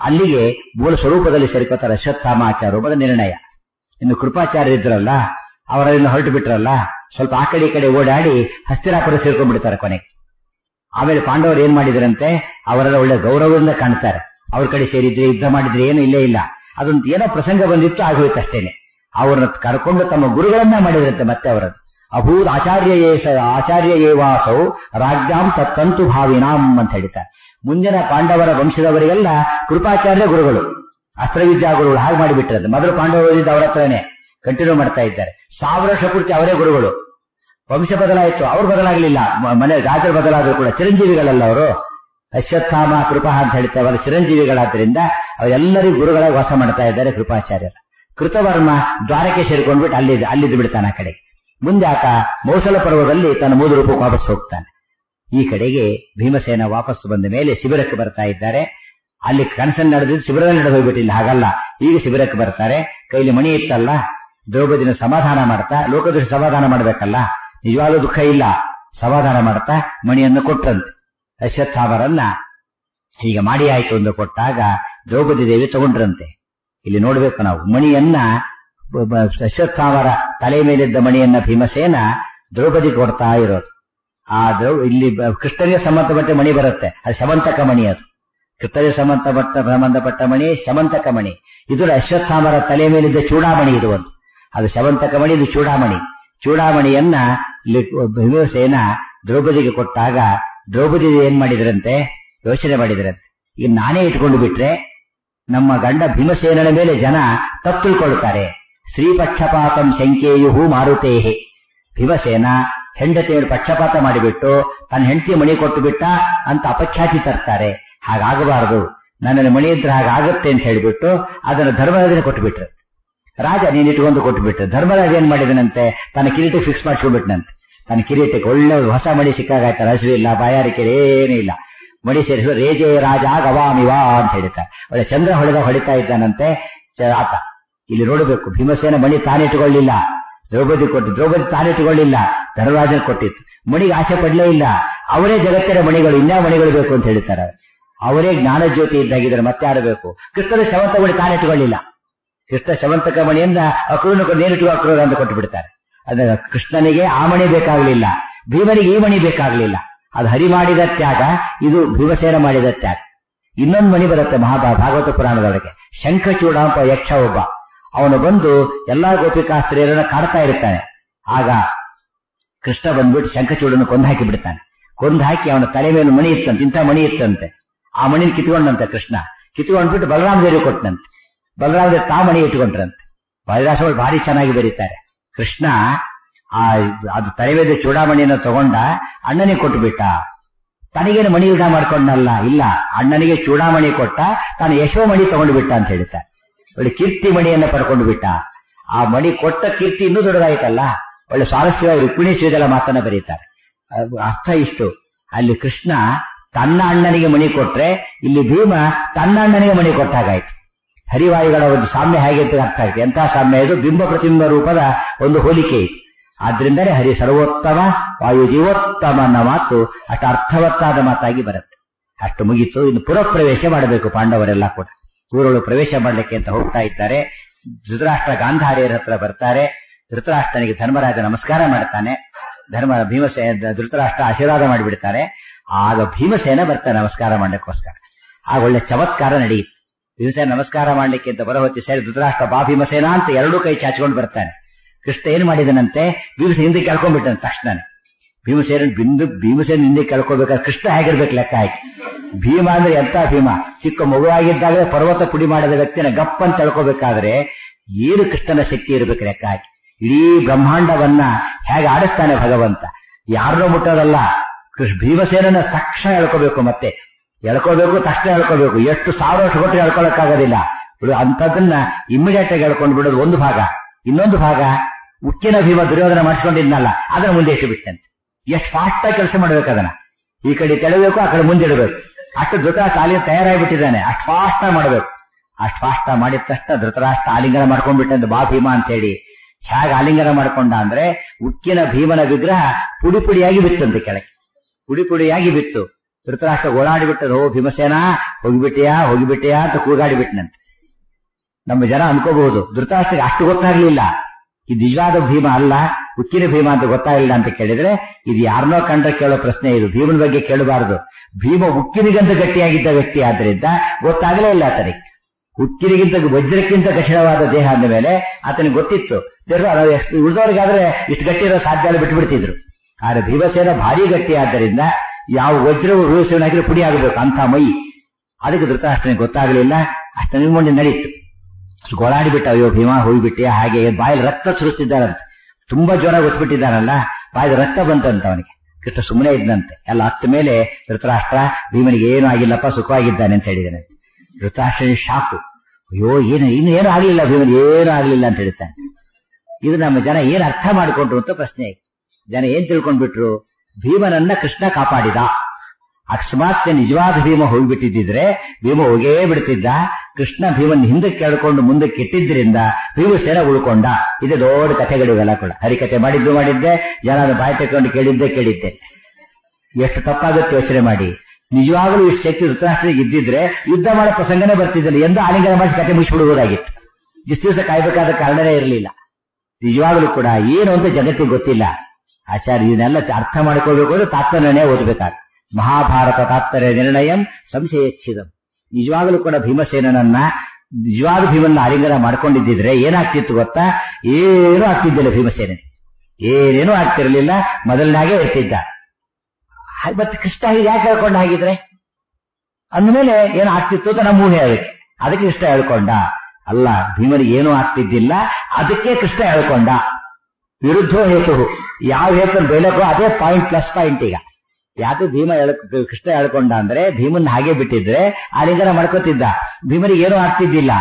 ಅಲ್ಲಿಗೆ ಮೂಲ ಸ್ವರೂಪದಲ್ಲಿ ಸೇರ್ಕೋತಾರೆ ಅಶ್ವತ್ಥಾಮಾಚಾರ ರೂಪದ ನಿರ್ಣಯ. ಇನ್ನು ಕೃಪಾಚಾರ್ಯ ಇದ್ರಲ್ಲ, ಅವರನ್ನು ಹೊರಟು ಬಿಟ್ರಲ್ಲ, ಸ್ವಲ್ಪ ಆ ಕಡೆ ಈ ಕಡೆ ಓಡಾಡಿ ಹಸ್ತಿನಾಪುರ ಸೇರ್ಕೊಂಡ್ಬಿಡ್ತಾರೆ ಕೊನೆಗೆ. ಆಮೇಲೆ ಪಾಂಡವರು ಏನ್ ಮಾಡಿದ್ರಂತೆ, ಅವರೆಲ್ಲ ಒಳ್ಳೆ ಗೌರವದಿಂದ ಕಾಣ್ತಾರೆ. ಅವ್ರ ಕಡೆ ಸೇರಿದ್ರೆ ಯುದ್ಧ ಮಾಡಿದ್ರೆ ಏನು ಇಲ್ಲೇ ಇಲ್ಲ, ಅದೊಂದು ಏನೋ ಪ್ರಸಂಗ ಬಂದಿತ್ತು, ಆಗೋಯ್ತು ಅಷ್ಟೇನೆ. ಅವ್ರನ್ನ ಕರ್ಕೊಂಡು ತಮ್ಮ ಗುರುಗಳನ್ನ ಮಾಡಿದ್ರಂತೆ. ಮತ್ತೆ ಅವರದ್ದು ಅಭೂತ್ ಆಚಾರ್ಯ ಆಚಾರ್ಯ ಏವಾಸೌ ರಾಜ್ಯಾಂ ತತ್ತಂತು ಭಾವಿನಾಂ ಅಂತ ಹೇಳ್ತಾರೆ. ಮುಂದಿನ ಪಾಂಡವರ ವಂಶದವರಿಗೆಲ್ಲ ಕೃಪಾಚಾರ್ಯ ಗುರುಗಳು, ಅಸ್ತ್ರವಿದ್ಯಾ ಗುರುಗಳು ಹಾಗೆ ಮಾಡಿಬಿಟ್ಟಿರಂತೆ. ಮೊದಲು ಪಾಂಡವರಿದ್ದ ಅವರ ಹತ್ರನೇ ಕಂಟಿನ್ಯೂ ಮಾಡ್ತಾ ಇದ್ದಾರೆ. ಸಾವಿರ ವರ್ಷ ಪೂರ್ತಿ ಅವರೇ ಗುರುಗಳು. ವಂಶ ಬದಲಾಯಿತು, ಅವ್ರು ಬದಲಾಗಲಿಲ್ಲ. ಮನೆ ರಾಜರು ಬದಲಾದರೂ ಕೂಡ ಚಿರಂಜೀವಿಗಳಲ್ಲ ಅವರು. ಅಶ್ವತ್ಥಾಮ ಕೃಪಾ ಅಂತ ಹೇಳ್ತೇವೆ, ಅವರು ಚಿರಂಜೀವಿಗಳಾದ್ರಿಂದ ಅವರೆಲ್ಲರಿಗೂ ಗುರುಗಳಾಗಿ ವಾಸ ಮಾಡ್ತಾ ಇದ್ದಾರೆ ಕೃಪಾಚಾರ್ಯರು. ಕೃತವರ್ಮ ದ್ವಾರಕ್ಕೆ ಸೇರಿಕೊಂಡ್ಬಿಟ್ಟು ಅಲ್ಲಿ ಅಲ್ಲಿದ್ದು ಬಿಡ್ತಾನೆ ಆ ಕಡೆ. ಮುಂದೆ ಆತ ಮೌಸಲ ಪರ್ವದಲ್ಲಿ ತನ್ನ ಮೂಲ ರೂಪಕ್ಕೆ ವಾಪಸ್ ಹೋಗ್ತಾನೆ. ಈ ಕಡೆಗೆ ಭೀಮಸೇನ ವಾಪಸ್ ಬಂದ ಮೇಲೆ ಶಿಬಿರಕ್ಕೆ ಬರ್ತಾ ಇದ್ದಾರೆ. ಅಲ್ಲಿ ಕನಸನ್ನು ನಡೆದಿದ್ದು ಶಿಬಿರದಲ್ಲಿ ನಡೆದು ಹೋಗ್ಬಿಟ್ಟಿಲ್ಲ, ಹಾಗಲ್ಲ. ಈಗ ಶಿಬಿರಕ್ಕೆ ಬರ್ತಾರೆ. ಕೈಲಿ ಮಣಿ ಇತ್ತಲ್ಲ, ದ್ರೌಪದಿನ ಸಮಾಧಾನ ಮಾಡ್ತಾ, ಲೋಕದೃಷ್ಟಿ ಸಮಾಧಾನ ಮಾಡ್ಬೇಕಲ್ಲ, ನಿಜವಾದ ದುಃಖ ಇಲ್ಲ, ಸಮಾಧಾನ ಮಾಡ್ತಾ ಮಣಿಯನ್ನು ಕೊಟ್ರಂತೆ. ಅಶ್ವತ್ಥಾಮರನ್ನ ಈಗ ಮಾಡಿ ಆಯ್ತು ಎಂದು ಕೊಟ್ಟಾಗ ದ್ರೌಪದಿ ದೇವಿ ತಗೊಂಡ್ರಂತೆ. ಇಲ್ಲಿ ನೋಡ್ಬೇಕು ನಾವು, ಮಣಿಯನ್ನ ಅಶ್ವತ್ಥಾಮರ ತಲೆ ಮೇಲಿದ್ದ ಮಣಿಯನ್ನ ಭೀಮಸೇನ ದ್ರೌಪದಿ ಕೊಡ್ತಾ ಇರೋದು. ಆ ದ್ರೌ ಇಲ್ಲಿ ಕೃಷ್ಣನಿಗೆ ಸಂಬಂಧಪಟ್ಟ ಮಣಿ ಬರುತ್ತೆ, ಅದು ಶಮಂತಕ ಮಣಿ. ಅದು ಕೃಷ್ಣನಿಗೆ ಸಂಬಂಧಪಟ್ಟ ಸಂಬಂಧಪಟ್ಟ ಮಣಿ ಶಮಂತಕ ಮಣಿ. ಇದು ಅಶ್ವತ್ಥಾಮರ ತಲೆ ಮೇಲಿದ್ದ ಚೂಡಾಮಣಿ. ಇದು ಒಂದು ಅದು ಶಮಂತಕ ಮಣಿ, ಇದು ಚೂಡಾಮಣಿ. ಚೂಡಾಮಣಿಯನ್ನ ಭೀಮಸೇನ ದ್ರೌಪದಿಗೆ ಕೊಟ್ಟಾಗ ದ್ರೌಪದಿ ಏನ್ ಮಾಡಿದ್ರಂತೆ, ಯೋಚನೆ ಮಾಡಿದ್ರಂತೆ, ಈಗ ನಾನೇ ಇಟ್ಕೊಂಡು ಬಿಟ್ರೆ ನಮ್ಮ ಗಂಡ ಭೀಮಸೇನನ ಮೇಲೆ ಜನ ತಪ್ಪು ತಿಳ್ಕೊಳ್ತಾರೆ. ಶ್ರೀಪಕ್ಷಪಾತಂ ಶಂಕೇಯುಹು ಮಾರುತೇಹೆ. ಭೀಮಸೇನ ಹೆಂಡತಿಯನ್ನು ಪಕ್ಷಪಾತ ಮಾಡಿಬಿಟ್ಟು ತನ್ನ ಹೆಂಡತಿ ಮಣಿ ಕೊಟ್ಟು ಬಿಟ್ಟ ಅಂತ ಅಪಖ್ಯಾತಿ ತರ್ತಾರೆ. ಹಾಗಾಗಬಾರದು, ನನ್ನಲ್ಲಿ ಮಣಿ ಇದ್ರೆ ಹಾಗಾಗುತ್ತೆ ಅಂತ ಹೇಳಿಬಿಟ್ಟು ಅದನ್ನು ಧರ್ಮರಾಜನೇ ಕೊಟ್ಟು ಬಿಟ್ರು. ರಾಜ ನೀನ್ ಇಟ್ಕೊಂಡು ಕೊಟ್ಟು ಬಿಟ್ರು. ಧರ್ಮರಾಜ ಏನ್ ಮಾಡಿದನಂತೆ, ತನ್ನ ಕಿರೀಟ ಫಿಕ್ಸ್ ಮಾಡಿಸ್ಕೊಂಡ್ಬಿಟ್ನಂತೆ. ತನ್ನ ಕಿರೀಟಕ್ಕೆ ಒಳ್ಳೆ ಹೊಸ ಮಣಿ ಸಿಕ್ಕಾಗಾಯ್ತಾರೆ. ಹಸಿರು ಇಲ್ಲ, ಬಾಯಾರಿಕೆ ಏನೂ ಇಲ್ಲ. ಮಣಿ ಸೇರಿಸುವ ರೇಜೆ ರಾಜ ಗವಾಮಿವಾ ಅಂತ ಹೇಳ್ತಾರೆ. ಒಳ್ಳೆ ಚಂದ್ರ ಹೊಡೆದ ಹೊಡಿತಾ ಇದ್ದಾನಂತೆ ಆತ. ಇಲ್ಲಿ ನೋಡಬೇಕು, ಭೀಮಸೇನ ಮಣಿ ತಾನಿಟ್ಟುಕೊಳ್ಳಿಲ್ಲ, ದ್ರೌಪದಿ ಕೊಟ್ಟು, ದ್ರೌಪದಿ ತಾನಿಟ್ಟುಕೊಳ್ಳಿಲ್ಲ, ಧರ್ಮರಾಜನ ಕೊಟ್ಟಿತ್ತು. ಮಣಿಗೆ ಆಸೆ ಪಡಲೇ ಇಲ್ಲ. ಅವರೇ ಜಗತ್ತಿನ ಮಣಿಗಳು, ಇನ್ಯಾ ಮಣಿಗಳು ಬೇಕು ಅಂತ ಹೇಳ್ತಾರೆ. ಅವರೇ ಜ್ಞಾನ ಜ್ಯೋತಿ ಇದ್ದಾಗಿದ್ದಾರೆ, ಮತ್ತೆ ಆಡಬೇಕು. ಕೃಷ್ಣನ ಶವಂತ ಮಣಿ ತಾನಿಟ್ಟುಕೊಳ್ಳಿಲ್ಲ. ಕೃಷ್ಣ ಶವಂತಕ ಮಣಿಯಿಂದ ಅಕ್ರೂನ ನೇರಿಟ್ಟು ಅಕ್ರೂರ ಅಂತ ಕೊಟ್ಟು ಬಿಡ್ತಾರೆ. ಅದ ಕೃಷ್ಣನಿಗೆ ಆ ಮಣಿ ಬೇಕಾಗಲಿಲ್ಲ, ಭೀಮನಿಗೆ ಈ ಮಣಿ ಬೇಕಾಗಲಿಲ್ಲ. ಅದು ಹರಿ ಮಾಡಿದ ತ್ಯಾಗ, ಇದು ಭೀಮಸೇನ ಮಾಡಿದ ತ್ಯಾಗ. ಇನ್ನೊಂದು ಮಣಿ ಬರುತ್ತೆ ಮಹಾಭಾ ಭಾಗವತ ಪುರಾಣದೊಳಗೆ. ಶಂಖಚೂಡ ಅಂತ ಯಕ್ಷ ಒಬ್ಬ, ಅವನು ಬಂದು ಎಲ್ಲಾ ಗೋಪಿಕಾಸ್ತ್ರೀಯರನ್ನ ಕಾಡ್ತಾ ಇರ್ತಾನೆ. ಆಗ ಕೃಷ್ಣ ಬಂದ್ಬಿಟ್ಟು ಶಂಖಚೂಡನ್ನು ಕೊಂದು ಹಾಕಿ ಬಿಡ್ತಾನೆ. ಕೊಂದು ಹಾಕಿ ಅವನ ತಲೆ ಮೇಲೆ ಮಣಿ ಇತ್ತಂತೆ, ಇಂಥ ಮಣಿ ಇತ್ತಂತೆ. ಆ ಮಣಿನ ಕಿತ್ಕೊಂಡಂತೆ ಕೃಷ್ಣ. ಕಿತ್ಕೊಂಡ್ಬಿಟ್ಟು ಬಲರಾಮದೇವಿ ಕೊಟ್ಟನಂತೆ. ಬಲರಾಮದೇವಿ ತಾ ಮಣಿ ಇಟ್ಕೊಂಡ್ರಂತೆ. ಬಲಿದಾಸಗಳು ಭಾರಿ ಚೆನ್ನಾಗಿ ಬರೀತಾರೆ. ಕೃಷ್ಣ ಆ ಅದು ತಲೆ ಮೇಲೆ ಚೂಡಾಮಣಿಯನ್ನು ತಗೊಂಡ ಅಣ್ಣನಿಗೆ ಕೊಟ್ಟು ಬಿಟ್ಟ. ತನಗೇನು ಮಣಿ ಯುಗ ಮಾಡ್ಕೊಂಡಲ್ಲ, ಇಲ್ಲ, ಅಣ್ಣನಿಗೆ ಚೂಡಾಮಣಿ ಕೊಟ್ಟ, ತಾನು ಯಶೋಮಣಿ ತಗೊಂಡು ಬಿಟ್ಟ ಅಂತ ಹೇಳ್ತಾರೆ. ಒಳ್ಳೆ ಕೀರ್ತಿ ಮಣಿಯನ್ನ ಪಡ್ಕೊಂಡು ಬಿಟ್ಟ. ಆ ಮಣಿ ಕೊಟ್ಟ ಕೀರ್ತಿ ಇನ್ನೂ ದೊಡ್ಡದಾಯ್ತಲ್ಲ. ಒಳ್ಳೆ ಸ್ವಾರಸ್ಯವಾಗಿ ರುಕ್ಮಿಣಿ ಶ್ರೀದಳ ಮಾತನ್ನ ಬರೀತಾರೆ. ಅರ್ಥ ಇಷ್ಟು, ಅಲ್ಲಿ ಕೃಷ್ಣ ತನ್ನ ಅಣ್ಣನಿಗೆ ಮಣಿ ಕೊಟ್ರೆ, ಇಲ್ಲಿ ಭೀಮ ತನ್ನ ಅಣ್ಣನಿಗೆ ಮಣಿ ಕೊಟ್ಟಾಗಾಯ್ತು. ಹರಿವಾಯುಗಳ ಒಂದು ಸಾಮ್ಯ ಹೇಗೆ ಅಂತ ಅರ್ಥ ಆಯ್ತು. ಎಂತಹ ಸಾಮ್ಯ ಇದು, ಬಿಂಬ ಪ್ರತಿಬಿಂಬ ರೂಪದ ಒಂದು ಹೋಲಿಕೆ ಇದು. ಆದ್ರಿಂದಲೇ ಹರಿ ಸರ್ವೋತ್ತಮ, ವಾಯು ಜೀವೋತ್ತಮ ಅನ್ನೋ ಮಾತು ಅಷ್ಟು ಅರ್ಥವತ್ತಾದ ಮಾತಾಗಿ ಬರುತ್ತೆ. ಅಷ್ಟು ಮುಗಿತು. ಇನ್ನು ಪುರಪ್ರವೇಶ ಮಾಡಬೇಕು ಪಾಂಡವರೆಲ್ಲ ಕೂಡ. ಊರೊಳು ಪ್ರವೇಶ ಮಾಡಲಿಕ್ಕೆ ಅಂತ ಹೋಗ್ತಾ ಇದ್ದಾರೆ. ಧೃತರಾಷ್ಟ್ರ ಗಾಂಧಾರಿಯರ ಹತ್ರ ಬರ್ತಾರೆ. ಧೃತರಾಷ್ಟ್ರನಿಗೆ ಧರ್ಮರಾಜ ನಮಸ್ಕಾರ ಮಾಡ್ತಾನೆ. ಧರ್ಮ ಭೀಮಸೇನ ಧೃತರಾಷ್ಟ್ರ ಆಶೀರ್ವಾದ ಮಾಡಿಬಿಡ್ತಾರೆ. ಆಗ ಭೀಮಸೇನ ಬರ್ತಾನೆ ನಮಸ್ಕಾರ ಮಾಡಲಿಕ್ಕೋಸ್ಕರ. ಆಗ ಒಳ್ಳೆ ಚಮತ್ಕಾರ ನಡೆಯಿತು. ಭೀಮಸೇನ ನಮಸ್ಕಾರ ಮಾಡ್ಲಿಕ್ಕೆ ಅಂತ ಬರೋ ಹೊತ್ತಿ ಸೇರಿ ಧೃತರಾಷ್ಟ್ರ ಬಾ ಭೀಮಸೇನ ಅಂತ ಎರಡೂ ಕೈ ಚಾಚ್ಕೊಂಡು ಬರ್ತಾನೆ. ಕೃಷ್ಣ ಏನ್ ಮಾಡಿದನಂತೆ, ಭೀಮಸೇನ ಹಿಂದೆ ಕೇಳ್ಕೊಂಡ್ಬಿಟ್ಟಂತೆ. ತಕ್ಷಣ ಭೀಮಸೇನ ಬಿಂದು ಭೀಮಸೇನ ಹಿಂದೆ ಕೇಳ್ಕೋಬೇಕಾದ್ರೆ ಕೃಷ್ಣ ಹೇಗಿರ್ಬೇಕು ಲೆಕ್ಕ ಹಾಕಿ. ಭೀಮ ಅಂದ್ರೆ ಎಂತ ಭೀಮ, ಚಿಕ್ಕ ಮಗುವಾಗಿದ್ದಾಗಲೇ ಪರ್ವತ ಪುಡಿ ಮಾಡಿದ ವ್ಯಕ್ತಿನ ಗಪ್ಪ ಅಂತ ತಿಳ್ಕೋಬೇಕಾದ್ರೆ ಏನು ಕೃಷ್ಣನ ಶಕ್ತಿ ಇರಬೇಕು ಲೆಕ್ಕ ಹಾಕಿ. ಇಡೀ ಬ್ರಹ್ಮಾಂಡವನ್ನ ಹೇಗೆ ಆಡಿಸ್ತಾನೆ ಭಗವಂತ. ಯಾರನ್ನೋ ಮುಟ್ಟೋದಲ್ಲ, ಕೃಷ್ಣ ಭೀಮಸೇನನ ತಕ್ಷಣ ಹೇಳ್ಕೋಬೇಕು, ಮತ್ತೆ ಎಳ್ಕೋಬೇಕು, ತಕ್ಷಣ ಹೇಳ್ಕೋಬೇಕು. ಎಷ್ಟು ಸಾವಿರ ವರ್ಷ ಕೊಟ್ಟು ಹೇಳ್ಕೊಳಕ್ಕಾಗೋದಿಲ್ಲ. ಅಂತದನ್ನ ಇಮಿಡಿಯೇಟ್ ಆಗಿ ಹೇಳ್ಕೊಂಡು ಬಿಡೋದು ಒಂದು ಭಾಗ. ಇನ್ನೊಂದು ಭಾಗ, ಉಕ್ಕಿನ ಭೀಮ ದುರ್ಯೋಧನ ಮಾಡಿಸ್ಕೊಂಡಿದ್ನಲ್ಲ, ಅದನ್ನ ಮುಂದೆ ಇಟ್ಟು ಬಿಟ್ಟಂತೆ. ಎಷ್ಟು ಫಾಸ್ಟ್ ಆಗಿ ಕೆಲಸ ಮಾಡ್ಬೇಕು ಅದನ್ನ. ಈ ಕಡೆ ತೆಳಬೇಕು, ಆ ಕಡೆ ಮುಂದೆ ಇಡಬೇಕು. ಅಷ್ಟು ಧೃತರಾಷ್ಟ್ರ ಆಲಿಂಗ ತಯಾರಾಗಿಬಿಟ್ಟಿದ್ದಾನೆ. ಅಷ್ಟು ಫಾಸ್ಟ್ ಆಗಿ ಮಾಡ್ಬೇಕು. ಅಷ್ಟು ಫಾಸ್ಟ್ ಆಗಿ ಮಾಡಿದ ತಕ್ಷಣ ಧೃತರಾಷ್ಟ್ರ ಆಲಿಂಗನ ಮಾಡ್ಕೊಂಡ್ಬಿಟ್ಟಂತೆ ಬಾ ಭೀಮ ಅಂತೇಳಿ. ಹೇಗೆ ಆಲಿಂಗನ ಮಾಡ್ಕೊಂಡ ಅಂದ್ರೆ, ಉಕ್ಕಿನ ಭೀಮನ ವಿಗ್ರಹ ಪುಡಿ ಪುಡಿಯಾಗಿ ಬಿತ್ತಂತೆ ಕೆಳಗೆ. ಪುಡಿ ಪುಡಿಯಾಗಿ ಬಿತ್ತು. ಧೃತರಾಷ್ಟ್ರ ಓಡಾಡಿಬಿಟ್ಟರು. ಓ ಭೀಮಸೇನ ಹೋಗಿಬಿಟ್ಟಿಯಾ ಹೋಗಿಬಿಟ್ಟಿಯಾ ಅಂತ ಕೂಗಾಡಿ ಬಿಟ್ನಂತೆ. ನಮ್ಮ ಜನ ಅನ್ಕೋಬಹುದು ಧೃತರಾಷ್ಟ್ರಕ್ಕೆ ಅಷ್ಟು ಗೊತ್ತಾಗ್ಲಿಲ್ಲ, ಇದು ನಿಜವಾದ ಭೀಮ ಅಲ್ಲ, ಉಕ್ಕಿನ ಭೀಮ ಅಂತ ಗೊತ್ತಾಗಲಿಲ್ಲ ಅಂತ ಕೇಳಿದ್ರೆ ಇದು ಯಾರನ್ನೋ ಕಂಡ್ರೆ ಕೇಳೋ ಪ್ರಶ್ನೆ. ಇದು ಭೀಮನ ಬಗ್ಗೆ ಕೇಳಬಾರದು. ಭೀಮ ಉಕ್ಕಿನಿಗಂತ ಗಟ್ಟಿಯಾಗಿದ್ದ ವ್ಯಕ್ತಿ ಆದ್ರಿಂದ ಗೊತ್ತಾಗಲೇ ಇಲ್ಲ ಆತನಿಗೆ. ಉಕ್ಕಿನಿಗಿಂತ ವಜ್ರಕ್ಕಿಂತ ಕಠಿಣವಾದ ದೇಹ ಅಂದ ಮೇಲೆ ಆತನಿಗೆ ಗೊತ್ತಿತ್ತು. ಎಷ್ಟು ಉಳಿದವರಿಗಾದ್ರೆ ಇಷ್ಟು ಗಟ್ಟಿ ಇರೋ ಸಾಧ್ಯ ಅಲ್ಲ, ಬಿಟ್ಟು ಬಿಡ್ತಿದ್ರು. ಆದ್ರೆ ಭೀಮಸೇನ ಭಾರಿ ಗಟ್ಟಿ ಆದ್ದರಿಂದ ಯಾವ ವಜ್ರವು ಭೀಮಸೇನ ಹಾಕಿದ್ರೆ ಪುಡಿ ಆಗಬೇಕು ಅಂತ ಮೈ. ಅದಕ್ಕೆ ಧೃತರಾಷ್ಟ್ರನಿಗೆ ಗೊತ್ತಾಗಲಿಲ್ಲ. ಅಷ್ಟ ನಿಮ್ಗೊಂಡು ನಡೀತು. ಗೋಳಾಡಿಬಿಟ್ಟ, ಅಯ್ಯೋ ಭೀಮ ಹೋಗಿಬಿಟ್ಟೆ. ಹಾಗೆ ಬಾಯಲ್ಲಿ ರಕ್ತ ಸುರಿಸ್ತಿದ್ದಾರಂತೆ, ತುಂಬಾ ಜ್ವರ ಗೊತ್ತಿಬಿಟ್ಟಿದ್ದಾನಲ್ಲ, ಬಾಯಲ್ಲಿ ರಕ್ತ ಬಂತಂತ ಅವನಿಗೆ. ಕೃಷ್ಣ ಸುಮ್ಮನೆ ಇದ್ದಂತೆ. ಎಲ್ಲ ಹತ್ತ ಮೇಲೆ ಧೃತರಾಷ್ಟ್ರ ಭೀಮನಿಗೆ ಏನು ಆಗಿಲ್ಲಪ್ಪ, ಸುಖವಾಗಿದ್ದಾನೆ ಅಂತ ಹೇಳಿದ್ದಾನೆ. ಧೃತರಾಷ್ಟ್ರನಿಗೆ ಶಾಕು, ಅಯ್ಯೋ ಏನು ಇನ್ನು ಏನು ಆಗ್ಲಿಲ್ಲ ಭೀಮನಿಗೆ, ಏನು ಆಗ್ಲಿಲ್ಲ ಅಂತ ಹೇಳ್ತಾನೆ. ಇದು ನಮ್ಮ ಜನ ಏನ್ ಅರ್ಥ ಮಾಡಿಕೊಂಡ್ರು ಅಂತ ಪ್ರಶ್ನೆ. ಜನ ಏನ್ ತಿಳ್ಕೊಂಡ್ಬಿಟ್ರು, ಭೀಮನನ್ನ ಕೃಷ್ಣ ಕಾಪಾಡಿದ. ಅಕಸ್ಮಾತ್ ನಿಜವಾದ ಭೀಮ ಹೋಗಿಬಿಟ್ಟಿದ್ರೆ ಭೀಮ ಹೋಗೇ ಬಿಡ್ತಿದ್ದ. ಕೃಷ್ಣ ಭೀಮನ್ ಹಿಂದಕ್ಕೆ ಕೇಳ್ಕೊಂಡು ಮುಂದಕ್ಕೆ ಇಟ್ಟಿದ್ರಿಂದ ಭೀಮಸೇನ ಉಳ್ಕೊಂಡ. ಇದು ದೊಡ್ಡ ಕಥೆಗಳಿವೆಲ್ಲ ಕೂಡ. ಹರಿಕಥೆ ಮಾಡಿದ್ದು ಮಾಡಿದ್ದೆ, ಜನ ಬಾಯಿ ತಕೊಂಡು ಕೇಳಿದ್ದೆ ಕೇಳಿದ್ದೆ. ಎಷ್ಟು ತಪ್ಪಾಗುತ್ತೆ ಯೋಚನೆ ಮಾಡಿ. ನಿಜವಾಗಲೂ ಇಷ್ಟು ಶಕ್ತಿ ಧೃತರಾಷ್ಟ್ರನಿಗೆ ಇದ್ದಿದ್ರೆ ಯುದ್ಧ ಮಾಡೋ ಪ್ರಸಂಗನೇ ಬರ್ತಿದ್ದಿಲ್ಲ, ಎಂದು ಆಲಿಂಗನ ಮಾಡಿ ಕಥೆ ಮುಗಿಸ್ಬಿಡುವುದಾಗಿತ್ತು. ಇಷ್ಟು ದಿವಸ ಕಾಯ್ಬೇಕಾದ ಕಾರಣನೇ ಇರಲಿಲ್ಲ. ನಿಜವಾಗಲೂ ಕೂಡ ಏನು ಅಂತ ಜಗತ್ತಿಗೆ ಗೊತ್ತಿಲ್ಲ. ಆಚಾರ್ಯ ಇದನ್ನೆಲ್ಲ ಅರ್ಥ ಮಾಡ್ಕೋಬೇಕು ಅಂದ್ರೆ ತಾತ್ಪರ್ಯನೇ ಓದಬೇಕಾಗ. ಮಹಾಭಾರತ ತಾತ್ಪರ್ಯ ನಿರ್ಣಯಂ ಸಂಶಯಚ್ಛಿದಂ. ನಿಜವಾಗಲೂ ಕೂಡ ಭೀಮಸೇನನನ್ನ ನಿಜವಾದ ಭೀಮನ್ನ ಆಲಿಂಗನ ಮಾಡ್ಕೊಂಡಿದ್ದಿದ್ರೆ ಏನಾಗ್ತಿತ್ತು ಗೊತ್ತಾ? ಏನೂ ಆಗ್ತಿದ್ದಿಲ್ಲ ಭೀಮಸೇನ, ಏನೇನೂ ಆಗ್ತಿರ್ಲಿಲ್ಲ, ಮೊದಲನಾಗೆ ಇರ್ತಿದ್ದ. ಮತ್ತೆ ಕೃಷ್ಣ ಯಾಕೆ ಹೇಳ್ಕೊಂಡ ಹಾಗಿದ್ರೆ ಅಂದಮೇಲೆ ಏನು ಆಗ್ತಿತ್ತು ಅಂತ ನಮ್ಮ ಊಹೆ. ಅದಕ್ಕೆ ಅದಕ್ಕೆ ಕೃಷ್ಣ ಹೇಳ್ಕೊಂಡ ಅಲ್ಲ, ಭೀಮನಿಗೆ ಏನೂ ಆಗ್ತಿದ್ದಿಲ್ಲ, ಅದಕ್ಕೆ ಕೃಷ್ಣ ಹೇಳ್ಕೊಂಡ. ವಿರುದ್ಧೋ ಹೇತು, ಯಾವ ಹೇತು ಬೇಲಕೋ ಅದೇ ಪಾಯಿಂಟ್, ಪ್ಲಸ್ ಪಾಯಿಂಟ್. ಈಗ ಯಾಕೆ ಭೀಮ ಕೃಷ್ಣ ಹೇಳ್ಕೊಂಡ ಅಂದ್ರೆ ಭೀಮನ್ ಹಾಗೆ ಬಿಟ್ಟಿದ್ರೆ ಆಲಿಂಗನ ಮಾಡ್ಕೋತಿದ್ದ, ಭೀಮನಿಗೆ ಏನೂ ಆಗ್ತಿದ್ದಿಲ್ಲ.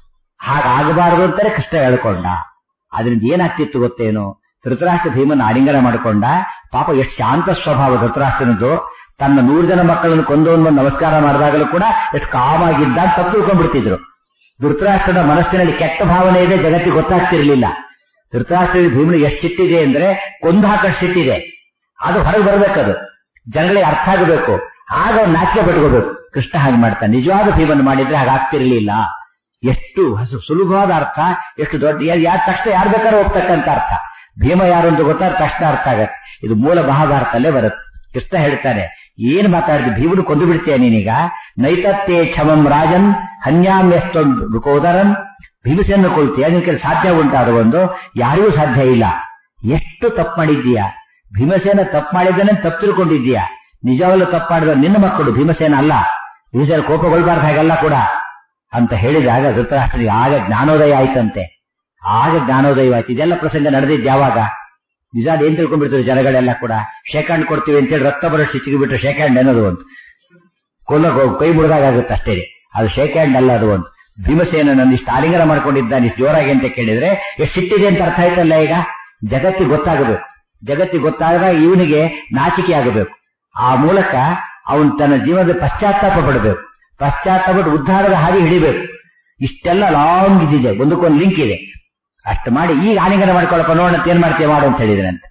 ಹಾಗಾಗಬಾರದು ಅಂತಾರೆ ಕೃಷ್ಣ ಹೇಳ್ಕೊಂಡ. ಅದರಿಂದ ಏನಾಗ್ತಿತ್ತು ಗೊತ್ತೇನು? ಧೃತರಾಷ್ಟ್ರ ಭೀಮನ್ ಆಲಿಂಗನ ಮಾಡ್ಕೊಂಡ. ಪಾಪ ಎಷ್ಟು ಶಾಂತ ಸ್ವಭಾವ ಧೃತರಾಷ್ಟ್ರನದ್ದು. ತನ್ನ ನೂರು ಜನ ಮಕ್ಕಳನ್ನು ಕೊಂದವನ್ನ ನಮಸ್ಕಾರ ಮಾಡಿದಾಗಲೂ ಕೂಡ ಎಷ್ಟು ಕಾಮಾಗಿದ್ದ ತಪ್ಪು ತಿಳ್ಕೊಂಡ್ಬಿಡ್ತಿದ್ರು. ಧೃತರಾಷ್ಟ್ರದ ಮನಸ್ಸಿನಲ್ಲಿ ಕೆಟ್ಟ ಭಾವನೆ ಇದೆ, ಜಗತ್ತಿಗೆ ಗೊತ್ತಾಗ್ತಿರ್ಲಿಲ್ಲ. ಧೃತರಾಷ್ಟ್ರ ಭೀಮನಿಗೆ ಎಷ್ಟು ಸಿಟ್ಟಿದೆ ಅಂದ್ರೆ ಕೊಂದು ಹಾಕಷ್ಟು ಸಿಟ್ಟಿದೆ. ಅದು ಹೊರಗೆ ಬರ್ಬೇಕದು, ಜನಗಳಿಗೆ ಅರ್ಥ ಆಗಬೇಕು. ಆಗ ಅವ್ರು ನಾಚಿಕೆ ಪಟ್ಕೋಬೇಕು. ಕೃಷ್ಣ ಹಾಗೆ ಮಾಡ್ತಾನೆ. ನಿಜವಾದ ಭೀಮನ್ ಮಾಡಿದ್ರೆ ಹಾಗಾಗ್ತಿರ್ಲಿಲ್ಲ. ಎಷ್ಟು ಸುಲಭವಾದ ಅರ್ಥ, ಎಷ್ಟು ದೊಡ್ಡ, ಯಾರ ತಕ್ಷಣ ಯಾರು ಬೇಕಾದ್ರೂ ಹೋಗ್ತಕ್ಕಂಥ ಅರ್ಥ. ಭೀಮ ಯಾರು ಅಂತ ಗೊತ್ತಾದ ತಕ್ಷಣ ಅರ್ಥ ಆಗತ್ತೆ. ಇದು ಮೂಲ ಮಹಾಭಾರತಲ್ಲೇ ಬರುತ್ತೆ. ಕೃಷ್ಣ ಹೇಳ್ತಾನೆ, ಏನ್ ಮಾತಾಡಿದ್ವಿ, ಭೀಮನು ಕೊಂದು ಬಿಡ್ತೀಯ ನೀನೀಗ? ನೈತತ್ತೇ ಕ್ಷಮಂ ರಾಜನ್ ಹನ್ಯಾಮ್ಯಸ್ತೊಂದು ರುಕೋದರನ್. ಭೀಮಸೇನ ಕೊಳ್ತೀಯ, ನಿನ್ ಕೈ ಸಾಧ್ಯ ಉಂಟಾದ ಒಂದು, ಯಾರಿಗೂ ಸಾಧ್ಯ ಇಲ್ಲ. ಎಷ್ಟು ತಪ್ಪು ಮಾಡಿದ್ದೀಯಾ? ಭೀಮಸೇನ ತಪ್ಪು ಮಾಡಿದ್ದಾನೆ ತಪ್ಪು ತಿಳ್ಕೊಂಡಿದ್ದೀಯಾ? ನಿಜವಾಗ್ಲೂ ತಪ್ಪು ಮಾಡಿದ ನಿನ್ನ ಮಕ್ಕಳು, ಭೀಮಸೇನ ಅಲ್ಲ. ಭೀಮಸೇನ ಕೋಪಗೊಳ್ಬಾರ್ದು ಹಾಗೆಲ್ಲ ಕೂಡ ಅಂತ ಹೇಳಿದಾಗ ಧೃತರಾಷ್ಟ್ರನಿಗೆ ಆಗ ಜ್ಞಾನೋದಯ ಆಯ್ತಂತೆ. ಆಗ ಜ್ಞಾನೋದಯ ಆಯ್ತು. ಇದೆಲ್ಲ ಪ್ರಸಂಗ ನಡೆದಿದ್ದು ಯಾವಾಗ? ನಿಜ ಏನ್ ತಿಳ್ಕೊಂಡ್ಬಿಡ್ತಾರೆ ಜನಗಳೆಲ್ಲ ಕೂಡ. ಶೇಕ್ ಹ್ಯಾಂಡ್ ಕೊಡ್ತೀವಿ ಅಂತೇಳಿ ರಕ್ತ ಬರೋಷ್ಟು ಚಿಕ್ಕಿ ಬಿಟ್ರೆ ಶೇಕ್ ಹ್ಯಾಂಡ್ ಅನ್ನೋದು ಒಂದು ಕೊಲ್ಲ ಕೈ ಮುರಿದಾಗುತ್ತೆ ಅಷ್ಟೇ. ಅದು ಶೇಕ್ ಹ್ಯಾಂಡ್ ಅಲ್ಲ, ಅದು ಒಂದು. ಭೀಮಸೇನ ನನ್ನ ಇಷ್ಟು ಆಲಿಂಗನ ಮಾಡ್ಕೊಂಡಿದ್ದಾನೆ ಇಷ್ಟು ಜೋರಾಗಿ ಅಂತ ಕೇಳಿದ್ರೆ ಎಷ್ಟು ಸಿಟ್ಟಿದೆ ಅಂತ ಅರ್ಥ ಆಯ್ತಲ್ಲ. ಈಗ ಜಗತ್ತಿಗೆ ಗೊತ್ತಾಗಬೇಕು. ಜಗತ್ತಿಗೆ ಗೊತ್ತಾದಾಗ ಇವನಿಗೆ ನಾಚಿಕೆ ಆಗಬೇಕು. ಆ ಮೂಲಕ ಅವನು ತನ್ನ ಜೀವನದ ಪಶ್ಚಾತ್ತಾಪ ಪಡಬೇಕು. ಪಶ್ಚಾತ್ತಾಪ ಉದ್ಧಾರದ ಹಾದಿ ಹಿಡಿಬೇಕು. ಇಷ್ಟೆಲ್ಲ ಲಾಂಗ್ ಇದಿದೆ, ಒಂದಕ್ಕೊಂದು ಲಿಂಕ್ ಇದೆ. ಅಷ್ಟು ಮಾಡಿ ಈಗ ಆಲಿಂಗನ ಮಾಡ್ಕೊಳ್ಳಪ್ಪ, ನೋಡಂತ ಏನ್ ಮಾಡ್ತೀಯ ಮಾಡು ಅಂತ ಹೇಳಿದ್ರಂತೆ.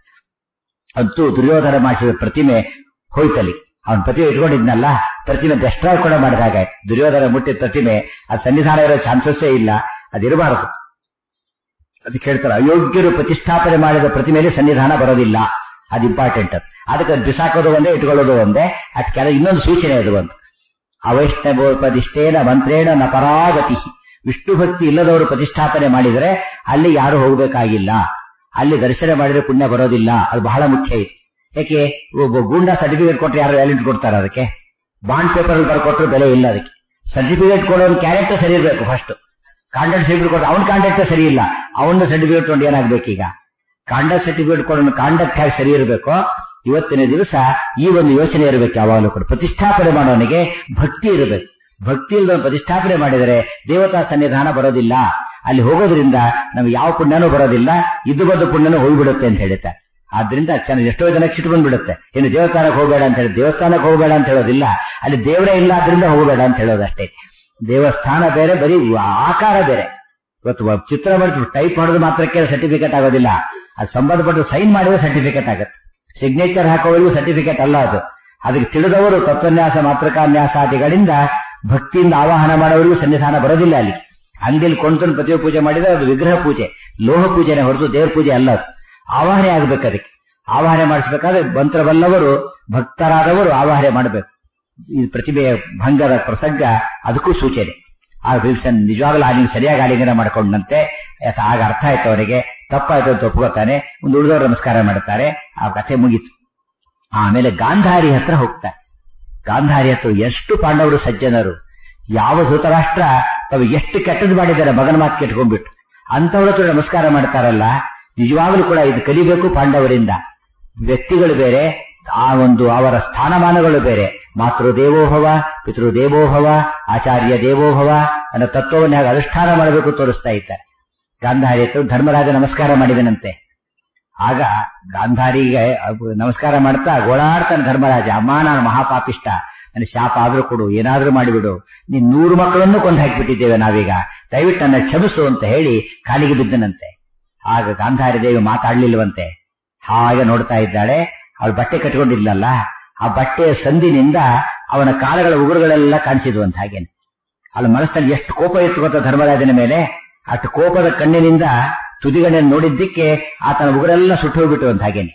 ಅಂತೂ ದುರ್ಯೋಧನ ಮಾಡಿಸಿದ ಪ್ರತಿಮೆ ಹೋಯ್ತಲ್ಲಿ. ಅವನ ಪ್ರತಿಮೆ ಇಟ್ಕೊಂಡಿದ್ನಲ್ಲ, ಪ್ರತಿಮೆ ಡೆಸ್ಟ್ರಾಯ್ ಕೂಡ ಮಾಡಿದಾಗ ದುರ್ಯೋಧನ ಮುಟ್ಟಿದ ಪ್ರತಿಮೆ ಅದು ಸನ್ನಿಧಾನ ಇರೋ ಚಾನ್ಸಸ್ಸೇ ಇಲ್ಲ, ಅದಿರಬಾರದು. ಅದಕ್ಕೆ ಹೇಳ್ತಾರೆ, ಅಯೋಗ್ಯರು ಪ್ರತಿಷ್ಠಾಪನೆ ಮಾಡಿದ ಪ್ರತಿಮೆಯಲ್ಲಿ ಸನ್ನಿಧಾನ ಬರೋದಿಲ್ಲ. ಅದು ಇಂಪಾರ್ಟೆಂಟ್. ಅದು ಅದಕ್ಕೆ ಬಿಸಾಕೋದು ಒಂದೇ, ಇಟ್ಕೊಳ್ಳೋದು ಒಂದೇ. ಅದಕ್ಕೆಲ್ಲ ಇನ್ನೊಂದು ಸೂಚನೆ ಅದು ಒಂದು, ಅವೈಷ್ಣವೋಪದಿಷ್ಟೇನ ಮಂತ್ರೇಣ ನ ಪರಾಗತಿ. ವಿಷ್ಣು ಭಕ್ತಿ ಇಲ್ಲದವರು ಪ್ರತಿಷ್ಠಾಪನೆ ಮಾಡಿದರೆ ಅಲ್ಲಿ ಯಾರು ಹೋಗಬೇಕಾಗಿಲ್ಲ. ಅಲ್ಲಿ ದರ್ಶನ ಮಾಡಿದ್ರೆ ಪುಣ್ಯ ಬರೋದಿಲ್ಲ. ಅದು ಬಹಳ ಮುಖ್ಯ ಇದೆ. ಯಾಕೆ? ಒಬ್ಬ ಗೂಂಡ ಸರ್ಟಿಫಿಕೇಟ್ ಕೊಟ್ಟರೆ ಯಾರು ವ್ಯಾಲಿಡ್ ಕೊಡ್ತಾರೆ? ಅದಕ್ಕೆ ಬಾಂಡ್ ಪೇಪರ್ ಬರ್ಕೊಟ್ರು ಬೆಲೆ ಇಲ್ಲ. ಅದಕ್ಕೆ ಸರ್ಟಿಫಿಕೇಟ್ ಕೊಡೋನ್ ಕ್ಯಾರೆಕ್ಟರ್ ಸರಿ ಇರಬೇಕು. ಫಸ್ಟ್ ಕಾಂಟ್ಯಾಕ್ಟ್ ಸರ್ಟಿಫಿಕೇಟ್ ಕೊಟ್ಟು ಅವನ ಕಾಂಟ್ಯಾಕ್ಟ್ ಸರಿ ಇಲ್ಲ, ಅವನ ಸರ್ಟಿಫಿಕೇಟ್ ಕೊಂಡು ಏನಾಗಬೇಕೀಗ? ಕಾಂಟ್ಯಾಕ್ಟ್ ಸರ್ಟಿಫಿಕೇಟ್ ಕೊಡೋನು ಕಾಂಟ್ಯಾಕ್ಟ್ ಹೇಗೆ ಸರಿ ಇರಬೇಕು? ಇವತ್ತಿನ ದಿವಸ ಈ ಒಂದು ಯೋಚನೆ ಇರಬೇಕು ಯಾವಾಗಲೂ ಕೂಡ. ಪ್ರತಿಷ್ಠಾಪನೆ ಮಾಡೋನಿಗೆ ಭಕ್ತಿ ಇರಬೇಕು. ಭಕ್ತಿ ಇಲ್ಲದ ಪ್ರತಿಷ್ಠಾಪನೆ ಮಾಡಿದರೆ ದೇವತಾ ಸನ್ನಿಧಾನ ಬರೋದಿಲ್ಲ. ಅಲ್ಲಿ ಹೋಗೋದ್ರಿಂದ ನಮ್ಗೆ ಯಾವ ಪುಣ್ಯನೂ ಬರೋದಿಲ್ಲ, ಇದ್ದು ಬಂದು ಪುಣ್ಯನೂ ಹೋಗ್ಬಿಡುತ್ತೆ ಅಂತ ಹೇಳ್ತಾರೆ. ಆದ್ರಿಂದ ಚೆನ್ನಾಗಿ ಎಷ್ಟೋ ಜನಕ್ಕೆ ಸಿಟ್ಟು ಬಂದ್ಬಿಡುತ್ತೆ. ಇನ್ನು ದೇವಸ್ಥಾನಕ್ಕೆ ಹೋಗಬೇಡ ಅಂತ ಹೇಳಿ, ದೇವಸ್ಥಾನಕ್ಕೆ ಹೋಗಬೇಡ ಅಂತ ಹೇಳೋದಿಲ್ಲ, ಅಲ್ಲಿ ದೇವರೇ ಇಲ್ಲ ಆದ್ರಿಂದ ಹೋಗಬೇಡ ಅಂತ ಹೇಳೋದಷ್ಟೇ. ದೇವಸ್ಥಾನ ಬೇರೆ, ಬರೀ ಆಕಾರ ಬೇರೆ. ಇವತ್ತು ಚಿತ್ರ ಮಾಡಿದ್ರು ಟೈಪ್ ಮಾಡೋದು ಮಾತ್ರಕ್ಕೆ ಸರ್ಟಿಫಿಕೇಟ್ ಆಗೋದಿಲ್ಲ. ಅದು ಸಂಬಂಧಪಟ್ಟು ಸೈನ್ ಮಾಡಿದ್ರೆ ಸರ್ಟಿಫಿಕೇಟ್ ಆಗುತ್ತೆ. ಸಿಗ್ನೇಚರ್ ಹಾಕೋವರೆಗೂ ಸರ್ಟಿಫಿಕೇಟ್ ಅಲ್ಲ ಅದು. ಅದಕ್ಕೆ ತಿಳಿದವರು ತತ್ವನ್ಯಾಸ ಮಾತೃಕಾನ್ಯಾಸಾದಿಗಳಿಂದ ಭಕ್ತಿಯಿಂದ ಆವಾಹನ ಮಾಡೋರಿಗೂ ಸನ್ನಿಧಾನ ಬರೋದಿಲ್ಲ ಅಲ್ಲಿ. ಅಂಗಡಿಯಲ್ಲಿ ಕೊಂಡ್ಕೊಂಡು ಪ್ರತಿಯೊಬ್ಬ ಪೂಜೆ ಮಾಡಿದ್ರೆ ಅದು ವಿಗ್ರಹ ಪೂಜೆ, ಲೋಹ ಪೂಜೆನೇ ಹೊರತು ದೇವ್ರ ಪೂಜೆ ಅಲ್ಲ. ಅದು ಆವಾಹನೆ ಆಗ್ಬೇಕು. ಅದಕ್ಕೆ ಆವಾಹನೆ ಮಾಡಿಸ್ಬೇಕಾದ್ರೆ ಮಂತ್ರವಲ್ಲವರು ಭಕ್ತರಾದವರು ಆವಾಹನೆ ಮಾಡಬೇಕು. ಇದು ಪ್ರತಿಭೆಯ ಭಂಗದ ಪ್ರಸಂಗ, ಅದಕ್ಕೂ ಸೂಚನೆ. ಆ ವಿಲ್ಸನ್ ನಿಜವಾಗ್ಲೂ ನೀವು ಸರಿಯಾಗಿ ಆಲಿಂಗನ ಮಾಡ್ಕೊಂಡಂತೆ ಆಗ ಅರ್ಥ ಆಯ್ತು ಅವರಿಗೆ. ತಪ್ಪಾಯ್ತು ಅಂತ ಒಪ್ಕೋತಾನೆ. ಒಂದು ಉಳಿದವರು ನಮಸ್ಕಾರ ಮಾಡ್ತಾರೆ. ಆ ಕಥೆ ಮುಗೀತು. ಆಮೇಲೆ ಗಾಂಧಾರಿ ಹತ್ರ ಹೋಗ್ತಾರೆ. ಗಾಂಧಾರಿ ಹತ್ರ ಎಷ್ಟು ಪಾಂಡವರು ಸಜ್ಜನರು. ಯಾವ ಧೃತರಾಷ್ಟ್ರ ತಾವು ಎಷ್ಟು ಕೆಟ್ಟದ್ದು ಮಾಡಿದ್ದಾರೆ ಮಗನ ಮಾತು ಕೆಟ್ಕೊಂಡ್ಬಿಟ್ಟು, ಅಂತವ್ರ ಹತ್ರ ನಮಸ್ಕಾರ ಮಾಡ್ತಾರಲ್ಲ. ನಿಜವಾಗ್ಲೂ ಕೂಡ ಇದು ಕಲಿಬೇಕು ಪಾಂಡವರಿಂದ. ವ್ಯಕ್ತಿಗಳು ಬೇರೆ, ಆ ಒಂದು ಅವರ ಸ್ಥಾನಮಾನಗಳು ಬೇರೆ. ಮಾತೃ ದೇವೋಭವ, ಪಿತೃ ದೇವೋಭವ, ಆಚಾರ್ಯ ದೇವೋಭವ ಅನ್ನೋ ತತ್ವವನ್ನು ಹೇಗೆ ಅನುಷ್ಠಾನ ಮಾಡಬೇಕು ತೋರಿಸ್ತಾ ಇದ್ದಾರೆ. ಗಾಂಧಾರಿ ಹತ್ರ ಧರ್ಮರಾಜ ನಮಸ್ಕಾರ ಮಾಡಿದನಂತೆ. ಆಗ ಗಾಂಧಾರಿಗೆ ನಮಸ್ಕಾರ ಮಾಡ್ತಾ ಗೋಳಾಡ್ತಾನೆ ಧರ್ಮರಾಜ. ಅಮ್ಮ, ನಾನು ಮಹಾಪಾಪಿಷ್ಟ, ನನ್ನ ಶಾಪ ಆದ್ರೂ ಕೊಡು, ಏನಾದ್ರೂ ಮಾಡಿಬಿಡು, ನೀನ್ ನೂರು ಮಕ್ಕಳನ್ನು ಕೊಂದು ಹಾಕಿಬಿಟ್ಟಿದ್ದೇವೆ ನಾವೀಗ, ದಯವಿಟ್ಟು ನನ್ನ ಕ್ಷಮಿಸು ಅಂತ ಹೇಳಿ ಕಾಲಿಗೆ ಬಿದ್ದನಂತೆ. ಆಗ ಗಾಂಧಾರಿ ದೇವಿ ಮಾತಾಡ್ಲಿಲ್ವಂತೆ. ಹಾಗೆ ನೋಡ್ತಾ ಇದ್ದಾಳೆ. ಅವಳು ಬಟ್ಟೆ ಕಟ್ಕೊಂಡಿದ್ಲಲ್ಲ, ಆ ಬಟ್ಟೆಯ ಸಂದಿನಿಂದ ಅವನ ಕಾಲಗಳ ಉಗುರುಗಳೆಲ್ಲ ಕಾಣಿಸಿದ್ವಂತ. ಹಾಗೇನೆ ಅವಳ ಮನಸ್ಸಲ್ಲಿ ಎಷ್ಟು ಕೋಪ ಇತ್ತು ಗೊತ್ತಾ ಧರ್ಮರಾಜನ ಮೇಲೆ. ಅಷ್ಟು ಕೋಪದ ಕಣ್ಣಿನಿಂದ ತುದಿಗಳನ್ನು ನೋಡಿದ್ದಕ್ಕೆ ಆತನ ಉಗುರೆಲ್ಲ ಸುಟ್ಟು ಹೋಗ್ಬಿಟ್ಟು ಅಂತ. ಹಾಗೇನೆ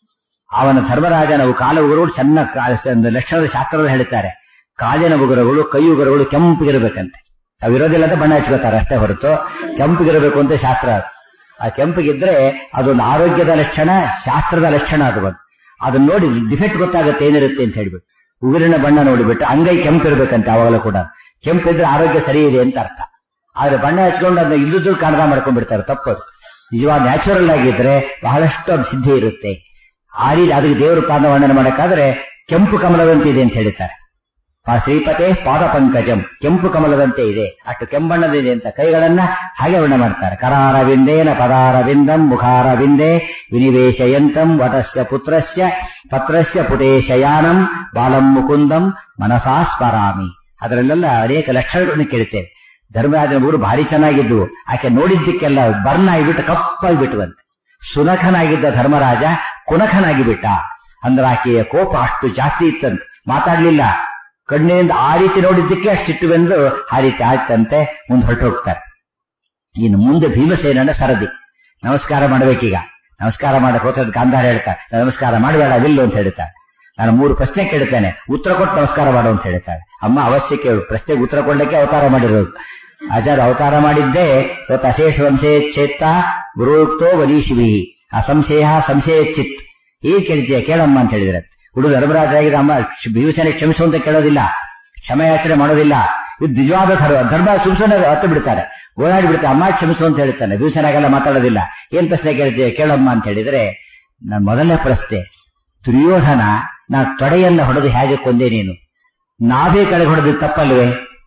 ಅವನ ಧರ್ಮರಾಜನ ಕಾಲ ಉಗುರುಗಳು ಚೆನ್ನಾಗಿ ಲಕ್ಷಣದ ಶಾಸ್ತ್ರದಲ್ಲಿ ಹೇಳ್ತಾರೆ. ಕಾಲಿನ ಉಗುರುಗಳು, ಕೈ ಉಗುರುಗಳು ಕೆಂಪಿಗಿರ್ಬೇಕಂತೆ. ಅವಿರೋದಿಲ್ಲ ಅಂತ ಬಣ್ಣ ಹಚ್ಕೋತಾರೆ ಅಷ್ಟೇ ಹೊರತು ಕೆಂಪಿಗಿರಬೇಕು ಅಂತ ಶಾಸ್ತ್ರ. ಆ ಕೆಂಪಿಗಿದ್ರೆ ಅದೊಂದು ಆರೋಗ್ಯದ ಲಕ್ಷಣ, ಶಾಸ್ತ್ರದ ಲಕ್ಷಣ. ಅದು ಬಂದು ಅದನ್ನ ನೋಡಿ ಡಿಫೆಕ್ಟ್ ಗೊತ್ತಾಗುತ್ತೆ ಏನಿರುತ್ತೆ ಅಂತ ಹೇಳ್ಬಿಟ್ಟು ಉಗುರಿನ ಬಣ್ಣ ನೋಡಿಬಿಟ್ಟು ಅಂಗೈ ಕೆಂಪಿರ್ಬೇಕಂತೆ. ಅವಾಗಲೂ ಕೂಡ ಕೆಂಪಿದ್ರೆ ಆರೋಗ್ಯ ಸರಿ ಇದೆ ಅಂತ ಅರ್ಥ. ಆದ್ರೆ ಬಣ್ಣ ಹಚ್ಕೊಂಡು ಅದನ್ನ ಇಲ್ಲದ್ದು ಕಾಣದ ಮಾಡ್ಕೊಂಡ್ಬಿಡ್ತಾರೆ. ತಪ್ಪದು. ನಿಜವಾದ ನ್ಯಾಚುರಲ್ ಆಗಿದ್ರೆ ಬಹಳಷ್ಟು ಅದು ಸಿದ್ಧಿ ಇರುತ್ತೆ. ಆ ರೀತಿ ಅದಕ್ಕೆ ದೇವರು ಪಾದ ವರ್ಣನೆ ಮಾಡಕ್ಕಾದ್ರೆ ಕೆಂಪು ಕಮಲದಂತೆ ಅಂತ ಹೇಳ್ತಾರೆ. ಆ ಶ್ರೀಪತೆ ಪಾದ ಪಂಕಜಂ, ಕೆಂಪು ಕಮಲದಂತೆ ಇದೆ, ಅಷ್ಟು ಕೆಂಬಣ್ಣದಿದೆ ಅಂತ ಕೈಗಳನ್ನ ಹಾಗೆ ವರ್ಣ ಮಾಡ್ತಾರೆ. ಕರಾರವಿಂದೇನ ಪದಾರವಿಂದಂ ಮುಖಾರವಿಂದೇ ವಿನಿವೇಶಯಂತಂ ವಟಸ್ಯ ಪುತ್ರಸ್ಯ ಪತ್ರಸ್ಯ ಪುಟೇಶಯಾನಂ ಬಾಲಂ ಮುಕುಂದಂ ಮನಸಾ ಸ್ಮರಾಮಿ. ಅದರಲ್ಲೆಲ್ಲ ಅನೇಕ ಲಕ್ಷಣಗಳನ್ನು ಕೇಳುತ್ತೇವೆ. ಧರ್ಮರಾಜನ ಊರು ಭಾರಿ ಚೆನ್ನಾಗಿದ್ವು. ಆಕೆ ನೋಡಿದ್ದಕ್ಕೆಲ್ಲ ಬರ್ನ್ ಆಗಿಬಿಟ್ಟು ಕಪ್ಪಾಗಿಬಿಟ್ಟುವಂತೆ. ಸುನಖನಾಗಿದ್ದ ಧರ್ಮರಾಜ ಕುನಖನಾಗಿ ಬಿಟ್ಟ. ಅಂದ್ರೆ ಆಕೆಯ ಕೋಪ ಅಷ್ಟು ಜಾಸ್ತಿ ಇತ್ತಂತೆ. ಮಾತಾಡ್ಲಿಲ್ಲ. ಕಣ್ಣಿನಿಂದ ಆ ರೀತಿ ನೋಡಿದ್ದಕ್ಕೆ ಅಷ್ಟು ಸಿಟ್ಟುವೆಂದು ಆ ರೀತಿ ಆಯ್ತಂತೆ. ಮುಂದೆ ಹೊರಟು ಹೋಗ್ತಾರೆ. ಇನ್ನು ಮುಂದೆ ಭೀಮಸೇನನ ಸರದಿ. ನಮಸ್ಕಾರ ಮಾಡ್ಬೇಕೀಗ. ನಮಸ್ಕಾರ ಮಾಡಕ್ ಹೋಗ್ತದ ಗಾಂಧಾರ ಹೇಳ್ತಾರೆ, ನಮಸ್ಕಾರ ಮಾಡಬೇಡ ವಿಲ್ಲು ಅಂತ ಹೇಳ್ತಾರೆ. ನಾನು ಮೂರು ಪ್ರಶ್ನೆ ಕೇಳ್ತೇನೆ, ಉತ್ತರ ಕೊಟ್ಟು ನಮಸ್ಕಾರ ಮಾಡು ಅಂತ ಹೇಳ್ತಾರೆ. ಅಮ್ಮ ಅವಶ್ಯ ಕೇಳು, ಪ್ರಶ್ನೆಗೆ ಉತ್ತರ ಕೊಡ್ಲಿಕ್ಕೆ ಅವತಾರ ಮಾಡಿರೋದು. ಆಚಾರ್ಯ ಅವತಾರ ಮಾಡಿದ್ದೇ ಇವತ್ತು ಅಶೇಷ ಸಂಶಯ ಕ್ಷೇತ್ರ ಗುರುಯುಕ್ತೋ ವಲೀಶಿವಿ ಅಸಂಶಯ ಸಂಶಯ ಚಿತ್. ಏನ್ ಕೇಳ್ತೀಯ ಕೇಳಮ್ಮ ಅಂತ ಹೇಳಿದ್ರೆ, ಹುಡುಗ ಧರ್ಮರಾಜ ಆಗಿದೆ. ಅಮ್ಮ ಭೀಮಸೇನೆ ಕ್ಷಮಿಸು ಅಂತ ಕೇಳೋದಿಲ್ಲ, ಕ್ಷಮೆಯಾಚನೆ ಮಾಡೋದಿಲ್ಲ. ಇದು ನಿಜವಾದ ಧರ್ಮ. ಧರ್ಮ ಸುಮ್ಸನೆ ಹತ್ತು ಬಿಡ್ತಾರೆ, ಓಡಾಡಿ ಬಿಡ್ತಾರೆ. ಅಮ್ಮ ಕ್ಷಮಿಸು ಅಂತ ಹೇಳ್ತಾನೆ. ಭೀಮಸೇನಾಗೆಲ್ಲ ಮಾತಾಡೋದಿಲ್ಲ. ಏನ್ ಪ್ರಶ್ನೆ ಕೇಳ್ತೀಯ ಕೇಳಮ್ಮ ಅಂತ ಹೇಳಿದ್ರೆ, ನನ್ನ ಮೊದಲನೇ ಪ್ರಶ್ನೆ, ದುರ್ಯೋಧನ ನಾ ತೊಡೆಯನ್ನ ಹೊಡೆದು ಹೇಗೆ ಕೊಂದೆ ನೀನು? ನಾವೇ ಕೆಳಗೆ ಹೊಡೆದು ತಪ್ಪಲ್ವೇ?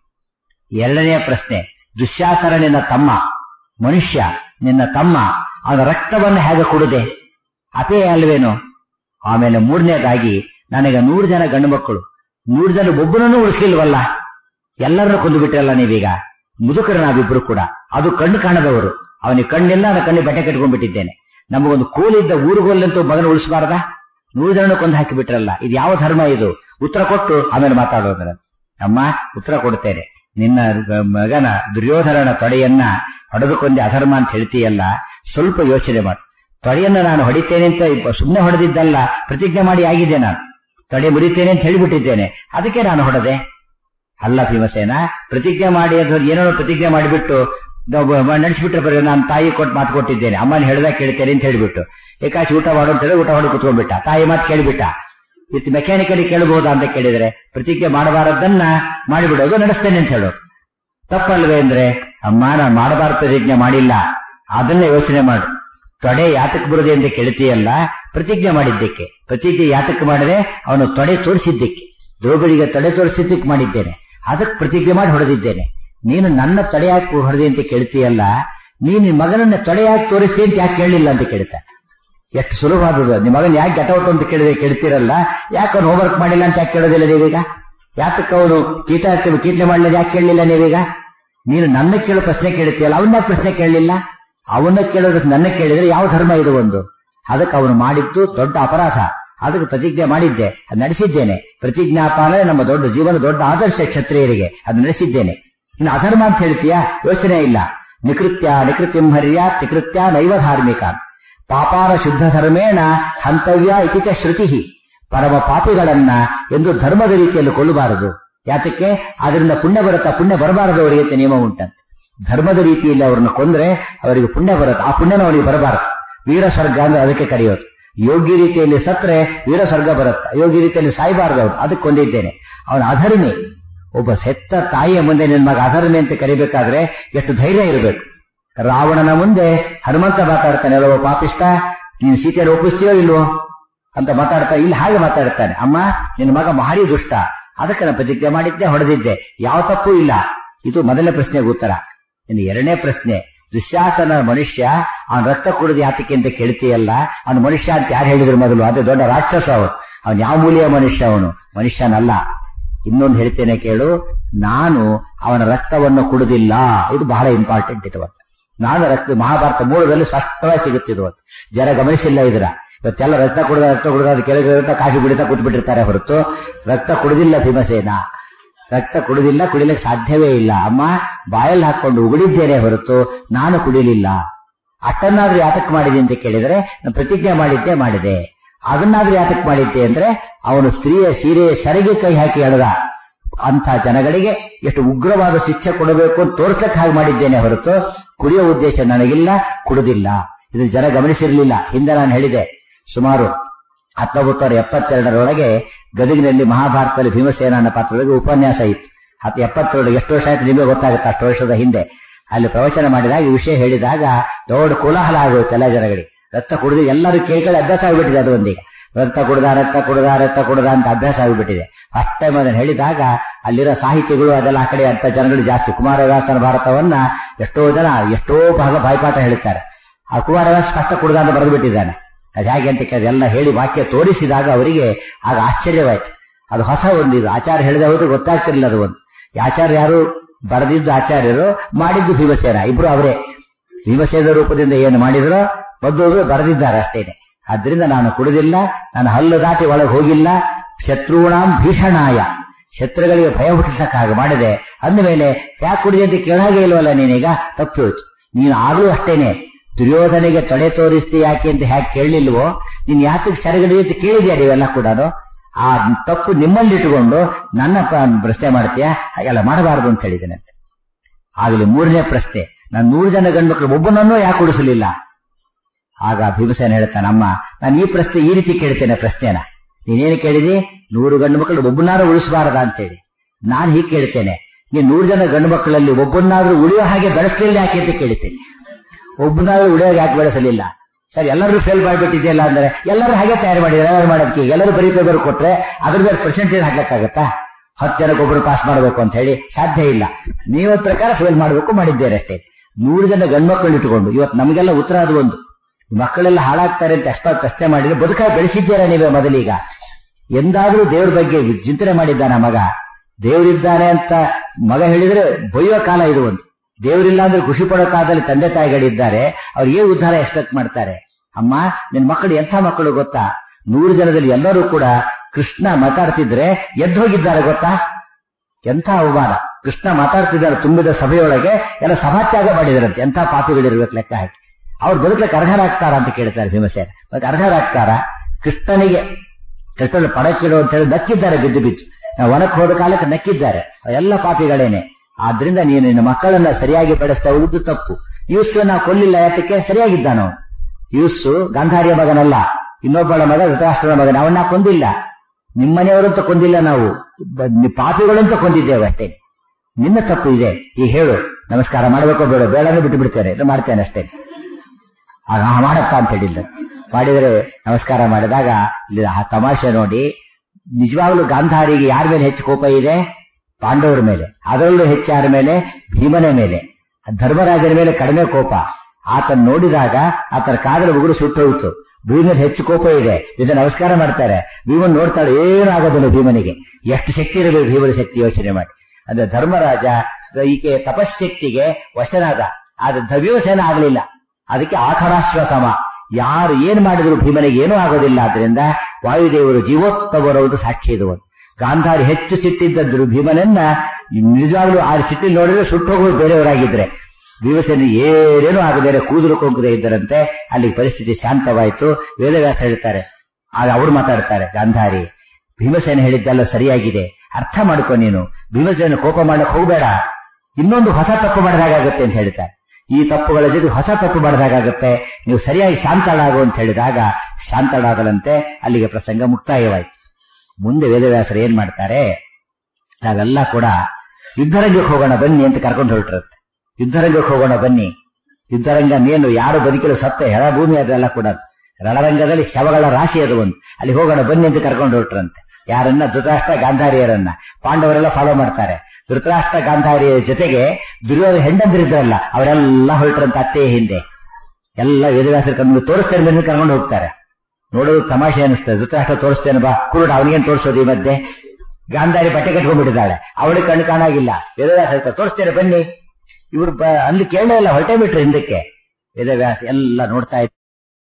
ಎರಡನೆಯ ಪ್ರಶ್ನೆ, ದುಶ್ಯಾಸನ ನಿನ್ನ ತಮ್ಮ, ಮನುಷ್ಯ ನಿನ್ನ ತಮ್ಮ, ಅವನ ರಕ್ತವನ್ನು ಹೇಗೆ ಕುಡಿದೆ? ಅಪೇ ಅಲ್ವೇನು? ಆಮೇಲೆ ಮೂರನೇದಾಗಿ, ನನಗೆ ನೂರು ಜನ ಗಂಡು ಮಕ್ಕಳು, ನೂರು ಜನ ಒಬ್ಬನನ್ನು ಉಳಿಸ್ಲಿಲ್ವಲ್ಲ, ಎಲ್ಲರನ್ನು ಕೊಂದು ಬಿಟ್ಟಿರಲ್ಲ ನೀವೀಗ. ಮುದುಕರು ನಾವಿಬ್ರು ಕೂಡ, ಅದು ಕಣ್ಣು ಕಾಣದವರು. ಅವನಿಗೆ ಕಣ್ಣಿಲ್ಲ, ನನ್ನ ಕಣ್ಣಿಗೆ ಬಟ್ಟೆ ಕಟ್ಕೊಂಡ್ಬಿಟ್ಟಿದ್ದೇನೆ. ನಮಗೊಂದು ಕೂಲಿದ್ದ ಊರುಗೋಲ್ಲಂತೂ ಮಗನ ಉಳಿಸಬಾರ್ದ? ನೂರು ಜನ ಕೊಂದು ಹಾಕಿ ಬಿಟ್ರಲ್ಲ, ಇದು ಯಾವ ಧರ್ಮ ಇದು? ಉತ್ತರ ಕೊಟ್ಟು ಆಮೇಲೆ ಮಾತಾಡೋದ್ರ. ಅಮ್ಮ ಉತ್ತರ ಕೊಡ್ತೇನೆ. ನಿನ್ನ ಮಗನ ದುರ್ಯೋಧನನ ತೊಡೆಯನ್ನ ಹೊಡೆದುಕೊಂಡೆ ಅಧರ್ಮ ಅಂತ ಹೇಳ್ತೀಯಲ್ಲ, ಸ್ವಲ್ಪ ಯೋಚನೆ ಮಾಡು. ತೊಡೆಯನ್ನ ನಾನು ಹೊಡಿತೇನೆ ಅಂತ ಸುಮ್ಮನೆ ಹೊಡೆದಿದ್ದಲ್ಲ, ಪ್ರತಿಜ್ಞೆ ಮಾಡಿ ಆಗಿದೆ. ನಾನು ತೊಡೆ ಮುರಿತೇನೆ ಅಂತ ಹೇಳಿಬಿಟ್ಟಿದ್ದೇನೆ, ಅದಕ್ಕೆ ನಾನು ಹೊಡೆದೆ ಅಲ್ಲ ಭೀಮಸೇನ. ಪ್ರತಿಜ್ಞೆ ಮಾಡಿ ಅಂತ ಏನೋ ಪ್ರತಿಜ್ಞೆ ಮಾಡಿಬಿಟ್ಟು ನಡೆಸಿಬಿಟ್ರೆ ಬರೀ ನಾನು ತಾಯಿ ಕೊಟ್ಟು ಮಾತು ಕೊಟ್ಟಿದ್ದೇನೆ, ಅಮ್ಮನ ಹೇಳ್ದಾಗ ಕೇಳ್ತೇನೆ ಅಂತ ಹೇಳಿಬಿಟ್ಟು ಏಕಾಚಿ ಊಟ ಮಾಡು ಅಂತ ಹೇಳಿ ಊಟ ಹೊಡೆ ಕುತ್ಕೊಂಡ್ಬಿಟ್ಟ. ತಾಯಿ ಮಾತು ಕೇಳಿಬಿಟ್ಟ. ಇತ್ತು ಮೆಕ್ಯಾನಿಕಲಿ ಕೇಳಬಹುದಾ ಅಂತ ಕೇಳಿದ್ರೆ, ಪ್ರತಿಜ್ಞೆ ಮಾಡಬಾರದನ್ನ ಮಾಡಿಬಿಡೋದು, ನಡೆಸ್ತೇನೆ ಅಂತ ಹೇಳೋದು ತಪ್ಪಲ್ವೇ? ಅಂದ್ರೆ ಅಮ್ಮ ನಾನು ಮಾಡಬಾರದು ಪ್ರತಿಜ್ಞೆ ಮಾಡಿಲ್ಲ, ಅದನ್ನೇ ಯೋಚನೆ ಮಾಡು. ತೊಡೆ ಯಾತಕ್ಕೆ ಬರುದೆ ಅಂತ ಕೇಳ್ತೀಯಲ್ಲ, ಪ್ರತಿಜ್ಞೆ ಮಾಡಿದ್ದಕ್ಕೆ. ಪ್ರತಿಜ್ಞೆ ಯಾತಕ್ಕೆ ಮಾಡಿದ್ರೆ ಅವನು ತೊಡೆ ತೋರಿಸಿದ್ದಕ್ಕೆ, ದ್ರೌಪದಿಗೆ ತೊಡೆ ತೋರಿಸಿದ್ದಕ್ಕೆ ಮಾಡಿದ್ದೇನೆ, ಅದಕ್ಕೆ ಪ್ರತಿಜ್ಞೆ ಮಾಡಿ ಹೊಡೆದಿದ್ದೇನೆ. ನೀನು ನನ್ನ ತೊಡೆ ಯಾಕೆ ಹೊಡೆದೆ ಅಂತ ಕೇಳ್ತೀಯಲ್ಲ, ನೀನು ಮಗನನ್ನ ತೊಡೆ ಯಾಕೆ ತೋರಿಸ್ತಿ ಅಂತ ಯಾಕೆ ಕೇಳಲಿಲ್ಲ ಅಂತ ಕೇಳ್ತಾರೆ. ಎಷ್ಟು ಸುಲಭವಾದದ್ದು. ನಿಮ್ಮ ಮಗನ್ ಯಾಕೆ ಗೆಟೌಟ್ ಅಂತ ಕೇಳಿದ್ರೆ ಕೇಳ್ತಿರಲ್ಲ, ಯಾಕೆ ಅವನು ಹೋಮ್ವರ್ಕ್ ಮಾಡಿಲ್ಲ ಅಂತ ಯಾಕೆ ಕೇಳೋದಿಲ್ಲ ನೀವೀಗ? ಯಾತಕ್ಕೆ ಅವನು ಕೀಟ ಕೀಟಲೆ ಮಾಡಲಿಲ್ಲ ಯಾಕೆ ಕೇಳಲಿಲ್ಲ ನೀವೀಗ? ನೀನು ನನ್ನ ಕೇಳೋ ಪ್ರಶ್ನೆ ಕೇಳ್ತೀಯಲ್ಲ, ಅವನ್ನ ಪ್ರಶ್ನೆ ಕೇಳಲಿಲ್ಲ. ಅವನ್ನ ಕೇಳೋದಕ್ಕೆ ನನ್ನ ಕೇಳಿದ್ರೆ ಯಾವ ಧರ್ಮ ಇದು? ಒಂದು ಅದಕ್ಕೆ ಅವನು ಮಾಡಿದ್ದು ದೊಡ್ಡ ಅಪರಾಧ. ಅದಕ್ಕೆ ಪ್ರತಿಜ್ಞೆ ಮಾಡಿದ್ದೆ, ಅದು ನಡೆಸಿದ್ದೇನೆ. ಪ್ರತಿಜ್ಞಾಪಾಲನೆ ನಮ್ಮ ದೊಡ್ಡ ಜೀವನ ದೊಡ್ಡ ಆದರ್ಶ ಕ್ಷತ್ರಿಯರಿಗೆ, ಅದು ನಡೆಸಿದ್ದೇನೆ. ಇನ್ನು ಅಧರ್ಮ ಅಂತ ಹೇಳ್ತೀಯಾ, ಯೋಚನೆ ಇಲ್ಲ. ನಿಕೃತ್ಯ ನಿಕೃತಿಂ ಹರ್ಯ ತ್ರಿಕೃತ್ಯ ನೈವ ಧಾರ್ಮಿಕ ಪಾಪಾನ ಶುದ್ಧ ಧರ್ಮೇಣ ಹಂತವ್ಯ ಇತಿ ಚ ಶ್ರುತಿ. ಪರಮ ಪಾಪಿಗಳನ್ನ ಎಂದು ಧರ್ಮದ ರೀತಿಯಲ್ಲಿ ಕೊಲ್ಲಬಾರದು. ಯಾತಕ್ಕೆ? ಅದರಿಂದ ಪುಣ್ಯ ಬರುತ್ತಾ? ಪುಣ್ಯ ಬರಬಾರದು ಅವರಿಗೆ ಅಂತ ನಿಯಮ ಉಂಟಂತೆ. ಧರ್ಮದ ರೀತಿಯಲ್ಲಿ ಅವರನ್ನು ಕೊಂದ್ರೆ ಅವರಿಗೆ ಪುಣ್ಯ ಬರುತ್ತೆ, ಆ ಪುಣ್ಯನ ಅವರಿಗೆ ಬರಬಾರದು. ವೀರ ಸ್ವರ್ಗ ಅಂದ್ರೆ ಅದಕ್ಕೆ ಕರೆಯೋದು. ಯೋಗ್ಯ ರೀತಿಯಲ್ಲಿ ಸತ್ರೆ ವೀರ ಸ್ವರ್ಗ ಬರುತ್ತೆ, ಯೋಗ್ಯ ರೀತಿಯಲ್ಲಿ ಸಾಯಬಾರದು ಅವರು, ಅದಕ್ಕೆ ಕೊಂದಿದ್ದೇನೆ. ಅವನ ಅಧರ್ಮಿ. ಒಬ್ಬ ಸೆತ್ತ ತಾಯಿಯ ಮುಂದೆ ನಿನ್ನ ಮಗ ಅಧರ್ಮಿ ಅಂತ ಕರಿಬೇಕಾದ್ರೆ ಎಷ್ಟು ಧೈರ್ಯ ಇರಬೇಕು. ರಾವಣನ ಮುಂದೆ ಹನುಮಂತ ಮಾತಾಡ್ತಾನೆ, ಅಲ್ಲೋ ಪಾಪಿಷ್ಟ, ನೀನು ಸೀತೆಯನ್ನು ಒಪ್ಪಿಸ್ತೀಯೋ ಇಲ್ವೋ ಅಂತ ಮಾತಾಡ್ತಾ, ಇಲ್ಲಿ ಹಾಗೆ ಮಾತಾಡ್ತಾನೆ. ಅಮ್ಮ ನಿನ್ನ ಮಗ ಭಾರಿ ದುಷ್ಟ, ಅದಕ್ಕೆ ನಾನು ಪ್ರತಿಜ್ಞೆ ಮಾಡಿದ್ದೆ, ಹೊಡೆದಿದ್ದೆ, ಯಾವ ತಪ್ಪು ಇಲ್ಲ. ಇದು ಮೊದಲನೇ ಪ್ರಶ್ನೆಗೆ ಉತ್ತರ. ಇನ್ನು ಎರಡನೇ ಪ್ರಶ್ನೆ, ದುಶ್ಯಾಸನ ಮನುಷ್ಯ ಅವನ ರಕ್ತ ಕುಡಿದು ಯಾತಕ್ಕೆ ಅಂತ ಕೇಳ್ತೀಯಲ್ಲ, ಅವನು ಮನುಷ್ಯ ಅಂತ ಯಾರು ಹೇಳಿದ್ರು ಮೊದಲು? ಅದೇ ದೊಡ್ಡ ರಾಕ್ಷಸ ಅವನು. ಅವನು ಯಾವ ಮೂಲೆಯ ಮನುಷ್ಯ? ಅವನು ಮನುಷ್ಯನಲ್ಲ. ಇನ್ನೊಂದು ಹೇಳ್ತೇನೆ ಕೇಳು, ನಾನು ಅವನ ರಕ್ತವನ್ನು ಕುಡಿದಿಲ್ಲ. ಇದು ಬಹಳ ಇಂಪಾರ್ಟೆಂಟ್ ಇದು. ನಾನು ರಕ್ತ ಮಹಾಭಾರತ ಮೂಲದಲ್ಲಿ ಸ್ಪಷ್ಟವಾಗಿ ಸಿಗುತ್ತಿರುವ ಜನ ಗಮನಿಸಿಲ್ಲ ಇದರ. ಇವತ್ತೆಲ್ಲ ರಕ್ತ ಕುಡಿದ ರಕ್ತ ಕುಡಿದ ಅದು ಕೆಳಗೆ ಕಾಫಿ ಕುಡಿತಾ ಕೂತ್ಬಿಟ್ಟಿರ್ತಾರೆ ಹೊರತು ರಕ್ತ ಕುಡಿದಿಲ್ಲ ಭೀಮಸೇನ. ರಕ್ತ ಕುಡಿದಿಲ್ಲ, ಕುಡಿಲಿಕ್ಕೆ ಸಾಧ್ಯವೇ ಇಲ್ಲ. ಅಮ್ಮ ಬಾಯಲ್ಲಿ ಹಾಕೊಂಡು ಉಗುಳಿದ್ದೇನೆ ಹೊರತು ನಾನು ಕುಡಿಲಿಲ್ಲ. ಅಟ್ಟನ್ನಾದ್ರೂ ಯಾತಕ್ ಮಾಡಿದೆ ಅಂತ ಕೇಳಿದ್ರೆ, ನಾನು ಪ್ರತಿಜ್ಞೆ ಮಾಡಿದ್ದೆ ಮಾಡಿದೆ. ಅದನ್ನಾದ್ರೂ ಯಾತಕ್ ಮಾಡಿದ್ದೆ ಅಂದ್ರೆ, ಅವನು ಸ್ತ್ರೀಯ ಸೀರೆಯ ಸರಿಗೆ ಕೈ ಹಾಕಿ ಎಳೆದ ಅಂಥ ಜನಗಳಿಗೆ ಎಷ್ಟು ಉಗ್ರವಾದ ಶಿಕ್ಷೆ ಕೊಡಬೇಕು ಅಂತ ತೋರ್ಸಕ್ಕೆ ಹಾಗೆ ಮಾಡಿದ್ದೇನೆ ಹೊರತು ಕುಡಿಯೋ ಉದ್ದೇಶ ನನಗಿಲ್ಲ, ಕುಡಿದಿಲ್ಲ. ಇದು ಜನ ಗಮನಿಸಿರಲಿಲ್ಲ. ಹಿಂದೆ ನಾನು ಹೇಳಿದೆ, ಸುಮಾರು ಹತ್ತೊಂಬತ್ತು ನೂರ ಎಪ್ಪತ್ತೆರಡರೊಳಗೆ ಗದಗಿನಲ್ಲಿ ಮಹಾಭಾರತದಲ್ಲಿ ಭೀಮಸೇನ ಅನ್ನೋ ಪಾತ್ರದೊಳಗೆ ಉಪನ್ಯಾಸ ಇತ್ತು. ಹತ್ತು ಎಪ್ಪತ್ತೆರಡು ಎಷ್ಟು ವರ್ಷ ಆಯ್ತು ನಿಮಗೆ ಗೊತ್ತಾಗುತ್ತೆ, ಅಷ್ಟು ವರ್ಷದ ಹಿಂದೆ ಅಲ್ಲಿ ಪ್ರವಚನ ಮಾಡಿದಾಗ ಈ ವಿಷಯ ಹೇಳಿದಾಗ ದೊಡ್ಡ ಕೋಲಾಹಲ ಆಗೋಯ್ತು ಎಲ್ಲ ಜನಗಳಿಗೆ. ರಕ್ತ ಕುಡಿದು ಎಲ್ಲರೂ ಕೇಳ್ಕೊಳ್ಳಿ ಅಭ್ಯಾಸ ಆಗಿಬಿಟ್ಟಿದೆ. ಅದು ಒಂದೀಗ ರಕ್ತ ಕುಡ್ದ ರಕ್ತ ಕುಡ್ದ ರಕ್ತ ಕುಡ್ದ ಅಂತ ಅಭ್ಯಾಸ ಆಗಿಬಿಟ್ಟಿದೆ. ಫಸ್ಟ್ ಟೈಮ್ ಅದನ್ನು ಹೇಳಿದಾಗ ಅಲ್ಲಿರೋ ಸಾಹಿತಿಗಳು ಅದೆಲ್ಲ ಆ ಕಡೆ ಅಂತ ಜನಗಳು ಜಾಸ್ತಿ. ಕುಮಾರವ್ಯಾಸನ ಭಾರತವನ್ನ ಎಷ್ಟೋ ಜನ ಎಷ್ಟೋ ಭಾಗ ಬಾಯ್ಪಾಠ ಹೇಳ್ತಾರೆ. ಆ ಕುಮಾರವ್ಯಾಸ ಸ್ಪಷ್ಟ ಕುಡ್ದ ಅಂತ ಬರೆದು ಬಿಟ್ಟಿದ್ದಾನೆ. ಅದು ಹೇಗೆ ಅಂತ ಎಲ್ಲ ಹೇಳಿ ವಾಕ್ಯ ತೋರಿಸಿದಾಗ ಅವರಿಗೆ ಆಗ ಆಶ್ಚರ್ಯವಾಯ್ತು. ಅದು ಹೊಸ ಒಂದು ಇದು ಆಚಾರ್ಯ ಹೇಳಿದ ಹೋದ್ರೆ ಗೊತ್ತಾಗ್ತಿರ್ಲಿಲ್ಲ. ಅದು ಒಂದು ಆಚಾರ್ಯ ಯಾರು ಬರೆದಿದ್ದು ಆಚಾರ್ಯರು, ಮಾಡಿದ್ದು ಭೀಮಸೇನ, ಇಬ್ರು ಅವರೇ. ಭೀಮಸೇನ ರೂಪದಿಂದ ಏನು ಮಾಡಿದ್ರು ಮೊದಲು ಬರೆದಿದ್ದಾರೆ ಅಷ್ಟೇನೆ. ಆದ್ರಿಂದ ನಾನು ಕುಡಿದಿಲ್ಲ, ನಾನು ಹಲ್ಲು ದಾಟಿ ಒಳಗೆ ಹೋಗಿಲ್ಲ. ಶತ್ರುಣಾಂ ಭೀಷಣಾಯ, ಶತ್ರುಗಳಿಗೆ ಭಯ ಹುಟ್ಟಿಸಕ್ಕೆ ಹಾಗೆ ಮಾಡಿದೆ. ಅಂದಮೇಲೆ ಯಾಕೆ ಕುಡಿದೆ ಅಂತ ಕೇಳಾಗೆ ಇಲ್ವಲ್ಲ ನೀನೀಗ, ತಪ್ಪು ಹೋಯ್ತು. ನೀನು ಆಗಲೂ ಅಷ್ಟೇನೆ ದುರ್ಯೋಧನೆಗೆ ತಡೆ ತೋರಿಸ್ತಿ ಯಾಕೆ ಅಂತ ಹ್ಯಾಕೆ ಕೇಳಲಿಲ್ವೋ, ನೀನ್ ಯಾತಕ್ಕೆ ಸೆರಗಡಿ ಅಂತ ಕೇಳಿದ್ಯಾ ನೀವೆಲ್ಲ ಕೂಡ. ಆ ತಪ್ಪು ನಿಮ್ಮಲ್ಲಿಟ್ಟುಕೊಂಡು ನನ್ನ ಪ್ರಶ್ನೆ ಮಾಡ್ತೀಯಾ, ಹಾಗೆಲ್ಲ ಮಾಡಬಾರದು ಅಂತ ಹೇಳಿದ್ದೇನೆ ಅಂತ. ಆಗಲಿ ಮೂರನೇ ಪ್ರಶ್ನೆ, ನಾನು ನೂರು ಜನ ಗಂಡು ಒಬ್ಬನನ್ನೂ ಯಾಕೆ ಉಳಿಸಲಿಲ್ಲ? ಆಗ ಭೀಮಸೇನ ಹೇಳ್ತಾನೆ, ಅಮ್ಮ ನಾನು ಈ ಪ್ರಶ್ನೆ ಈ ರೀತಿ ಕೇಳ್ತೇನೆ ಪ್ರಶ್ನೆನ. ನೀನೇನು ಕೇಳಿದಿ? ನೂರು ಗಂಡು ಮಕ್ಕಳು ಒಬ್ಬನಾದ್ರೂ ಉಳಿಸಬಾರದಾ ಅಂತೇಳಿ. ನಾನು ಹೀಗೆ ಕೇಳ್ತೇನೆ, ನೀನು ನೂರು ಜನ ಗಂಡು ಮಕ್ಕಳಲ್ಲಿ ಒಬ್ಬನಾದ್ರೂ ಉಳಿಯೋ ಹಾಗೆ ಬೆಳೆಸಲಿಲ್ಲ ಯಾಕೆ ಅಂತ ಕೇಳ್ತೇನೆ. ಒಬ್ಬನಾದ್ರೂ ಉಳಿಯೋಕೆ ಯಾಕೆ ಬೆಳೆಸಲಿಲ್ಲ? ಸರ್ ಎಲ್ಲರೂ ಫೇಲ್ ಮಾಡಿಬಿಟ್ಟಿದೆಯಲ್ಲ ಅಂದ್ರೆ ಎಲ್ಲರೂ ಹಾಗೆ ತಯಾರು ಮಾಡಿದ್ರೆ ಯಾರು ಮಾಡೋದಕ್ಕೆ? ಎಲ್ಲರೂ ಬರೀ ಪೇಪರ್ ಕೊಟ್ರೆ ಅದ್ರ ಮೇಲೆ ಪರ್ಸೆಂಟೇಜ್ ಹಾಕ್ಲಿಕ್ಕಾಗತ್ತಾ? ಹತ್ತು ಜನಕ್ಕೆ ಒಬ್ಬರು ಪಾಸ್ ಮಾಡಬೇಕು ಅಂತ ಹೇಳಿ ಸಾಧ್ಯ ಇಲ್ಲ. ನೀವು ಪ್ರಕಾರ ಫೇಲ್ ಮಾಡಬೇಕು, ಮಾಡಿದ್ದೇನೆ ಅಷ್ಟೇ. ನೂರು ಜನ ಗಂಡ್ಮಕ್ಕಳು ಇಟ್ಟುಕೊಂಡು ಇವತ್ತು ನಮಗೆಲ್ಲ ಉತ್ತರ ಅದು ಒಂದು. ಮಕ್ಕಳೆಲ್ಲ ಹಾಳಾಗ್ತಾರೆ ಅಂತ ಎಷ್ಟೊಂದು ಪ್ರಶ್ನೆ ಮಾಡಿದ್ರೆ ಬದುಕಾಗಿ ಬೆಳೆಸಿದ್ದೀರಾ ನೀವೇ ಮೊದಲೀಗ? ಎಂದಾದ್ರೂ ದೇವ್ರ ಬಗ್ಗೆ ಚಿಂತನೆ ಮಾಡಿದ್ದಾನ ಮಗ? ದೇವರಿದ್ದಾನೆ ಅಂತ ಮಗ ಹೇಳಿದ್ರೆ ಬೊಯ್ಯೋ ಕಾಲ ಇದು ಒಂದು. ದೇವರಿಲ್ಲ ಅಂದ್ರೆ ಖುಷಿ ಪಡೋ ಕಾಲದಲ್ಲಿ ತಂದೆ ತಾಯಿಗಳಿದ್ದಾರೆ, ಅವ್ರು ಏನ್ ಉದ್ಧಾರ ಎಕ್ಸ್ಪೆಕ್ಟ್ ಮಾಡ್ತಾರೆ? ಅಮ್ಮ ನಿನ್ ಮಕ್ಕಳು ಎಂಥ ಮಕ್ಕಳು ಗೊತ್ತಾ? ನೂರು ಜನದಲ್ಲಿ ಎಲ್ಲರೂ ಕೂಡ ಕೃಷ್ಣ ಮಾತಾಡ್ತಿದ್ರೆ ಎದ್ದು ಹೋಗಿದ್ದಾರೆ ಗೊತ್ತಾ? ಎಂಥ ಅವಮಾನ. ಕೃಷ್ಣ ಮಾತಾಡ್ತಿದ್ದಾರೆ ತುಂಬಿದ ಸಭೆಯೊಳಗೆ, ಎಲ್ಲ ಸಭಾತ್ಯಾಗ ಮಾಡಿದಾರಂತೆ. ಎಂಥ ಪಾಪಿಗಳಿರ್ಬೇಕು ಲೆಕ್ಕ ಹಾಕಿ. ಅವ್ರು ಬದುಕಲಿಕ್ಕೆ ಅರ್ಹರಾಗ್ತಾರ ಅಂತ ಕೇಳ್ತಾರೆ ಭೀಮಸೇನ. ಅರ್ಹರಾಗ್ತಾರ? ಕೃಷ್ಣನಿಗೆ ಕೃಷ್ಣನ ಪಡಕ್ಕಿಡು ಅಂತ ಹೇಳಿ ನಕ್ಕಿದ್ದಾರೆ, ಬಿದ್ದು ಬಿದ್ದು ನಾವು ಒಣಕ್ಕೆ ಹೋದ ಕಾಲಕ್ಕೆ ನಕ್ಕಿದ್ದಾರೆ. ಎಲ್ಲ ಪಾಪಿಗಳೇನೆ. ಆದ್ರಿಂದ ನೀನು ನಿನ್ನ ಮಕ್ಕಳನ್ನ ಸರಿಯಾಗಿ ಬೆಳೆಸ್ತಾ ಹೋಗುದು ತಪ್ಪು. ಯೂಸು ನಾವು ಕೊಲ್ಲಿಲ್ಲ, ಯಾತಕ್ಕೆ? ಸರಿಯಾಗಿದ್ದಾನೋ. ಯೂಸು ಗಾಂಧಾರಿಯ ಮಗನಲ್ಲ, ಇನ್ನೊಬ್ಬಳ ಮಗ ಧೃತರಾಷ್ಟ್ರನ ಮಗನ, ಅವನ್ನ ಕೊಂದಿಲ್ಲ. ನಿಮ್ಮನೆಯವರಂತ ಕೊಂದಿಲ್ಲ, ನಾವು ಪಾಪಿಗಳಂತ ಕೊಂದಿದ್ದೇವೆ ಅಷ್ಟೇ. ನಿನ್ನ ತಪ್ಪು ಇದೆ. ಈಗ ಹೇಳು, ನಮಸ್ಕಾರ ಮಾಡಬೇಕೋ ಬೇಡ? ಬೇಡನೂ ಬಿಟ್ಟು ಬಿಡ್ತೇನೆ, ಮಾಡ್ತೇನೆ ಅಷ್ಟೇ. ಆಗ ಮಾಡಪ್ಪ ಅಂತ ಹೇಳಿಲ್ಲ. ಮಾಡಿದರೆ ನಮಸ್ಕಾರ ಮಾಡಿದಾಗ ಆ ತಮಾಷೆ ನೋಡಿ, ನಿಜವಾಗ್ಲೂ ಗಾಂಧಾರಿಗೆ ಯಾರ ಮೇಲೆ ಹೆಚ್ಚು ಕೋಪ ಇದೆ? ಪಾಂಡವರ ಮೇಲೆ. ಅದರಲ್ಲೂ ಹೆಚ್ಚಾರ ಮೇಲೆ ಭೀಮನ ಮೇಲೆ. ಧರ್ಮರಾಜನ ಮೇಲೆ ಕಡಿಮೆ ಕೋಪ. ಆತನ ನೋಡಿದಾಗ ಆತನ ಕಾದರ ಉಗುರು ಸುಟ್ಟೋಯ್ತು. ಭೀಮನ ಹೆಚ್ಚು ಕೋಪ ಇದೆ, ಇದನ್ನ ನಮಸ್ಕಾರ ಮಾಡ್ತಾರೆ. ಭೀಮನ್ ನೋಡ್ತಾಳೆ, ಏನಾಗೋದಿಲ್ಲ ಭೀಮನಿಗೆ. ಎಷ್ಟು ಶಕ್ತಿ ಇರಬೇಕು ಭೀಮನ ಶಕ್ತಿ, ಯೋಚನೆ ಮಾಡಿ. ಅಂದ್ರೆ ಧರ್ಮರಾಜ ಈಕೆ ತಪಶಕ್ತಿಗೆ ವಶನಾದ, ಆದ್ರೆ ಧವ್ಯೋಸೇನ ಆಗಲಿಲ್ಲ. ಅದಕ್ಕೆ ಆಖರಾಶ್ವ ಸಮ. ಯಾರು ಏನ್ ಮಾಡಿದ್ರು ಭೀಮನಿಗೆ ಏನೂ ಆಗೋದಿಲ್ಲ. ಆದ್ರಿಂದ ವಾಯುದೇವರು ಜೀವೋತ್ತಮರವುದು ಸಾಕ್ಷಿ ಇದು. ಗಾಂಧಾರಿ ಹೆಚ್ಚು ಸಿಟ್ಟಿದ್ದದ್ರು ಭೀಮನನ್ನ ನಿಜವಾಗ್ಲೂ ಆ ಸಿಟ್ಟಿಲ್ ನೋಡಿದ್ರೆ ಸುಟ್ಟು ಹೋಗೋದು ಬೇರೆಯವರಾಗಿದ್ರೆ. ಭೀಮಸೇನ ಏನೇನೂ ಆಗದೇನೆ ಕೂದಲು ಕೊಂಕದೇ ಇದ್ದರಂತೆ. ಅಲ್ಲಿ ಪರಿಸ್ಥಿತಿ ಶಾಂತವಾಯಿತು. ವೇದವ್ಯಾಸ ಹೇಳ್ತಾರೆ, ಆಗ ಅವ್ರು ಮಾತಾಡ್ತಾರೆ, ಗಾಂಧಾರಿ ಭೀಮಸೇನ ಹೇಳಿದ್ದೆಲ್ಲ ಸರಿಯಾಗಿದೆ, ಅರ್ಥ ಮಾಡ್ಕೊ ನೀನು. ಭೀಮಸೇನ ಕೋಪ ಮಾಡಕ್ ಹೋಗ್ಬೇಡ, ಇನ್ನೊಂದು ಹೊಸ ತಪ್ಪು ಮಾಡಿದಾಗುತ್ತೆ ಅಂತ ಹೇಳ್ತಾರೆ. ಈ ತಪ್ಪುಗಳ ಜೊತೆ ಹೊಸ ತಪ್ಪು ಮಾಡಿದಾಗುತ್ತೆ, ನೀವು ಸರಿಯಾಗಿ ಶಾಂತಳಾಗು ಅಂತ ಹೇಳಿದಾಗ ಶಾಂತಳಾಗಲಂತೆ. ಅಲ್ಲಿಗೆ ಪ್ರಸಂಗ ಮುಕ್ತಾಯವಾಯಿತು. ಮುಂದೆ ವೇದವ್ಯಾಸರು ಏನ್ ಮಾಡ್ತಾರೆ, ನಾವೆಲ್ಲ ಕೂಡ ಯುದ್ಧರಂಗಕ್ಕೆ ಹೋಗೋಣ ಬನ್ನಿ ಅಂತ ಕರ್ಕೊಂಡು ಹೊರಟಿರುತ್ತೆ. ಯುದ್ಧರಂಗಕ್ಕೆ ಹೋಗೋಣ ಬನ್ನಿ. ಯುದ್ಧರಂಗ ನೇನು ಯಾರು ಬದುಕಲು ಸತ್ತ ಹೆಳ ಭೂಮಿ ಅದೆಲ್ಲ ಕೂಡ ರಣರಂಗದಲ್ಲಿ ಶವಗಳ ರಾಶಿ ಅದು ಒಂದು. ಅಲ್ಲಿ ಹೋಗೋಣ ಬನ್ನಿ ಅಂತ ಕರ್ಕೊಂಡು ಹೊರಟ್ರಂತೆ. ಯಾರನ್ನ? ಧೃತರಾಷ್ಟ್ರ ಗಾಂಧಾರಿಯರನ್ನ. ಪಾಂಡವರೆಲ್ಲ ಫಾಲೋ ಮಾಡ್ತಾರೆ. ಧೃತರಾಷ್ಟ್ರ ಗಾಂಧಾರಿಯರ ಜೊತೆಗೆ ದುರ್ಯೋಧನ ಹೆಂಡಂದಿರಿದ್ರಲ್ಲ ಅವರೆಲ್ಲ ಹೊರಟ್ರಂತ ಅತ್ತೆಯ ಹಿಂದೆ. ಎಲ್ಲ ವೇದವ್ಯಾಸರ ಕಣ್ಣು ತೋರಿಸ್ತೇನೆ ಬಂದು ಕರ್ಕೊಂಡು ಹೋಗ್ತಾರೆ. ನೋಡೋದು ತಮಾಷೆ ಅನಿಸ್ತದೆ. ಧೃತರಾಷ್ಟ್ರ ತೋರಿಸ್ತೇನೆ ಬಾ, ಕುರುಡ ಅವನಿಗೇನು ತೋರಿಸೋದು ಈ ಮಧ್ಯೆ? ಗಾಂಧಾರಿ ಬಟ್ಟೆ ಕಟ್ಕೊಂಡ್ಬಿಟ್ಟಿದ್ದಾಳೆ, ಅವಳಿಗೆ ಕಣ್ಣು ಕಾಣಾಗಿಲ್ಲ. ವೇದವ್ಯಾಸ ತೋರಿಸ್ತೇನೆ ಬನ್ನಿ. ಇವ್ರು ಅಲ್ಲಿ ಕೇಳಲೇ ಇಲ್ಲ, ಹೊರಟೇ ಬಿಟ್ರು ಹಿಂದಕ್ಕೆ. ವೇದವ್ಯಾಸ ಎಲ್ಲ ನೋಡ್ತಾ ಇದ್ರು.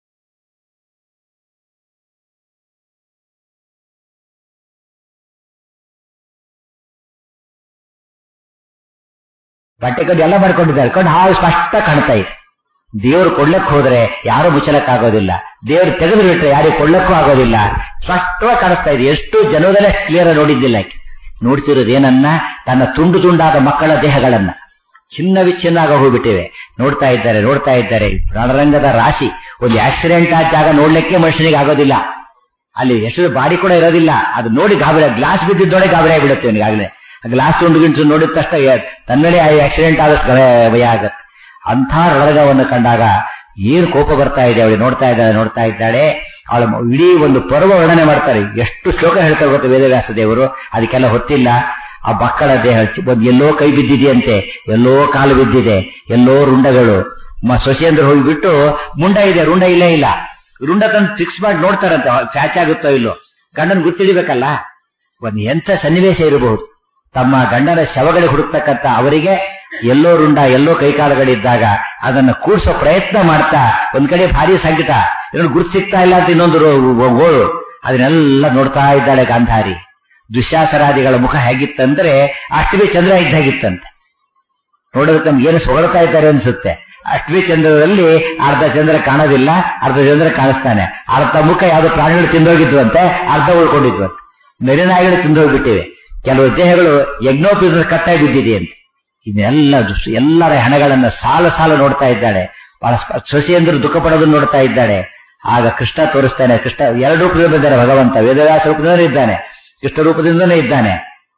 ಬಟ್ಟೆ ಕಟ್ಟು ಎಲ್ಲ ಮಾಡ್ಕೊಂಡಿದ್ದಾರೆ. ಕಣ್ಣು ಹಾಳು ಸ್ಪಷ್ಟ ಕಾಣ್ತಾ ಇತ್ತು. ದೇವರು ಕೊಡ್ಲಕ್ಕೆ ಹೋದ್ರೆ ಯಾರು ಮುಚ್ಚಲಕ್ಕಾಗೋದಿಲ್ಲ, ದೇವರು ತೆಗೆದು ಬಿಟ್ರೆ ಯಾರಿಗೆ ಕೊಡ್ಲಕ್ಕೂ ಆಗೋದಿಲ್ಲ. ಸ್ಪಷ್ಟವಾಗಿ ಕಾಣಿಸ್ತಾ ಇದೆ. ಎಷ್ಟು ಜನದಲ್ಲೇ ಕ್ಲಿಯರ್ ನೋಡಿದ್ದಿಲ್ಲ. ನೋಡ್ತಿರೋದೇನನ್ನ? ತನ್ನ ತುಂಡು ತುಂಡಾದ ಮಕ್ಕಳ ದೇಹಗಳನ್ನ ಚಿನ್ನ ವಿಚ್ಛಿನ್ನ ಆಗ ಹೋಗ್ಬಿಟ್ಟಿವೆ. ನೋಡ್ತಾ ಇದ್ದಾರೆ ನೋಡ್ತಾ ಇದ್ದಾರೆ ರಣರಂಗದ ರಾಶಿ. ಒಂದು ಆಕ್ಸಿಡೆಂಟ್ ಆದ ಜಾಗ ನೋಡ್ಲಿಕ್ಕೆ ಮನುಷ್ಯನಿಗೆ ಆಗೋದಿಲ್ಲ. ಅಲ್ಲಿ ಎಷ್ಟು ಬಾಡಿ ಕೂಡ ಇರೋದಿಲ್ಲ. ಅದು ನೋಡಿ ಗಾಬರಿ, ಗ್ಲಾಸ್ ಬಿದ್ದಿದ್ದೋಡೆ ಗಾಬರಿ ಆಗಿಬಿಡುತ್ತೆ ಅವನಿಗಾಗಲೇ. ಗ್ಲಾಸ್ ತುಂಡು ಗಿಂಟು ನೋಡಿದ ತಕ್ಷಣ ತನ್ಮೇಲೆ ಆಕ್ಸಿಡೆಂಟ್ ಆದಷ್ಟು ಭಯ ಆಗತ್ತೆ. ಅಂಥ ರಣರಂಗವನ್ನು ಕಂಡಾಗ ಏನು ಕೋಪ ಬರ್ತಾ ಇದೆ ಅವಳಿಗೆ. ನೋಡ್ತಾ ಇದ್ದಾಳೆ ನೋಡ್ತಾ ಇದ್ದಾಳೆ ಅವಳ ಇಡೀ ಒಂದು ಪರ್ವ ವರ್ಣನೆ ಮಾಡ್ತಾರೆ. ಎಷ್ಟು ಶ್ಲೋಕ ಹೇಳ್ತಾರೆ ಗೊತ್ತು ವೇದವ್ಯಾಸ ದೇವರು. ಅದಕ್ಕೆಲ್ಲ ಹೊತ್ತಿಲ್ಲ. ಆ ಮಕ್ಕಳ ದೇಹ ಒಂದು ಎಲ್ಲೋ ಕೈ ಬಿದ್ದಿದೆಯಂತೆ, ಎಲ್ಲೋ ಕಾಲು ಬಿದ್ದಿದೆ, ಎಲ್ಲೋ ರುಂಡಗಳು. ಸೊಸೆಯಂದ್ರು ಹೋಗಿಬಿಟ್ಟು ಮುಂಡ ಇದೆ, ರುಂಡ ಇಲ್ಲೇ ಇಲ್ಲ. ರುಂಡ ತಂದು ಫಿಕ್ಸ್ ಮಾಡಿ ನೋಡ್ತಾರಂತೆ, ಫ್ಯಾಚ್ ಆಗುತ್ತೋ ಇಲ್ಲೋ. ಗಂಡನ ಗುರ್ತಿಡಿಬೇಕಲ್ಲ. ಒಂದು ಎಂಥ ಸನ್ನಿವೇಶ ಇರಬಹುದು. ತಮ್ಮ ಗಂಡನ ಶವಗಳಿಗೆ ಹುಡುಕ್ತಕ್ಕಂಥ ಅವರಿಗೆ ಎಲ್ಲೋ ರುಂಡ ಎಲ್ಲೋ ಕೈಕಾಲುಗಳಿದ್ದಾಗ ಅದನ್ನ ಕೂಡಿಸೋ ಪ್ರಯತ್ನ ಮಾಡ್ತಾ ಒಂದ್ ಕಡೆ ಭಾರಿ ಸಂಕಟ, ಇನ್ನೊಂದು ಗುರ್ತು ಸಿಗ್ತಾ ಇಲ್ಲ ಅಂತ ಇನ್ನೊಂದು ಗೋಳು. ಅದನ್ನೆಲ್ಲ ನೋಡ್ತಾ ಇದ್ದಾಳೆ ಗಾಂಧಾರಿ. ದುಶ್ಯಾಸರಾದಿಗಳ ಮುಖ ಹೇಗಿತ್ತಂದ್ರೆ ಅಷ್ಟಮಿ ಚಂದ್ರ ಇದ್ದಾಗಿತ್ತಂತೆ. ನೋಡೋದಕ್ಕೆ ನಮ್ಗೆ ಏನು ಸೊಗಳ್ತಾ ಇದ್ದಾರೆ ಅನ್ಸುತ್ತೆ. ಅಷ್ಟಮಿ ಚಂದ್ರದಲ್ಲಿ ಅರ್ಧ ಚಂದ್ರ ಕಾಣೋದಿಲ್ಲ, ಅರ್ಧ ಚಂದ್ರ ಕಾಣಿಸ್ತಾನೆ. ಅರ್ಧ ಮುಖ ಯಾವ್ದು ಪ್ರಾಣಿಗಳು ತಿಂದೋಗಿದ್ವಂತೆ, ಅರ್ಧ ಉಳ್ಕೊಂಡಿದ್ವಂತೆ. ಮೆರಿನಾಯಿಗಳು ತಿಂದೋಗ್ಬಿಟ್ಟಿವೆ. ಕೆಲವು ದೇಹಗಳು ಯಜ್ಞೋಪೀತ ಕಟ್ಟಾಗಿ ಬಿದ್ದಿದೆಯಂತೆ. ಇದೆಲ್ಲ ಎಲ್ಲರ ಹಣಗಳನ್ನ ಸಾಲು ಸಾಲು ನೋಡ್ತಾ ಇದ್ದಾಳೆ. ಬಹಳ ಸೊಸೆಯಂದ್ರು ದುಃಖ ಪಡೋದನ್ನು ನೋಡ್ತಾ ಇದ್ದಾಳೆ. ಆಗ ಕೃಷ್ಣ ತೋರಿಸ್ತಾನೆ. ಕೃಷ್ಣ ಎರಡು ರೂಪದಲ್ಲಿ ಇದ್ದಾನೆ ಭಗವಂತ. ವೇದವ್ಯಾಸ ರೂಪದಿಂದಲೇ ಇದ್ದಾನೆ, ಕೃಷ್ಣ ರೂಪದಿಂದಲೇ ಇದ್ದಾನೆ.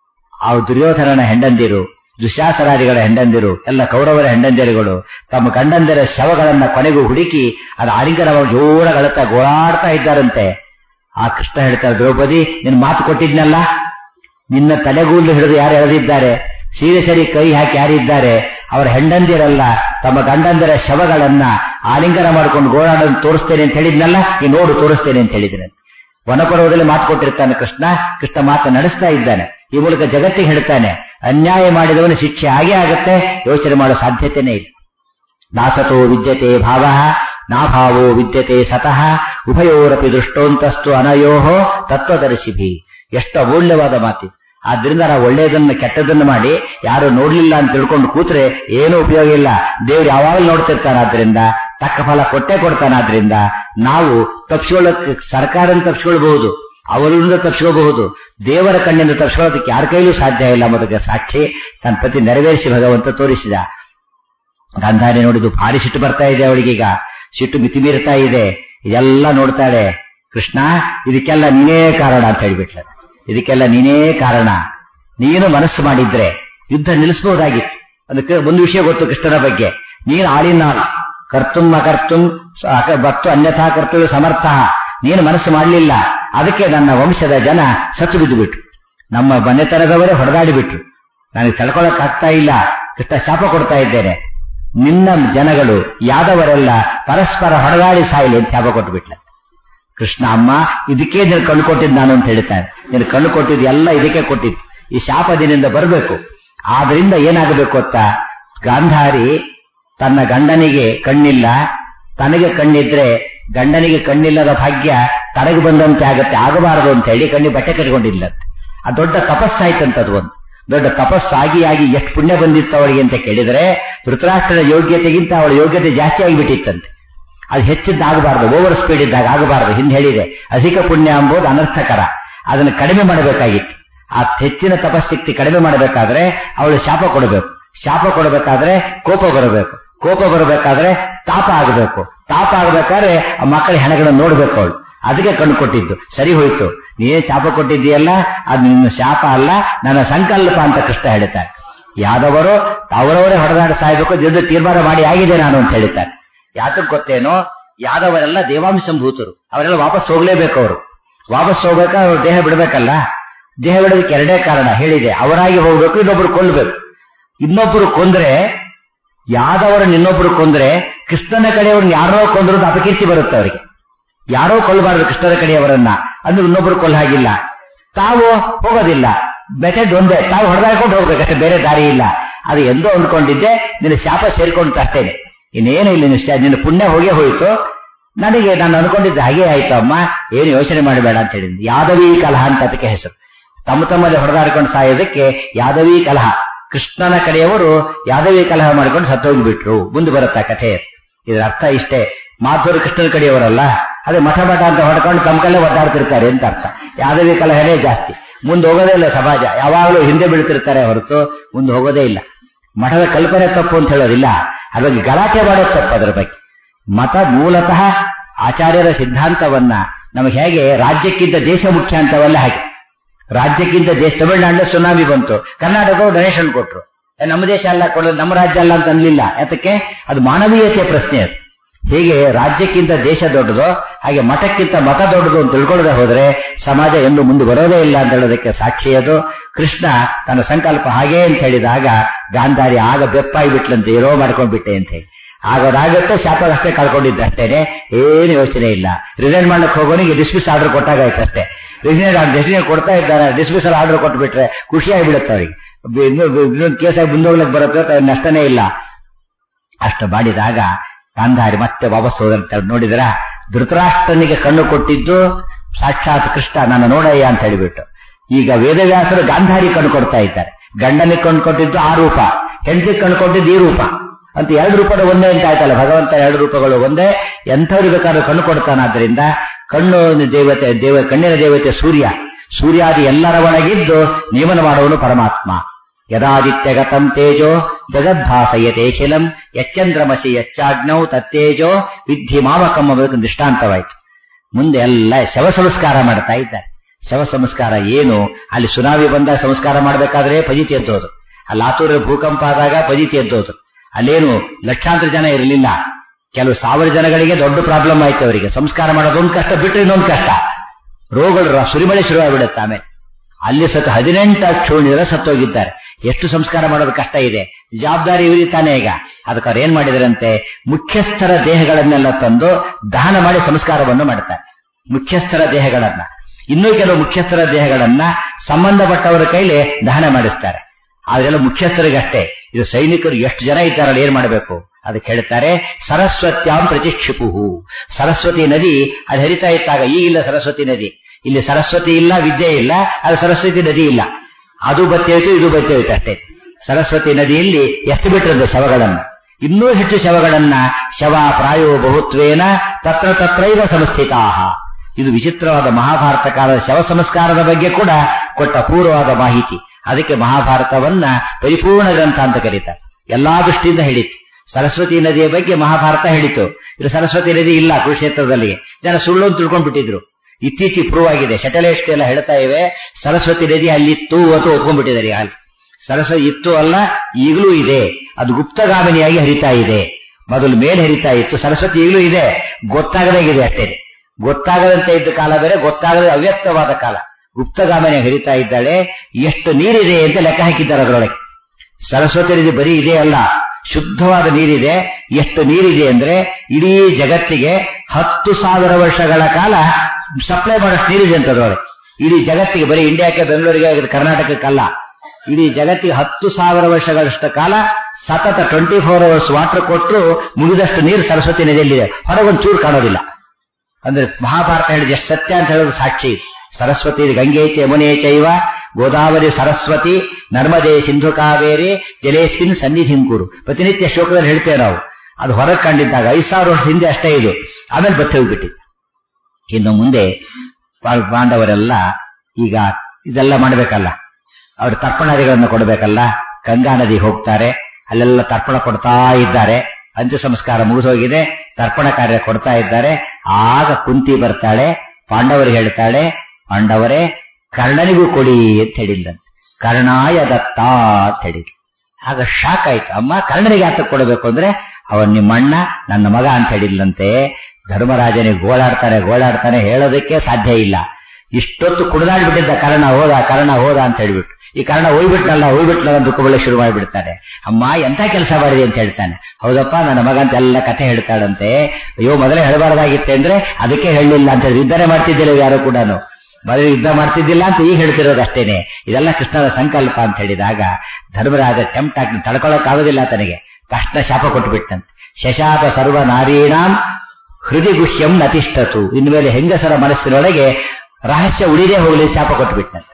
ಆ ದುರ್ಯೋಧನನ ಹೆಂಡಂದಿರು, ದುಶ್ಯಾಸರಾದಿಗಳ ಹೆಂಡಂದಿರು, ಎಲ್ಲ ಕೌರವರ ಹೆಂಡಂದಿರುಗಳು ತಮ್ಮ ಗಂಡಂದಿರ ಶವಗಳನ್ನ ಕೊನೆಗೂ ಹುಡುಕಿ ಅದು ಆಲಿಂಗನವಾಗಿ ಜೋರಾಗಳುತ್ತಾ ಗೋಳಾಡ್ತಾ ಇದ್ದಾರಂತೆ. ಆ ಕೃಷ್ಣ ಹೇಳ್ತಾರೆ, ದ್ರೌಪದಿ ನಿನ್ನ ಮಾತು ಕೊಟ್ಟಿದ್ನಲ್ಲ, ನಿನ್ನ ತಲೆಗೂದಲು ಹಿಡಿದು ಯಾರು ಎಳೆದಿದ್ದಾರೆ, ಸೀರೆ ಸರಿ ಕೈ ಹಾಕಿ ಯಾರಿದ್ದಾರೆ, ಅವರ ಹೆಂಡಂದಿರಲ್ಲ ತಮ್ಮ ಗಂಡಂದಿರ ಶವಗಳನ್ನ ಆಲಿಂಗನ ಮಾಡ್ಕೊಂಡು ಗೋಳಾಡೋದು ತೋರಿಸ್ತೇನೆ ಅಂತ ಹೇಳಿದ್ನಲ್ಲ, ಈ ನೋಡು ತೋರಿಸ್ತೇನೆ ಅಂತ ಹೇಳಿದ್ದೇನೆ. ವನಪರ್ವದಲ್ಲಿ ಮಾತು ಕೊಟ್ಟಿರ್ತಾನೆ ಕೃಷ್ಣ. ಕೃಷ್ಣ ಮಾತು ನಡೆಸ್ತಾ ಇದ್ದಾನೆ. ಈ ಮೂಲಕ ಜಗತ್ತಿಗೆ ಹೇಳ್ತಾನೆ, ಅನ್ಯಾಯ ಮಾಡಿದವನು ಶಿಕ್ಷೆ ಹಾಗೆ ಆಗತ್ತೆ, ಯೋಚನೆ ಮಾಡೋ ಸಾಧ್ಯತೆನೇ ಇಲ್ಲ. ನಾಸತೋ ವಿದ್ಯತೆ ಭಾವ ನಾಭಾವೋ ವಿದ್ಯತೆ ಸತಃ ಉಭಯೋರಪಿ ದೃಷ್ಟೋಂತಸ್ತು ಅನಯೋಹೋ ತತ್ವದರ್ಶಿಭಿ. ಎಷ್ಟು ಅಮೂಲ್ಯವಾದ ಮಾತಿ. ಆದ್ರಿಂದ ನಾವು ಒಳ್ಳೆಯದನ್ನ ಕೆಟ್ಟದನ್ನು ಮಾಡಿ ಯಾರು ನೋಡ್ಲಿಲ್ಲ ಅಂತ ತಿಳ್ಕೊಂಡು ಕೂತ್ರೆ ಏನೂ ಉಪಯೋಗ ಇಲ್ಲ. ದೇವ್ರು ಯಾವಾಗಲೂ ನೋಡ್ತಿರ್ತಾನೆ. ಆದ್ರಿಂದ ತಕ್ಕ ಫಲ ಕೊಟ್ಟೆ ಕೊಡ್ತಾನಾದ್ರಿಂದ ನಾವು ತಪ್ಪಿಸ್ಕೊಳ್ಳೋಕೆ ಸರ್ಕಾರದಿಂದ ತಪ್ಪಿಸ್ಕೊಳ್ಬಹುದು, ಅವರಿಂದ ತಪ್ಪಿಸ್ಕೋಬಹುದು. ದೇವರ ಕಣ್ಣಿಂದ ತಪ್ಪಿಸ್ಕೊಳ್ಳೋದಕ್ಕೆ ಯಾರ ಕೈಲೂ ಸಾಧ್ಯ ಇಲ್ಲ ಎಂಬುದಕ್ಕೆ ಸಾಕ್ಷಿ ತನ್ನ ಪ್ರತಿ ನೆರವೇರಿಸಿ ಭಗವಂತ ತೋರಿಸಿದ. ಗಾಂಧಾರಿ ನೋಡಿದ್ದು ಭಾರಿ ಸಿಟ್ಟು ಬರ್ತಾ ಇದೆ ಅವಳಿಗೀಗ. ಸಿಟ್ಟು ಮಿತಿ ಮೀರ್ತಾ ಇದೆ. ಇದೆಲ್ಲ ನೋಡ್ತಾಳೆ. ಕೃಷ್ಣ ಇದಕ್ಕೆಲ್ಲ ನೀನೇ ಕಾರಣ ಅಂತ ಹೇಳಿಬಿಟ್ಲ. ಇದಕ್ಕೆಲ್ಲ ನೀನೇ ಕಾರಣ. ನೀನು ಮನಸ್ಸು ಮಾಡಿದ್ರೆ ಯುದ್ಧ ನಿಲ್ಲಿಸಬಹುದಾಗಿತ್ತು. ಅದಕ್ಕೆ ಒಂದು ವಿಷಯ ಗೊತ್ತು ಕೃಷ್ಣನ ಬಗ್ಗೆ. ನೀನು ಆಳಿನ ಕರ್ತುಂ ಅಕರ್ತುಂ ಭಕ್ತು ಅನ್ಯಥಾ ಕರ್ತವ್ಯ ಸಮರ್ಥ. ನೀನು ಮನಸ್ಸು ಮಾಡಲಿಲ್ಲ. ಅದಕ್ಕೆ ನನ್ನ ವಂಶದ ಜನ ಸತ್ತು ಬಿದ್ದು ಬಿಟ್ರು. ನಮ್ಮ ಮನೆತನದವರೇ ಹೊಡೆದಾಡಿಬಿಟ್ರು. ನನಗೆ ತಡ್ಕೊಳ್ಳಕ್ಕಾಗ್ತಾ ಇಲ್ಲ. ಕೃಷ್ಣ ಶಾಪ ಕೊಡ್ತಾ ಇದ್ದೇನೆ. ನಿನ್ನ ಜನಗಳು ಯಾದವರೆಲ್ಲ ಪರಸ್ಪರ ಹೊಡೆದಾಡಿ ಸಾಯಲಿ ಅಂತ ಶಾಪ ಕೊಟ್ಟು ಬಿಟ್ಲ. ಕೃಷ್ಣ ಅಮ್ಮ ಇದಕ್ಕೆ ನೀನು ಕಣ್ಣು ಕೊಟ್ಟಿದ್ದು ನಾನು ಅಂತ ಹೇಳ್ತಾನೆ. ನೀನು ಕಣ್ಣು ಕೊಟ್ಟಿದ್ದು ಎಲ್ಲ ಇದಕ್ಕೆ ಕೊಟ್ಟಿದ್ದು. ಈ ಶಾಪ ದಿನದಿಂದ ಬರಬೇಕು. ಆದ್ರಿಂದ ಏನಾಗಬೇಕು ಅಂತ, ಗಾಂಧಾರಿ ತನ್ನ ಗಂಡನಿಗೆ ಕಣ್ಣಿಲ್ಲ, ತನಗೆ ಕಣ್ಣಿದ್ರೆ ಗಂಡನಿಗೆ ಕಣ್ಣಿಲ್ಲದ ಭಾಗ್ಯ ತನಗೆ ಬಂದಂತೆ ಆಗತ್ತೆ, ಆಗಬಾರದು ಅಂತ ಹೇಳಿ ಕಣ್ಣಿಗೆ ಬಟ್ಟೆ ಕಟ್ಕೊಂಡಿಲ್ಲಂತೆ. ಆ ದೊಡ್ಡ ತಪಸ್ಸಾಯ್ತಂತದ್ದು ಒಂದು ದೊಡ್ಡ ತಪಸ್ಸಾಗಿ ಆಗಿ ಎಷ್ಟು ಪುಣ್ಯ ಬಂದಿತ್ತು ಅವಳಿಗೆ ಅಂತ ಕೇಳಿದರೆ ಧೃತರಾಷ್ಟ್ರನ ಯೋಗ್ಯತೆಗಿಂತ ಅವಳ ಯೋಗ್ಯತೆ ಜಾಸ್ತಿ ಆಗಿಬಿಟ್ಟಿತ್ತಂತೆ. ಅದು ಹೆಚ್ಚಿದ್ದಾಗಬಾರದು, ಓವರ್ ಸ್ಪೀಡ್ ಇದ್ದಾಗ ಆಗಬಾರದು. ಹಿಂದೆ ಹೇಳಿದೆ, ಅಧಿಕ ಪುಣ್ಯ ಎಂಬುದು ಅನರ್ಥಕರ, ಅದನ್ನು ಕಡಿಮೆ ಮಾಡಬೇಕಾಗಿತ್ತು. ಆ ಹೆಚ್ಚಿನ ತಪಸ್ಸಕ್ತಿ ಕಡಿಮೆ ಮಾಡಬೇಕಾದ್ರೆ ಅವಳು ಶಾಪ ಕೊಡಬೇಕು, ಶಾಪ ಕೊಡಬೇಕಾದ್ರೆ ಕೋಪ ಬರಬೇಕು, ಕೋಪ ಬರಬೇಕಾದ್ರೆ ತಾಪ ಆಗಬೇಕು, ತಾಪ ಆಗಬೇಕಾದ್ರೆ ಆ ಮಕ್ಕಳ ಹೆಣಗಳನ್ನು ನೋಡ್ಬೇಕು ಅವಳು. ಅದಕ್ಕೆ ಕಣ್ಣು ಕೊಟ್ಟಿದ್ದು. ಸರಿ ಹೋಯ್ತು, ನೀನೇ ಶಾಪ ಕೊಟ್ಟಿದ್ದೀಯಲ್ಲ, ಅದು ನಿನ್ನ ಶಾಪ ಅಲ್ಲ, ನನ್ನ ಸಂಕಲ್ಪ ಅಂತ ಕೃಷ್ಣ ಹೇಳ್ತಾರೆ. ಯಾದವರು ಅವರವರೇ ಹೊಡೆದಾಡಿ ಸಾಯ್ಬೇಕು, ದೊಡ್ಡ ತೀರ್ಮಾನ ಮಾಡಿ ಆಗಿದೆ ನಾನು ಅಂತ ಹೇಳ್ತಾರೆ. ಯಾತಕ್ಕೆ ಗೊತ್ತೇನೋ, ಯಾದವರೆಲ್ಲ ದೇವಾಂಶಂಭೂತರು, ಅವರೆಲ್ಲ ವಾಪಸ್ ಹೋಗ್ಲೇಬೇಕು. ಅವರು ವಾಪಸ್ ಹೋಗ್ಬೇಕಾ, ಅವ್ರ ದೇಹ ಬಿಡಬೇಕಲ್ಲ. ದೇಹ ಬಿಡೋದಕ್ಕೆ ಎರಡೇ ಕಾರಣ ಹೇಳಿದೆ, ಅವರಾಗಿ ಹೋಗ್ಬೇಕು, ಇನ್ನೊಬ್ರು ಕೊಲ್ಲಬೇಕು. ಇನ್ನೊಬ್ರು ಕೊಂದ್ರೆ, ಯಾದವರನ್ನ ಇನ್ನೊಬ್ರು ಕೊಂದ್ರೆ ಕೃಷ್ಣನ ಕಡೆಯವ್ರನ್ನ ಯಾರೋ ಕೊಂದ್ರು ಅಪಕೀರ್ತಿ ಬರುತ್ತೆ ಅವರಿಗೆ. ಯಾರೋ ಕೊಲ್ಲಬಾರದು ಕೃಷ್ಣನ ಕಡೆಯವರನ್ನ, ಅಂದ್ರೆ ಇನ್ನೊಬ್ರು ಕೊಲ್ಲ ಹಾಗಿಲ್ಲ. ತಾವು ಹೋಗೋದಿಲ್ಲ, ಮೆಥಡ್ ಒಂದೇ, ತಾವು ಹೊಡೆದಾಡ್ಕೊಂಡು ಹೋಗ್ಬೇಕಷ್ಟೇ, ಬೇರೆ ದಾರಿ ಇಲ್ಲ. ಅದು ಎಂದೋ ಅಂದ್ಕೊಂಡಿದ್ದೆ, ನಿನ್ನ ಶಾಪ ಸೇರ್ಕೊಂಡು ಅಷ್ಟೇನೆ, ಇನ್ನೇನು ಇಲ್ಲ. ನಿನ್ನ ನಿನ್ನ ಪುಣ್ಯ ಹೋಗೇ ಹೋಯಿತು, ನನಗೆ ನಾನು ಅನ್ಕೊಂಡಿದ್ದೆ ಹಾಗೆ ಆಯ್ತು ಅಮ್ಮ, ಏನು ಯೋಚನೆ ಮಾಡಬೇಡ ಅಂತ ಹೇಳಿದ್ದೆ. ಯಾದವೀ ಕಲಹ ಅಂತ ಅದಕ್ಕೆ ಹೆಸರು. ತಮ್ಮ ತಮ್ಮಲ್ಲಿ ಹೊಡೆದಾಡ್ಕೊಂಡು ಸಾಯೋದಕ್ಕೆ ಯಾದವೀ ಕಲಹ. ಕೃಷ್ಣನ ಕಡೆಯವರು ಯಾದವೀ ಕಲಹ ಮಾಡ್ಕೊಂಡು ಸತ್ತೋಗ್ಬಿಟ್ರು. ಮುಂದೆ ಬರುತ್ತಾ ಕಥೆ. ಇದರ ಅರ್ಥ ಇಷ್ಟೇ, ಮಾಧವರು ಕೃಷ್ಣನ ಕಡೆಯವರಲ್ಲ, ಅದೇ ಮಠ ಮಠ ಅಂತ ಹೊಡ್ಕೊಂಡು ತಮ್ಮ ಕಲ್ಲೇ ಒದ್ದಾಡ್ತಿರ್ತಾರೆ ಅಂತ ಅರ್ಥ. ಯಾದವೀ ಕಲಹನೇ ಜಾಸ್ತಿ, ಮುಂದೆ ಹೋಗೋದೇ ಇಲ್ಲ. ಸಮಾಜ ಯಾವಾಗಲೂ ಹಿಂದೆ ಬೀಳ್ತಿರ್ತಾರೆ ಹೊರತು ಮುಂದೆ ಹೋಗೋದೇ ಇಲ್ಲ. ಮಠದ ಕಲ್ಪನೆ ತಪ್ಪು ಅಂತ ಹೇಳೋದಿಲ್ಲ, ಹಾಗಾಗಿ ಗಲಾಟೆ ಮಾಡೋದು ತಪ್ಪು. ಅದರ ಬಗ್ಗೆ ಮತ ಮೂಲತಃ ಆಚಾರ್ಯರ ಸಿದ್ಧಾಂತವನ್ನ ನಮಗೆ ಹೇಗೆ ರಾಜ್ಯಕ್ಕಿಂತ ದೇಶ ಮುಖ್ಯ ಅಂತವಲ್ಲ, ಹಾಗೆ ರಾಜ್ಯಕ್ಕಿಂತ ದೇಶ. ತಮಿಳುನಾಡಿನ ಸುನಾಮಿ ಬಂತು, ಕರ್ನಾಟಕವು ಡೊನೇಷನ್ ಕೊಟ್ರು. ನಮ್ಮ ದೇಶ ಅಲ್ಲ ಕೊಡೋದು, ನಮ್ಮ ರಾಜ್ಯ ಅಲ್ಲ ಅಂತ ಅನ್ಲಿಲ್ಲ. ಯಾತಕ್ಕೆ? ಅದು ಮಾನವೀಯತೆಯ ಪ್ರಶ್ನೆ. ಅದು ಹೇಗೆ ರಾಜ್ಯಕ್ಕಿಂತ ದೇಶ ದೊಡ್ಡದೋ ಹಾಗೆ ಮಠಕ್ಕಿಂತ ಮತ ದೊಡ್ಡದು ಅಂತ ತಿಳ್ಕೊಳ್ಳದೆ ಹೋದ್ರೆ ಸಮಾಜ ಎಂದು ಮುಂದೆ ಬರೋದೇ ಇಲ್ಲ ಅಂತ ಹೇಳೋದಕ್ಕೆ ಸಾಕ್ಷಿ ಅದು. ಕೃಷ್ಣ ತನ್ನ ಸಂಕಲ್ಪ ಹಾಗೇ ಅಂತ ಹೇಳಿದಾಗ ಗಾಂಧಾರಿ ಆಗ ಬೆಪ್ಪಾಗಿ ಬಿಟ್ಲಂತೆ, ಏನೋ ಮಾಡ್ಕೊಂಡ್ಬಿಟ್ಟೆ ಅಂತ ಹೇಳಿ. ಆಗೋದಾಗತ್ತೆ, ಶಾಪದಷ್ಟೇ ಕಳ್ಕೊಂಡಿದ್ದಷ್ಟೇನೆ, ಏನು ಯೋಚನೆ ಇಲ್ಲ. ರಿಸೈನ್ ಮಾಡಕ್ಕೆ ಹೋಗೋನಿಗೆ ಡಿಸ್ಮಿಸ್ ಆರ್ಡರ್ ಕೊಟ್ಟಾಗಾಯ್ತು ಅಷ್ಟೇ. ರಿಸೈನ್ ಡೆಸಿಷನ್ ಕೊಡ್ತಾ ಇದ್ದಾರೆ, ಡಿಸ್ಮಿಸಲ್ ಆರ್ಡರ್ ಕೊಟ್ಟು ಬಿಟ್ರೆ ಖುಷಿಯಾಗಿ ಬಿಡುತ್ತೆ ಅವರಿಗೆ. ಇನ್ನೊಂದು ಕೇಸಾಗಿ ಮುಂದೋಗ್ಲಿಕ್ಕೆ ಬರುತ್ತೆ, ನಷ್ಟನೇ ಇಲ್ಲ. ಅಷ್ಟು ಮಾಡಿದಾಗ ಗಾಂಧಾರಿ ಮತ್ತೆ ವಾಪಸ್ ಹೋದಂತ ನೋಡಿದ್ರ, ಧೃತರಾಷ್ಟ್ರನಿಗೆ ಕಣ್ಣು ಕೊಟ್ಟಿದ್ದು ಸಾಕ್ಷಾತ್ ಕೃಷ್ಣ, ನನ್ನ ನೋಡಯ್ಯ ಅಂತ ಹೇಳಿಬಿಟ್ಟು. ಈಗ ವೇದವ್ಯಾಸರು ಗಾಂಧಾರಿ ಕಣ್ಣು ಕೊಡ್ತಾ ಇದ್ದಾರೆ. ಗಂಡನಿಗೆ ಕಣ್ಣು ಕೊಟ್ಟಿದ್ದು ಆ ರೂಪ, ಹೆಂಡತಿಗೆ ಕಣ್ಣು ಕೊಟ್ಟಿದ್ದು ಈ ರೂಪ ಅಂತ ಎರಡು ರೂಪದ ಒಂದೇ ಅಂತ ಆಯ್ತಲ್ಲ. ಭಗವಂತ ಎರಡು ರೂಪಗಳು ಒಂದೇ, ಎಂಥವ್ರು ಬೇಕಾದ್ರೂ ಕಣ್ಣು ಕೊಡ್ತಾನಾದ್ರಿಂದ ಕಣ್ಣು ದೇವತೆ ದೇವ ಕಣ್ಣಿನ ದೇವತೆ ಸೂರ್ಯ, ಸೂರ್ಯಾದಿ ಎಲ್ಲರ ಒಳಗಿದ್ದು ನಿಯಮನ ಮಾಡುವನು ಪರಮಾತ್ಮ. ಯದಾದಿತ್ಯಗತಂ ತೇಜೋ ಜಗದ್ಭಾಸಯತೇಖಿಲಂ ಯಚ್ಚಂದ್ರಮಸಿ ಯಚ್ಚಾಗ್ನೌ ತತ್ತೇಜೋ ವಿದ್ಧಿ ಮಾಮಕಂ ಅನ್ನೋದಕ್ಕೆ ದೃಷ್ಟಾಂತವಾಯಿತು. ಮುಂದೆ ಎಲ್ಲ ಶವ ಸಂಸ್ಕಾರ ಮಾಡ್ತಾ ಇದ್ದಾರೆ. ಶವ ಸಂಸ್ಕಾರ ಏನು? ಅಲ್ಲಿ ಸುನಾಮಿ ಬಂದಾಗ ಸಂಸ್ಕಾರ ಮಾಡಬೇಕಾದ್ರೆ ಪಜಿತಿ ಎದ್ದೋದು, ಅಲ್ಲಿ ಲಾತೂರ ಭೂಕಂಪ ಆದಾಗ ಪಜಿತಿ ಎದ್ದೋದು. ಅಲ್ಲೇನು ಲಕ್ಷಾಂತರ ಜನ ಇರಲಿಲ್ಲ, ಕೆಲವು ಸಾವಿರ ಜನಗಳಿಗೆ ದೊಡ್ಡ ಪ್ರಾಬ್ಲಮ್ ಆಯ್ತು. ಅವರಿಗೆ ಸಂಸ್ಕಾರ ಮಾಡೋದೊಂದು ಕಷ್ಟ, ಬಿಟ್ಟರೆ ಇನ್ನೊಂದು ಕಷ್ಟ. ರೋಗಗಳು ಸುರಿಮಳೆ ಶುರುವಾಗಿಬಿಡುತ್ತೆ. ಆಮೇಲೆ ಅಲ್ಲಿ ಸತ್ತು ಹದಿನೆಂಟು ಕ್ಷೋಣಿಯರ ಸತ್ತೋಗಿದ್ದಾರೆ. ಎಷ್ಟು ಸಂಸ್ಕಾರ ಮಾಡೋದು ಕಷ್ಟ ಇದೆ. ಜವಾಬ್ದಾರಿ ಇರಿತಾನೆ. ಈಗ ಅದಕ್ಕೆ ಅವ್ರು ಏನ್ ಮಾಡಿದ್ರಂತೆ, ಮುಖ್ಯಸ್ಥರ ದೇಹಗಳನ್ನೆಲ್ಲ ತಂದು ದಹನ ಮಾಡಿ ಸಂಸ್ಕಾರವನ್ನು ಮಾಡ್ತಾರೆ. ಮುಖ್ಯಸ್ಥರ ದೇಹಗಳನ್ನ, ಇನ್ನೂ ಕೆಲವು ಮುಖ್ಯಸ್ಥರ ದೇಹಗಳನ್ನ ಸಂಬಂಧಪಟ್ಟವರ ಕೈಲಿ ದಹನ ಮಾಡಿಸ್ತಾರೆ. ಆದ್ರೆಲ್ಲ ಮುಖ್ಯಸ್ಥರಿಗಷ್ಟೇ. ಇದು ಸೈನಿಕರು ಎಷ್ಟು ಜನ ಇದ್ದಾರಲ್ಲ, ಏನ್ ಮಾಡಬೇಕು ಅದಕ್ಕೆ ಹೇಳ್ತಾರೆ, ಸರಸ್ವತ್ಯಾಂ ಪ್ರತಿಕ್ಷಿಪುಹು. ಸರಸ್ವತಿ ನದಿ ಅದು ಹರಿತಾ ಇದ್ದಾಗ, ಈಗಿಲ್ಲ ಸರಸ್ವತಿ ನದಿ. ಇಲ್ಲಿ ಸರಸ್ವತಿ ಇಲ್ಲ, ವಿದ್ಯೆ ಇಲ್ಲ, ಅದು ಸರಸ್ವತಿ ನದಿ ಇಲ್ಲ. ಅದು ಬತ್ತಿ ಹೋಯ್ತು, ಇದು ಬತ್ತಿ ಹೋಯ್ತು ಅಷ್ಟೇ. ಸರಸ್ವತಿ ನದಿಯಲ್ಲಿ ಎಷ್ಟು ಬಿಟ್ಟಿರೋದು ಶವಗಳನ್ನ, ಇನ್ನೂ ಹೆಚ್ಚು ಶವಗಳನ್ನ. ಶವ ಪ್ರಾಯೋ ಬಹುತ್ವೇನ ತತ್ರ ತತ್ರೈವ ಸಂಸ್ಥಿತಾಹ. ಇದು ವಿಚಿತ್ರವಾದ ಮಹಾಭಾರತ ಕಾಲದ ಶವ ಸಂಸ್ಕಾರದ ಬಗ್ಗೆ ಕೂಡ ಕೊಟ್ಟ ಅಪೂರ್ವವಾದ ಮಾಹಿತಿ. ಅದಕ್ಕೆ ಮಹಾಭಾರತವನ್ನ ಪರಿಪೂರ್ಣ ಗ್ರಂಥ ಅಂತ ಕರೀತಾರೆ. ಎಲ್ಲಾ ದೃಷ್ಟಿಯಿಂದ ಹೇಳಿತು. ಸರಸ್ವತಿ ನದಿಯ ಬಗ್ಗೆ ಮಹಾಭಾರತ ಹೇಳಿತು. ಇದು ಸರಸ್ವತಿ ನದಿ ಇಲ್ಲ ಕುರುಕ್ಷೇತ್ರದಲ್ಲಿ. ಜನ ಸುಳ್ಳು ಅಂತ ತಿಳ್ಕೊಂಡ್ ಬಿಟ್ಟಿದ್ರು. ಇತ್ತೀಚೆಗೆ ಪ್ರೂವ್ ಆಗಿದೆ. ಶಟಲೇಸ್ಟ್ ಎಲ್ಲ ಹೇಳ್ತಾ ಇವೆ, ಸರಸ್ವತಿ ನದಿ ಅಲ್ಲಿತ್ತು ಅಂತ ಒಪ್ಕೊಂಡ್ಬಿಟ್ಟಿದ್ದಾರೆ. ಅಲ್ಲಿ ಸರಸ್ವತಿ ಇತ್ತು ಅಲ್ಲ, ಈಗಲೂ ಇದೆ. ಅದು ಗುಪ್ತಗಾಮಿನಿಯಾಗಿ ಹರಿತಾ ಇದೆ. ಮೊದಲು ಮೇಲೆ ಹರಿತಾ ಇತ್ತು, ಸರಸ್ವತಿ ಈಗಲೂ ಇದೆ, ಗೊತ್ತಾಗದಾಗಿದೆ ಅಷ್ಟೇ. ಗೊತ್ತಾಗದಂತೆ ಇದ್ದ ಕಾಲ ಬೇರೆ, ಗೊತ್ತಾಗದ ಅವ್ಯಕ್ತವಾದ ಕಾಲ. ಗುಪ್ತಗಾಮಿನಿ ಹರಿತಾ ಇದ್ದಾಳೆ. ಎಷ್ಟು ನೀರಿದೆ ಅಂತ ಲೆಕ್ಕ ಹಾಕಿದ್ದಾರೆ ಅದರೊಳಗೆ. ಸರಸ್ವತಿ ನದಿ ಬರೀ ಇದೆ ಅಲ್ಲ, ಶುದ್ಧವಾದ ನೀರಿದೆ. ಎಷ್ಟು ನೀರಿದೆ ಅಂದ್ರೆ ಇಡೀ ಜಗತ್ತಿಗೆ ಹತ್ತು ಸಾವಿರ ವರ್ಷಗಳ ಕಾಲ ಸಪ್ಲೈ ಮಾಡೋಷ್ಟು ನೀರಿದೆ ಅಂತ ಅದರೊಳಗೆ. ಇಡೀ ಜಗತ್ತಿಗೆ, ಬರೀ ಇಂಡಿಯಾಕ್ಕೆ, ಬೆಂಗಳೂರಿಗೆ, ಕರ್ನಾಟಕಕ್ಕಲ್ಲ, ಇಡೀ ಜಗತ್ತಿಗೆ ಹತ್ತು ಸಾವಿರ ವರ್ಷಗಳಷ್ಟು ಕಾಲ ಸತತ ಟ್ವೆಂಟಿ ಫೋರ್ ಅವರ್ಸ್ ವಾಟರ್ ಕೊಟ್ಟರು ಮುಗಿದಷ್ಟು ನೀರು ಸರಸ್ವತಿ ನದಿಯಲ್ಲಿದೆ. ಹೊರಗೊಂದು ಚೂರು ಕಾಣೋದಿಲ್ಲ. ಅಂದ್ರೆ ಮಹಾಭಾರತ ಹೇಳಿದ ಎಷ್ಟು ಸತ್ಯ ಅಂತ ಹೇಳೋದು ಸಾಕ್ಷಿ. ಸರಸ್ವತಿ ಗಂಗೆ ಚ ಯಮುನೆ ಚೈವ ಗೋದಾವರಿ ಸರಸ್ವತಿ ನರ್ಮದೆ ಸಿಂಧು ಕಾವೇರಿ ಜಲೇಸ್ಮಿನ್ ಸನ್ನಿಧಿಂ ಕುರು. ಪ್ರತಿನಿತ್ಯ ಶ್ಲೋಕದಲ್ಲಿ ಹೇಳ್ತೇವೆ ನಾವು. ಅದು ಹೊರಗೆ ಕಂಡಿದ್ದಾಗ ಐದು ಸಾವಿರ ವರ್ಷ ಹಿಂದೆ ಅಷ್ಟೇ ಇದು. ಆಮೇಲೆ ಬತ್ತೆ ಹೋಗ್ಬಿಟ್ಟಿದೆ. ಇನ್ನು ಮುಂದೆ ಪಾಂಡವರೆಲ್ಲ ಈಗ ಇದೆಲ್ಲ ಮಾಡಬೇಕಲ್ಲ, ಅವ್ರ ತರ್ಪಣಾದಿಗಳನ್ನು ಕೊಡಬೇಕಲ್ಲ. ಗಂಗಾ ನದಿ ಹೋಗ್ತಾರೆ, ಅಲ್ಲೆಲ್ಲ ತರ್ಪಣ ಕೊಡ್ತಾ ಇದ್ದಾರೆ. ಅಂತ್ಯ ಸಂಸ್ಕಾರ ಮುಗಿದೋಗಿದೆ, ತರ್ಪಣ ಕಾರ್ಯ ಕೊಡ್ತಾ ಇದ್ದಾರೆ. ಆಗ ಕುಂತಿ ಬರ್ತಾಳೆ, ಪಾಂಡವರಿಗೆ ಹೇಳ್ತಾಳೆ, ಪಾಂಡವರೇ ಕರ್ಣನಿಗೂ ಕೊಡಿ ಅಂತ ಹೇಳಿದ್ದಂತೆ. ಕರ್ಣಾಯ ದತ್ತ ಅಂತ ಹೇಳಿದ್ಲು. ಆಗ ಶಾಕ್ ಆಯ್ತು. ಅಮ್ಮ ಕರ್ಣನಿಗೆ ಆತ ಕೊಡಬೇಕು ಅಂದ್ರೆ ಅವನ್ ನಿಮ್ಮಣ್ಣ ನನ್ನ ಮಗ ಅಂತ ಹೇಳಿದ್ಲಂತೆ. ಧರ್ಮರಾಜನಿಗೆ ಗೋಳಾಡ್ತಾನೆ ಗೋಳಾಡ್ತಾನೆ ಹೇಳೋದಕ್ಕೆ ಸಾಧ್ಯ ಇಲ್ಲ. ಇಷ್ಟೊತ್ತು ಕುಡಿದಾಡ್ಬಿಟ್ಟಿದ್ದ ಕರ್ಣ ಹೋದ ಕರ್ಣ ಹೋದ ಅಂತ ಹೇಳ್ಬಿಟ್ಟು, ಈ ಕರ್ಣ ಹೋಗ್ಬಿಟ್ನಲ್ಲ ಹೋಗ್ಬಿಟ್ನಲ್ಲ ದುಃಖಬಳ್ಳಿ ಶುರು ಮಾಡಿಬಿಡ್ತಾನೆ. ಅಮ್ಮ ಎಂತ ಕೆಲಸ ಮಾಡಿದೆ ಅಂತ ಹೇಳ್ತಾನೆ. ಹೌದಪ್ಪ ನನ್ನ ಮಗ ಅಂತ ಎಲ್ಲ ಕಥೆ ಹೇಳ್ತಾಳಂತೆ. ಅಯ್ಯೋ ಮೊದಲೇ ಹೇಳಬಾರ್ದಾಗಿತ್ತೆ ಅಂದ್ರೆ ಅದಕ್ಕೆ ಹೇಳಲಿಲ್ಲ ಅಂತ ಹೇಳಿ ಯುದ್ಧನೇ ಮಾಡ್ತಿದ್ದಿಲ್ಲ ಯಾರು ಕೂಡ, ಮೊದಲು ಯುದ್ಧ ಮಾಡ್ತಿದ್ದಿಲ್ಲ ಅಂತ ಈಗ ಹೇಳ್ತಿರೋದು ಅಷ್ಟೇನೆ. ಇದೆಲ್ಲ ಕೃಷ್ಣನ ಸಂಕಲ್ಪ ಅಂತ ಹೇಳಿದಾಗ ಧರ್ಮರಾಜ ಟೆಂಪ್ಟ್ ಆಗಿ ತಡ್ಕೊಳ್ಳೋಕ್ಕಾಗೋದಿಲ್ಲ. ತನಗೆ ತಕ್ಷಣ ಶಾಪ ಕೊಟ್ಟುಬಿಟ್ಟಂತೆ. ಶಶಾಪ ಸರ್ವ ನಾರೀಣಾಂ ಹೃದಯ ಗುಹ್ಯಂ ನತಿಷ್ಠತು. ಇನ್ಮೇಲೆ ಹೆಂಗಸರ ಮನಸ್ಸಿನೊಳಗೆ ರಹಸ್ಯ ಉಳಿದೇ ಹೋಗಲಿ ಶಾಪ ಕೊಟ್ಟುಬಿಟ್ಟಂತೆ.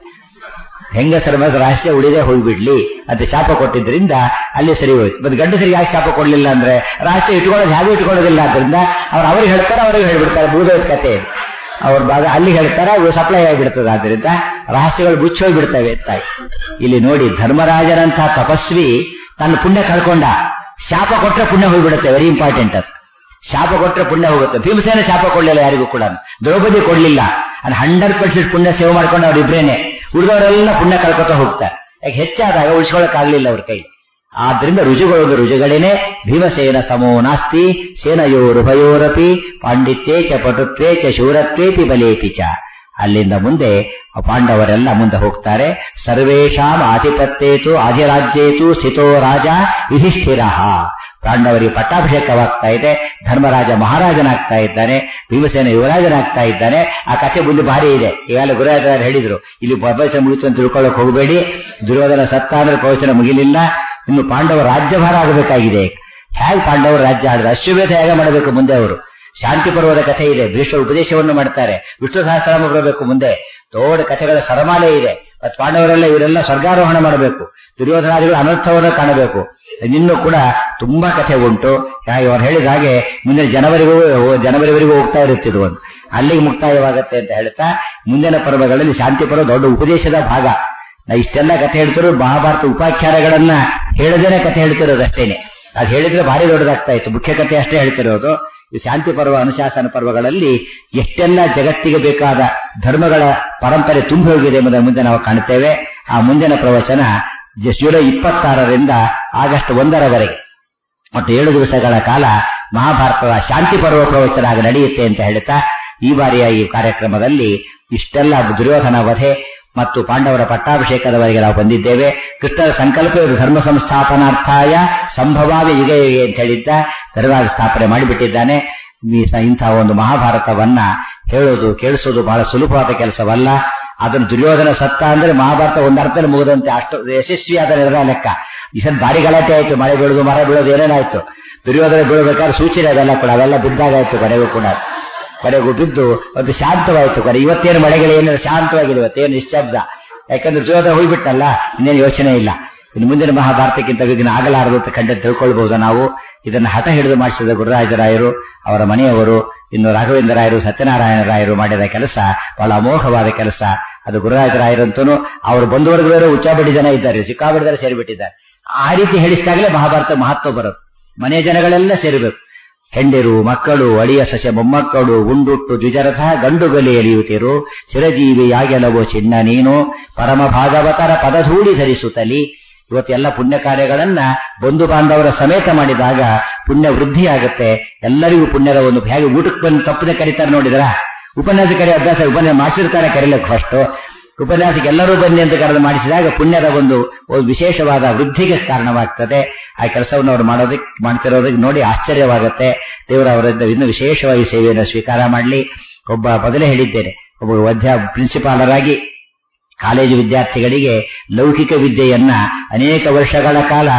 ಹೆಂಗಸರ ಮನಸ್ಸು ರಹಸ್ಯ ಉಳಿದೇ ಹೋಗ್ಬಿಡ್ಲಿ ಅಂತ ಶಾಪ ಕೊಟ್ಟಿದ್ರಿಂದ ಅಲ್ಲಿ ಸರಿ ಹೋಯ್ತು. ಮತ್ತೆ ಗಂಡಸರಿಗೆ ಯಾಕೆ ಶಾಪ ಕೊಡ್ಲಿಲ್ಲ ಅಂದ್ರೆ ರಹಸ್ಯ ಇಟ್ಕೊಳ್ಳೋದು ಹೇಗೆ ಇಟ್ಕೊಳ್ಳೋದಿಲ್ಲ. ಆದ್ರಿಂದ ಅವ್ರು ಅವ್ರಿಗೆ ಹೇಳ್ತಾರೆ, ಅವ್ರಿಗೆ ಹೇಳ್ಬಿಡ್ತಾರೆ. ಬೂದೋದ್ ಕತೆ ಅವ್ರ ಭಾಗ ಅಲ್ಲಿ ಹೇಳ್ತಾರೆ, ಅವು ಸಪ್ಲೈ ಆಗಿಬಿಡ್ತದೆ. ಆದ್ರಿಂದ ರಹಸ್ಯಗಳು ಮುಚ್ಚೋಗ್ಬಿಡ್ತವೆ ತಾಯಿ. ಇಲ್ಲಿ ನೋಡಿ, ಧರ್ಮರಾಜನಂತಹ ತಪಸ್ವಿ ತನ್ನ ಪುಣ್ಯ ಕಳ್ಕೊಂಡ. ಶಾಪ ಕೊಟ್ರೆ ಪುಣ್ಯ ಹೋಗ್ಬಿಡುತ್ತೆ. ವೆರಿ ಇಂಪಾರ್ಟೆಂಟ್ ಅದು. ಶಾಪ ಕೊಟ್ರೆ ಪುಣ್ಯ ಹೋಗುತ್ತೆ. ಭೀಮಸೇನ ಶಾಪ ಕೊಡ್ಲಿಲ್ಲ ಯಾರಿಗೂ ಕೂಡ, ದ್ರೌಪದಿ ಕೊಡ್ಲಿಲ್ಲ. ಅಲ್ಲಿ ಹಂಡ್ರೆಡ್ ಪರ್ಸೆಂಟ್ ಪುಣ್ಯ ಸೇವೆ ಮಾಡ್ಕೊಂಡು ಅವ್ರು ಇಬ್ರೇನೆ. ಉಳಿದವರೆಲ್ಲ ಪುಣ್ಯ ಕಳ್ಕೊತಾ ಹೋಗ್ತಾರೆ. ಯಾಕೆ ಹೆಚ್ಚಾದಾಗ ಉಳಿಸ್ಕೊಳಕ್ಕಾಗ್ಲಿಲ್ಲ ಅವ್ರ ಕೈ. ಆದ್ರಿಂದ ರುಜುಗೊಳ್ಳೋದು ರುಜುಗಳೇನೆ. ಭೀಮಸೇನ ಸಮೋ ನಾಸ್ತಿ ಸೇನಯೋರುಭಯೋರಪಿ ಪಾಂಡಿತ್ಯೇ ಚ ಪಟುತ್ವೇ ಚ ಶೂರತ್ವೇಪಿ ಬಲೇಪಿ ಚ. ಅಲ್ಲಿಂದ ಮುಂದೆ ಪಾಂಡವರೆಲ್ಲ ಮುಂದೆ ಹೋಗ್ತಾರೆ. ಸರ್ವೇಷಾಂ ಆಧಿಪತ್ಯೇತು ಆಧಿರಾಜ್ಯೇತು ಸ್ಥಿತೋ ರಾಜ ಯುಧಿಷ್ಠಿರ. ಪಾಂಡವರಿಗೆ ಪಟ್ಟಾಭಿಷೇಕವಾಗ್ತಾ ಇದೆ. ಧರ್ಮರಾಜ ಮಹಾರಾಜನಾಗ್ತಾ ಇದ್ದಾನೆ, ಭೀಮಸೇನ ಯುವರಾಜನಾಗ್ತಾ ಇದ್ದಾನೆ. ಆ ಕಥೆ ಮುಂದೆ ಭಾರಿ ಇದೆ. ಈಗಾಗಲೇ ಗುರುರಾಜ ಹೇಳಿದ್ರು, ಇಲ್ಲಿ ಪ್ರವಚನ ಮುಗಿತು ಅಂತ ತಿಳ್ಕೊಳ್ಳೋಕೆ ಹೋಗಬೇಡಿ. ದುರ್ಯೋಧನ ಸತ್ತ ಅಂದ್ರೆ ಪ್ರವಚನ ಮುಗಿಲಿಲ್ಲ. ಇನ್ನು ಪಾಂಡವರ ರಾಜ್ಯಭಾರ ಆಗಬೇಕಾಗಿದೆ. ಹೇಗೆ ಪಾಂಡವರು ರಾಜ್ಯ ಆಡಿದ್ರೆ ಅಶ್ವಮೇಧ ಹೇಗೆ ಮಾಡಬೇಕು ಮುಂದೆ ಅವರು. ಶಾಂತಿ ಪರ್ವದ ಕಥೆ ಇದೆ, ಭೀಷ್ಮ ಉಪದೇಶವನ್ನು ಮಾಡ್ತಾರೆ. ವಿಷ್ಣು ಸಹಸ್ರನಾಮ ಬರಬೇಕು ಮುಂದೆ. ದೊಡ್ಡ ಕಥೆಗಳ ಸರಮಾಲೆ ಇದೆ. ಮತ್ತು ಪಾಂಡವರೆಲ್ಲ ಇವರೆಲ್ಲ ಸ್ವರ್ಗಾರೋಹಣ ಮಾಡಬೇಕು. ದುರ್ಯೋಧನಾದಿಗಳು ಅನರ್ಥವನ್ನು ಕಾಣಬೇಕು. ಇನ್ನೂ ಕೂಡ ತುಂಬಾ ಕಥೆ ಉಂಟು. ಅವ್ರು ಹೇಳಿದ ಹಾಗೆ ಮುಂದಿನ ಜನವರಿಗೂ ಜನವರಿವರೆಗೂ ಹೋಗ್ತಾ ಇರುತ್ತಿದ್ದು ಒಂದು ಅಲ್ಲಿಗೆ ಮುಕ್ತಾಯವಾಗತ್ತೆ ಅಂತ ಹೇಳ್ತಾ, ಮುಂದಿನ ಪರ್ವಗಳಲ್ಲಿ ಶಾಂತಿ ಪರ್ವ ದೊಡ್ಡ ಉಪದೇಶದ ಭಾಗ. ನಾ ಇಷ್ಟೆಲ್ಲ ಕಥೆ ಹೇಳ್ತಿರೋ ಮಹಾಭಾರತ ಉಪಾಖ್ಯಾನಗಳನ್ನ ಹೇಳದೇನೆ ಕಥೆ ಹೇಳ್ತಿರೋದು ಅಷ್ಟೇನೆ. ಅದು ಹೇಳಿದ್ರೆ ಭಾರಿ ದೊಡ್ಡದಾಗ್ತಾ ಇತ್ತು. ಮುಖ್ಯ ಕಥೆ ಅಷ್ಟೇ ಹೇಳ್ತಿರೋದು. ಈ ಶಾಂತಿ ಪರ್ವ ಅನುಶಾಸನ ಪರ್ವಗಳಲ್ಲಿ ಎಷ್ಟೆಲ್ಲ ಜಗತ್ತಿಗೆ ಬೇಕಾದ ಧರ್ಮಗಳ ಪರಂಪರೆ ತುಂಬಿ ಹೋಗಿದೆ ಎಂಬುದನ್ನು ಮುಂದೆ ನಾವು ಕಾಣುತ್ತೇವೆ. ಆ ಮುಂದಿನ ಪ್ರವಚನ ಜುಲೈ ಇಪ್ಪತ್ತಾರರಿಂದ ಆಗಸ್ಟ್ ಒಂದರವರೆಗೆ ಮತ್ತು ಏಳು ದಿವಸಗಳ ಕಾಲ ಮಹಾಭಾರತದ ಶಾಂತಿ ಪರ್ವ ಪ್ರವಚನ ಆಗ ನಡೆಯುತ್ತೆ ಅಂತ ಹೇಳ್ತಾ, ಈ ಬಾರಿಯ ಈ ಕಾರ್ಯಕ್ರಮದಲ್ಲಿ ಇಷ್ಟೆಲ್ಲ ದುರ್ಯೋಧನ ವಧೆ ಮತ್ತು ಪಾಂಡವರ ಪಟ್ಟಾಭಿಷೇಕದವರೆಗೆ ನಾವು ಬಂದಿದ್ದೇವೆ. ಕೃಷ್ಣರ ಸಂಕಲ್ಪ ಧರ್ಮ ಸಂಸ್ಥಾಪನಾರ್ಥಾಯ ಸಂಭವಾಮಿ ಯುಗ ಯುಗೆ ಅಂತ ಹೇಳಿದ್ದ. ಧರ್ಮರಾಜ ಸ್ಥಾಪನೆ ಮಾಡಿಬಿಟ್ಟಿದ್ದಾನೆ. ಇಂತಹ ಒಂದು ಮಹಾಭಾರತವನ್ನ ಹೇಳೋದು ಕೇಳಿಸೋದು ಬಹಳ ಸುಲಭವಾದ ಕೆಲಸವಲ್ಲ. ಅದನ್ನು ದುರ್ಯೋಧನ ಸತ್ತ ಅಂದ್ರೆ ಮಹಾಭಾರತ ಒಂದರ್ಥದಲ್ಲಿ ಮುಗಿದಂತೆ. ಅಷ್ಟು ಯಶಸ್ವಿಯಾದ ನಿರ್ಧಾರ ಲೆಕ್ಕ. ಈ ಸಲ ಭಾರಿ ಗಲಾಟೆ ಆಯ್ತು. ಮಳೆ ಬೀಳೋದು ಮರ ಬೀಳೋದು ಏನೇನಾಯ್ತು. ದುರ್ಯೋಧನ ಬೀಳಬೇಕಾದ್ರೆ ಸೂಚನೆ ಅದೆಲ್ಲ ಕೂಡ ಅವೆಲ್ಲ ಬಿದ್ದಾಗಾಯ್ತು. ಕಡೆಗೂ ಕೂಡ ಕಡೆಗೂ ಬಿದ್ದು ಒಂದು ಶಾಂತವಾಯಿತು. ಕಡೆ ಇವತ್ತೇನು ಮಳೆಗಳು ಏನು ಶಾಂತವಾಗಿದೆ, ಇವತ್ತೇನು ನಿಶ್ಶಬ್ದ. ಯಾಕಂದ್ರೆ ದುರ್ಯೋಧನ ಹೋಗ್ಬಿಟ್ಟಲ್ಲ, ಇನ್ನೇನು ಯೋಚನೆ ಇಲ್ಲ. ಇನ್ನು ಮುಂದಿನ ಮಹಾಭಾರತಕ್ಕಿಂತ ವಿಘ್ನ ಆಗಲಾರದು ಅಂತ ಖಂಡಿತ ತಿಳ್ಕೊಳ್ಬಹುದು ನಾವು. ಇದನ್ನು ಹಠ ಹಿಡಿದು ಮಾಡಿಸಿದ ಗುರುರಾಜರಾಯರು, ಅವರ ಮನೆಯವರು, ಇನ್ನು ರಾಘವೇಂದ್ರ ರಾಯರು, ಸತ್ಯನಾರಾಯಣ ರಾಯರು ಮಾಡಿದ ಕೆಲಸ ಬಹಳ ಅಮೋಘವಾದ ಕೆಲಸ. ಅದು ಗುರುರಾಜರಾಯರಂತೂ ಅವರು ಬಂಧುವರ್ಗದವರು ಉಚ್ಚಾಬಡಿ ಜನ ಇದ್ದಾರೆ, ಸಿಕ್ಕಾಬಡಿದರೆ ಸೇರಿಬಿಟ್ಟಿದ್ದಾರೆ. ಆ ರೀತಿ ಹೇಳಿಸಿದಾಗಲೇ ಮಹಾಭಾರತ ಮಹತ್ವ ಬರೋದು. ಮನೆಯ ಜನಗಳೆಲ್ಲ ಸೇರಬೇಕು. ಹೆಂಡಿರು, ಮಕ್ಕಳು, ಅಳಿಯ ಸಸ್ಯ ಮೊಮ್ಮಕ್ಕಳು, ಉಂಡುಟ್ಟು ದ್ವಿಜರಥ ಗಂಡುಗಲಿ ಎಳೆಯುತ್ತಿರು, ಚಿರಜೀವಿಯಾಗೆಲವೋ ಚಿನ್ನ ನೀನು, ಪರಮ ಭಾಗವತರ ಪದಧೂಳಿ ಧರಿಸುತ್ತಲಿ. ಇವತ್ತೆಲ್ಲ ಪುಣ್ಯ ಕಾರ್ಯಗಳನ್ನ ಬಂಧು ಬಾಂಧವರ ಸಮೇತ ಮಾಡಿದಾಗ ಪುಣ್ಯ ವೃದ್ಧಿಯಾಗುತ್ತೆ. ಎಲ್ಲರಿಗೂ ಪುಣ್ಯದ ಒಂದು ಹೇಗೆ ಊಟಕ್ಕೆ ಬಂದು ತಪ್ಪದೆ ಕರೀತಾರೆ ನೋಡಿದ್ರ. ಉಪನ್ಯಾಸ ಕರೆ ಅಭ್ಯಾಸ ಉಪನ್ಯಾಸ ಮಾಡಿಸಿರ್ತಾರೆ ಕರೀಲಕ್ಕೆ ಫಸ್ಟ್. ಉಪನ್ಯಾಸಕ್ಕೆ ಎಲ್ಲರೂ ಬನ್ನಿ ಅಂತ ಕರೆದು ಮಾಡಿಸಿದಾಗ ಪುಣ್ಯದ ಒಂದು ವಿಶೇಷವಾದ ವೃದ್ಧಿಗೆ ಕಾರಣವಾಗ್ತದೆ. ಆ ಕೆಲಸವನ್ನು ಅವರು ಮಾಡೋದಕ್ಕೆ ಮಾಡ್ತಿರೋದಕ್ಕೆ ನೋಡಿ ಆಶ್ಚರ್ಯವಾಗುತ್ತೆ. ದೇವರ ಅವರಿಂದ ಇನ್ನೂ ವಿಶೇಷವಾಗಿ ಸೇವೆಯನ್ನು ಸ್ವೀಕಾರ ಮಾಡಲಿ. ಒಬ್ಬ ಮೊದಲೇ ಹೇಳಿದ್ದೇನೆ, ಒಬ್ಬ ವೈದ್ಯ ಪ್ರಿನ್ಸಿಪಾಲರಾಗಿ ಕಾಲೇಜು ವಿದ್ಯಾರ್ಥಿಗಳಿಗೆ ಲೌಕಿಕ ವಿದ್ಯೆಯನ್ನ ಅನೇಕ ವರ್ಷಗಳ ಕಾಲ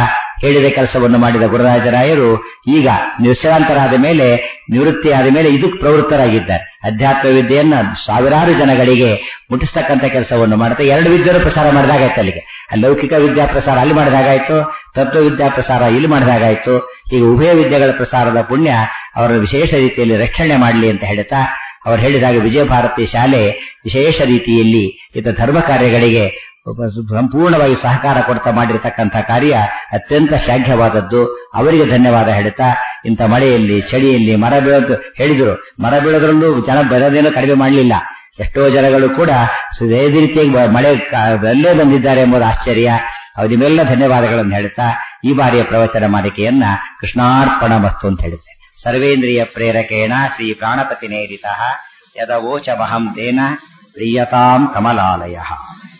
ಹೇಳಿದ ಕೆಲಸವನ್ನು ಮಾಡಿದ ಗುರುರಾಜರಾಯರು ಈಗ ವಿಶ್ರಾಂತರಾದ ಮೇಲೆ ನಿವೃತ್ತಿಯಾದ ಮೇಲೆ ಇದಕ್ಕೆ ಪ್ರವೃತ್ತರಾಗಿದ್ದಾರೆ. ಅಧ್ಯಾತ್ಮ ವಿದ್ಯೆಯನ್ನ ಸಾವಿರಾರು ಜನಗಳಿಗೆ ಮುಟ್ಟಿಸ್ತಕ್ಕಂಥ ಕೆಲಸವನ್ನು ಮಾಡ್ತಾ ಎರಡು ವಿದ್ಯೆಯನ್ನು ಪ್ರಸಾರ ಮಾಡಿದಾಗಾಯ್ತು. ಅಲ್ಲಿಗೆ ಲೌಕಿಕ ವಿದ್ಯಾ ಪ್ರಸಾರ ಅಲ್ಲಿ ಮಾಡಿದಾಗಾಯ್ತು, ತತ್ವ ವಿದ್ಯಾ ಪ್ರಸಾರ ಇಲ್ಲಿ ಮಾಡಿದಾಗಾಯ್ತು. ಹೀಗೆ ಉಭಯ ವಿದ್ಯೆಗಳ ಪ್ರಸಾರದ ಪುಣ್ಯ ಅವರ ವಿಶೇಷ ರೀತಿಯಲ್ಲಿ ರಕ್ಷಣೆ ಮಾಡಲಿ ಅಂತ ಹೇಳ್ತಾ ಅವರು ಹೇಳಿದಾಗ ವಿಜಯ ಭಾರತಿ ಶಾಲೆ ವಿಶೇಷ ರೀತಿಯಲ್ಲಿ ಇತ ಧರ್ಮ ಕಾರ್ಯಗಳಿಗೆ ಸಂಪೂರ್ಣವಾಗಿ ಸಹಕಾರ ಕೊಡ್ತಾ ಮಾಡಿರತಕ್ಕಂಥ ಕಾರ್ಯ ಅತ್ಯಂತ ಶ್ಲಾಘ್ಯವಾದದ್ದು. ಅವರಿಗೆ ಧನ್ಯವಾದ ಹೇಳ್ತಾ ಇಂಥ ಮಳೆಯಲ್ಲಿ ಚಳಿಯಲ್ಲಿ ಮರ ಬೀಳೋದು ಹೇಳಿದ್ರು. ಮರ ಬೀಳೋದ್ರಲ್ಲೂ ಜನ ಬರೋದೇನೋ ಕಡಿಮೆ ಮಾಡಲಿಲ್ಲ. ಎಷ್ಟೋ ಜನಗಳು ಕೂಡ ಇದೇ ರೀತಿಯಾಗಿ ಮಳೆ ಅಲ್ಲೇ ಬಂದಿದ್ದಾರೆ ಎಂಬುದು ಆಶ್ಚರ್ಯ. ಅವರಿಗೆಲ್ಲ ಧನ್ಯವಾದಗಳನ್ನು ಹೇಳ್ತಾ ಈ ಬಾರಿಯ ಪ್ರವಚನ ಮಾಲಿಕೆಯನ್ನ ಕೃಷ್ಣಾರ್ಪಣ ಮಸ್ತು ಅಂತ ಹೇಳುತ್ತೆ. ಸರ್ವೇಂದ್ರಿಯ ಪ್ರೇರಕೇಣ ಶ್ರೀ ಪ್ರಾಣಪತಿ ನೇರಿತಃ ಯದವೋಚಮಹಂ ತೇನ ಪ್ರೀಯತಾಂ ಕಮಲಾಲಯ.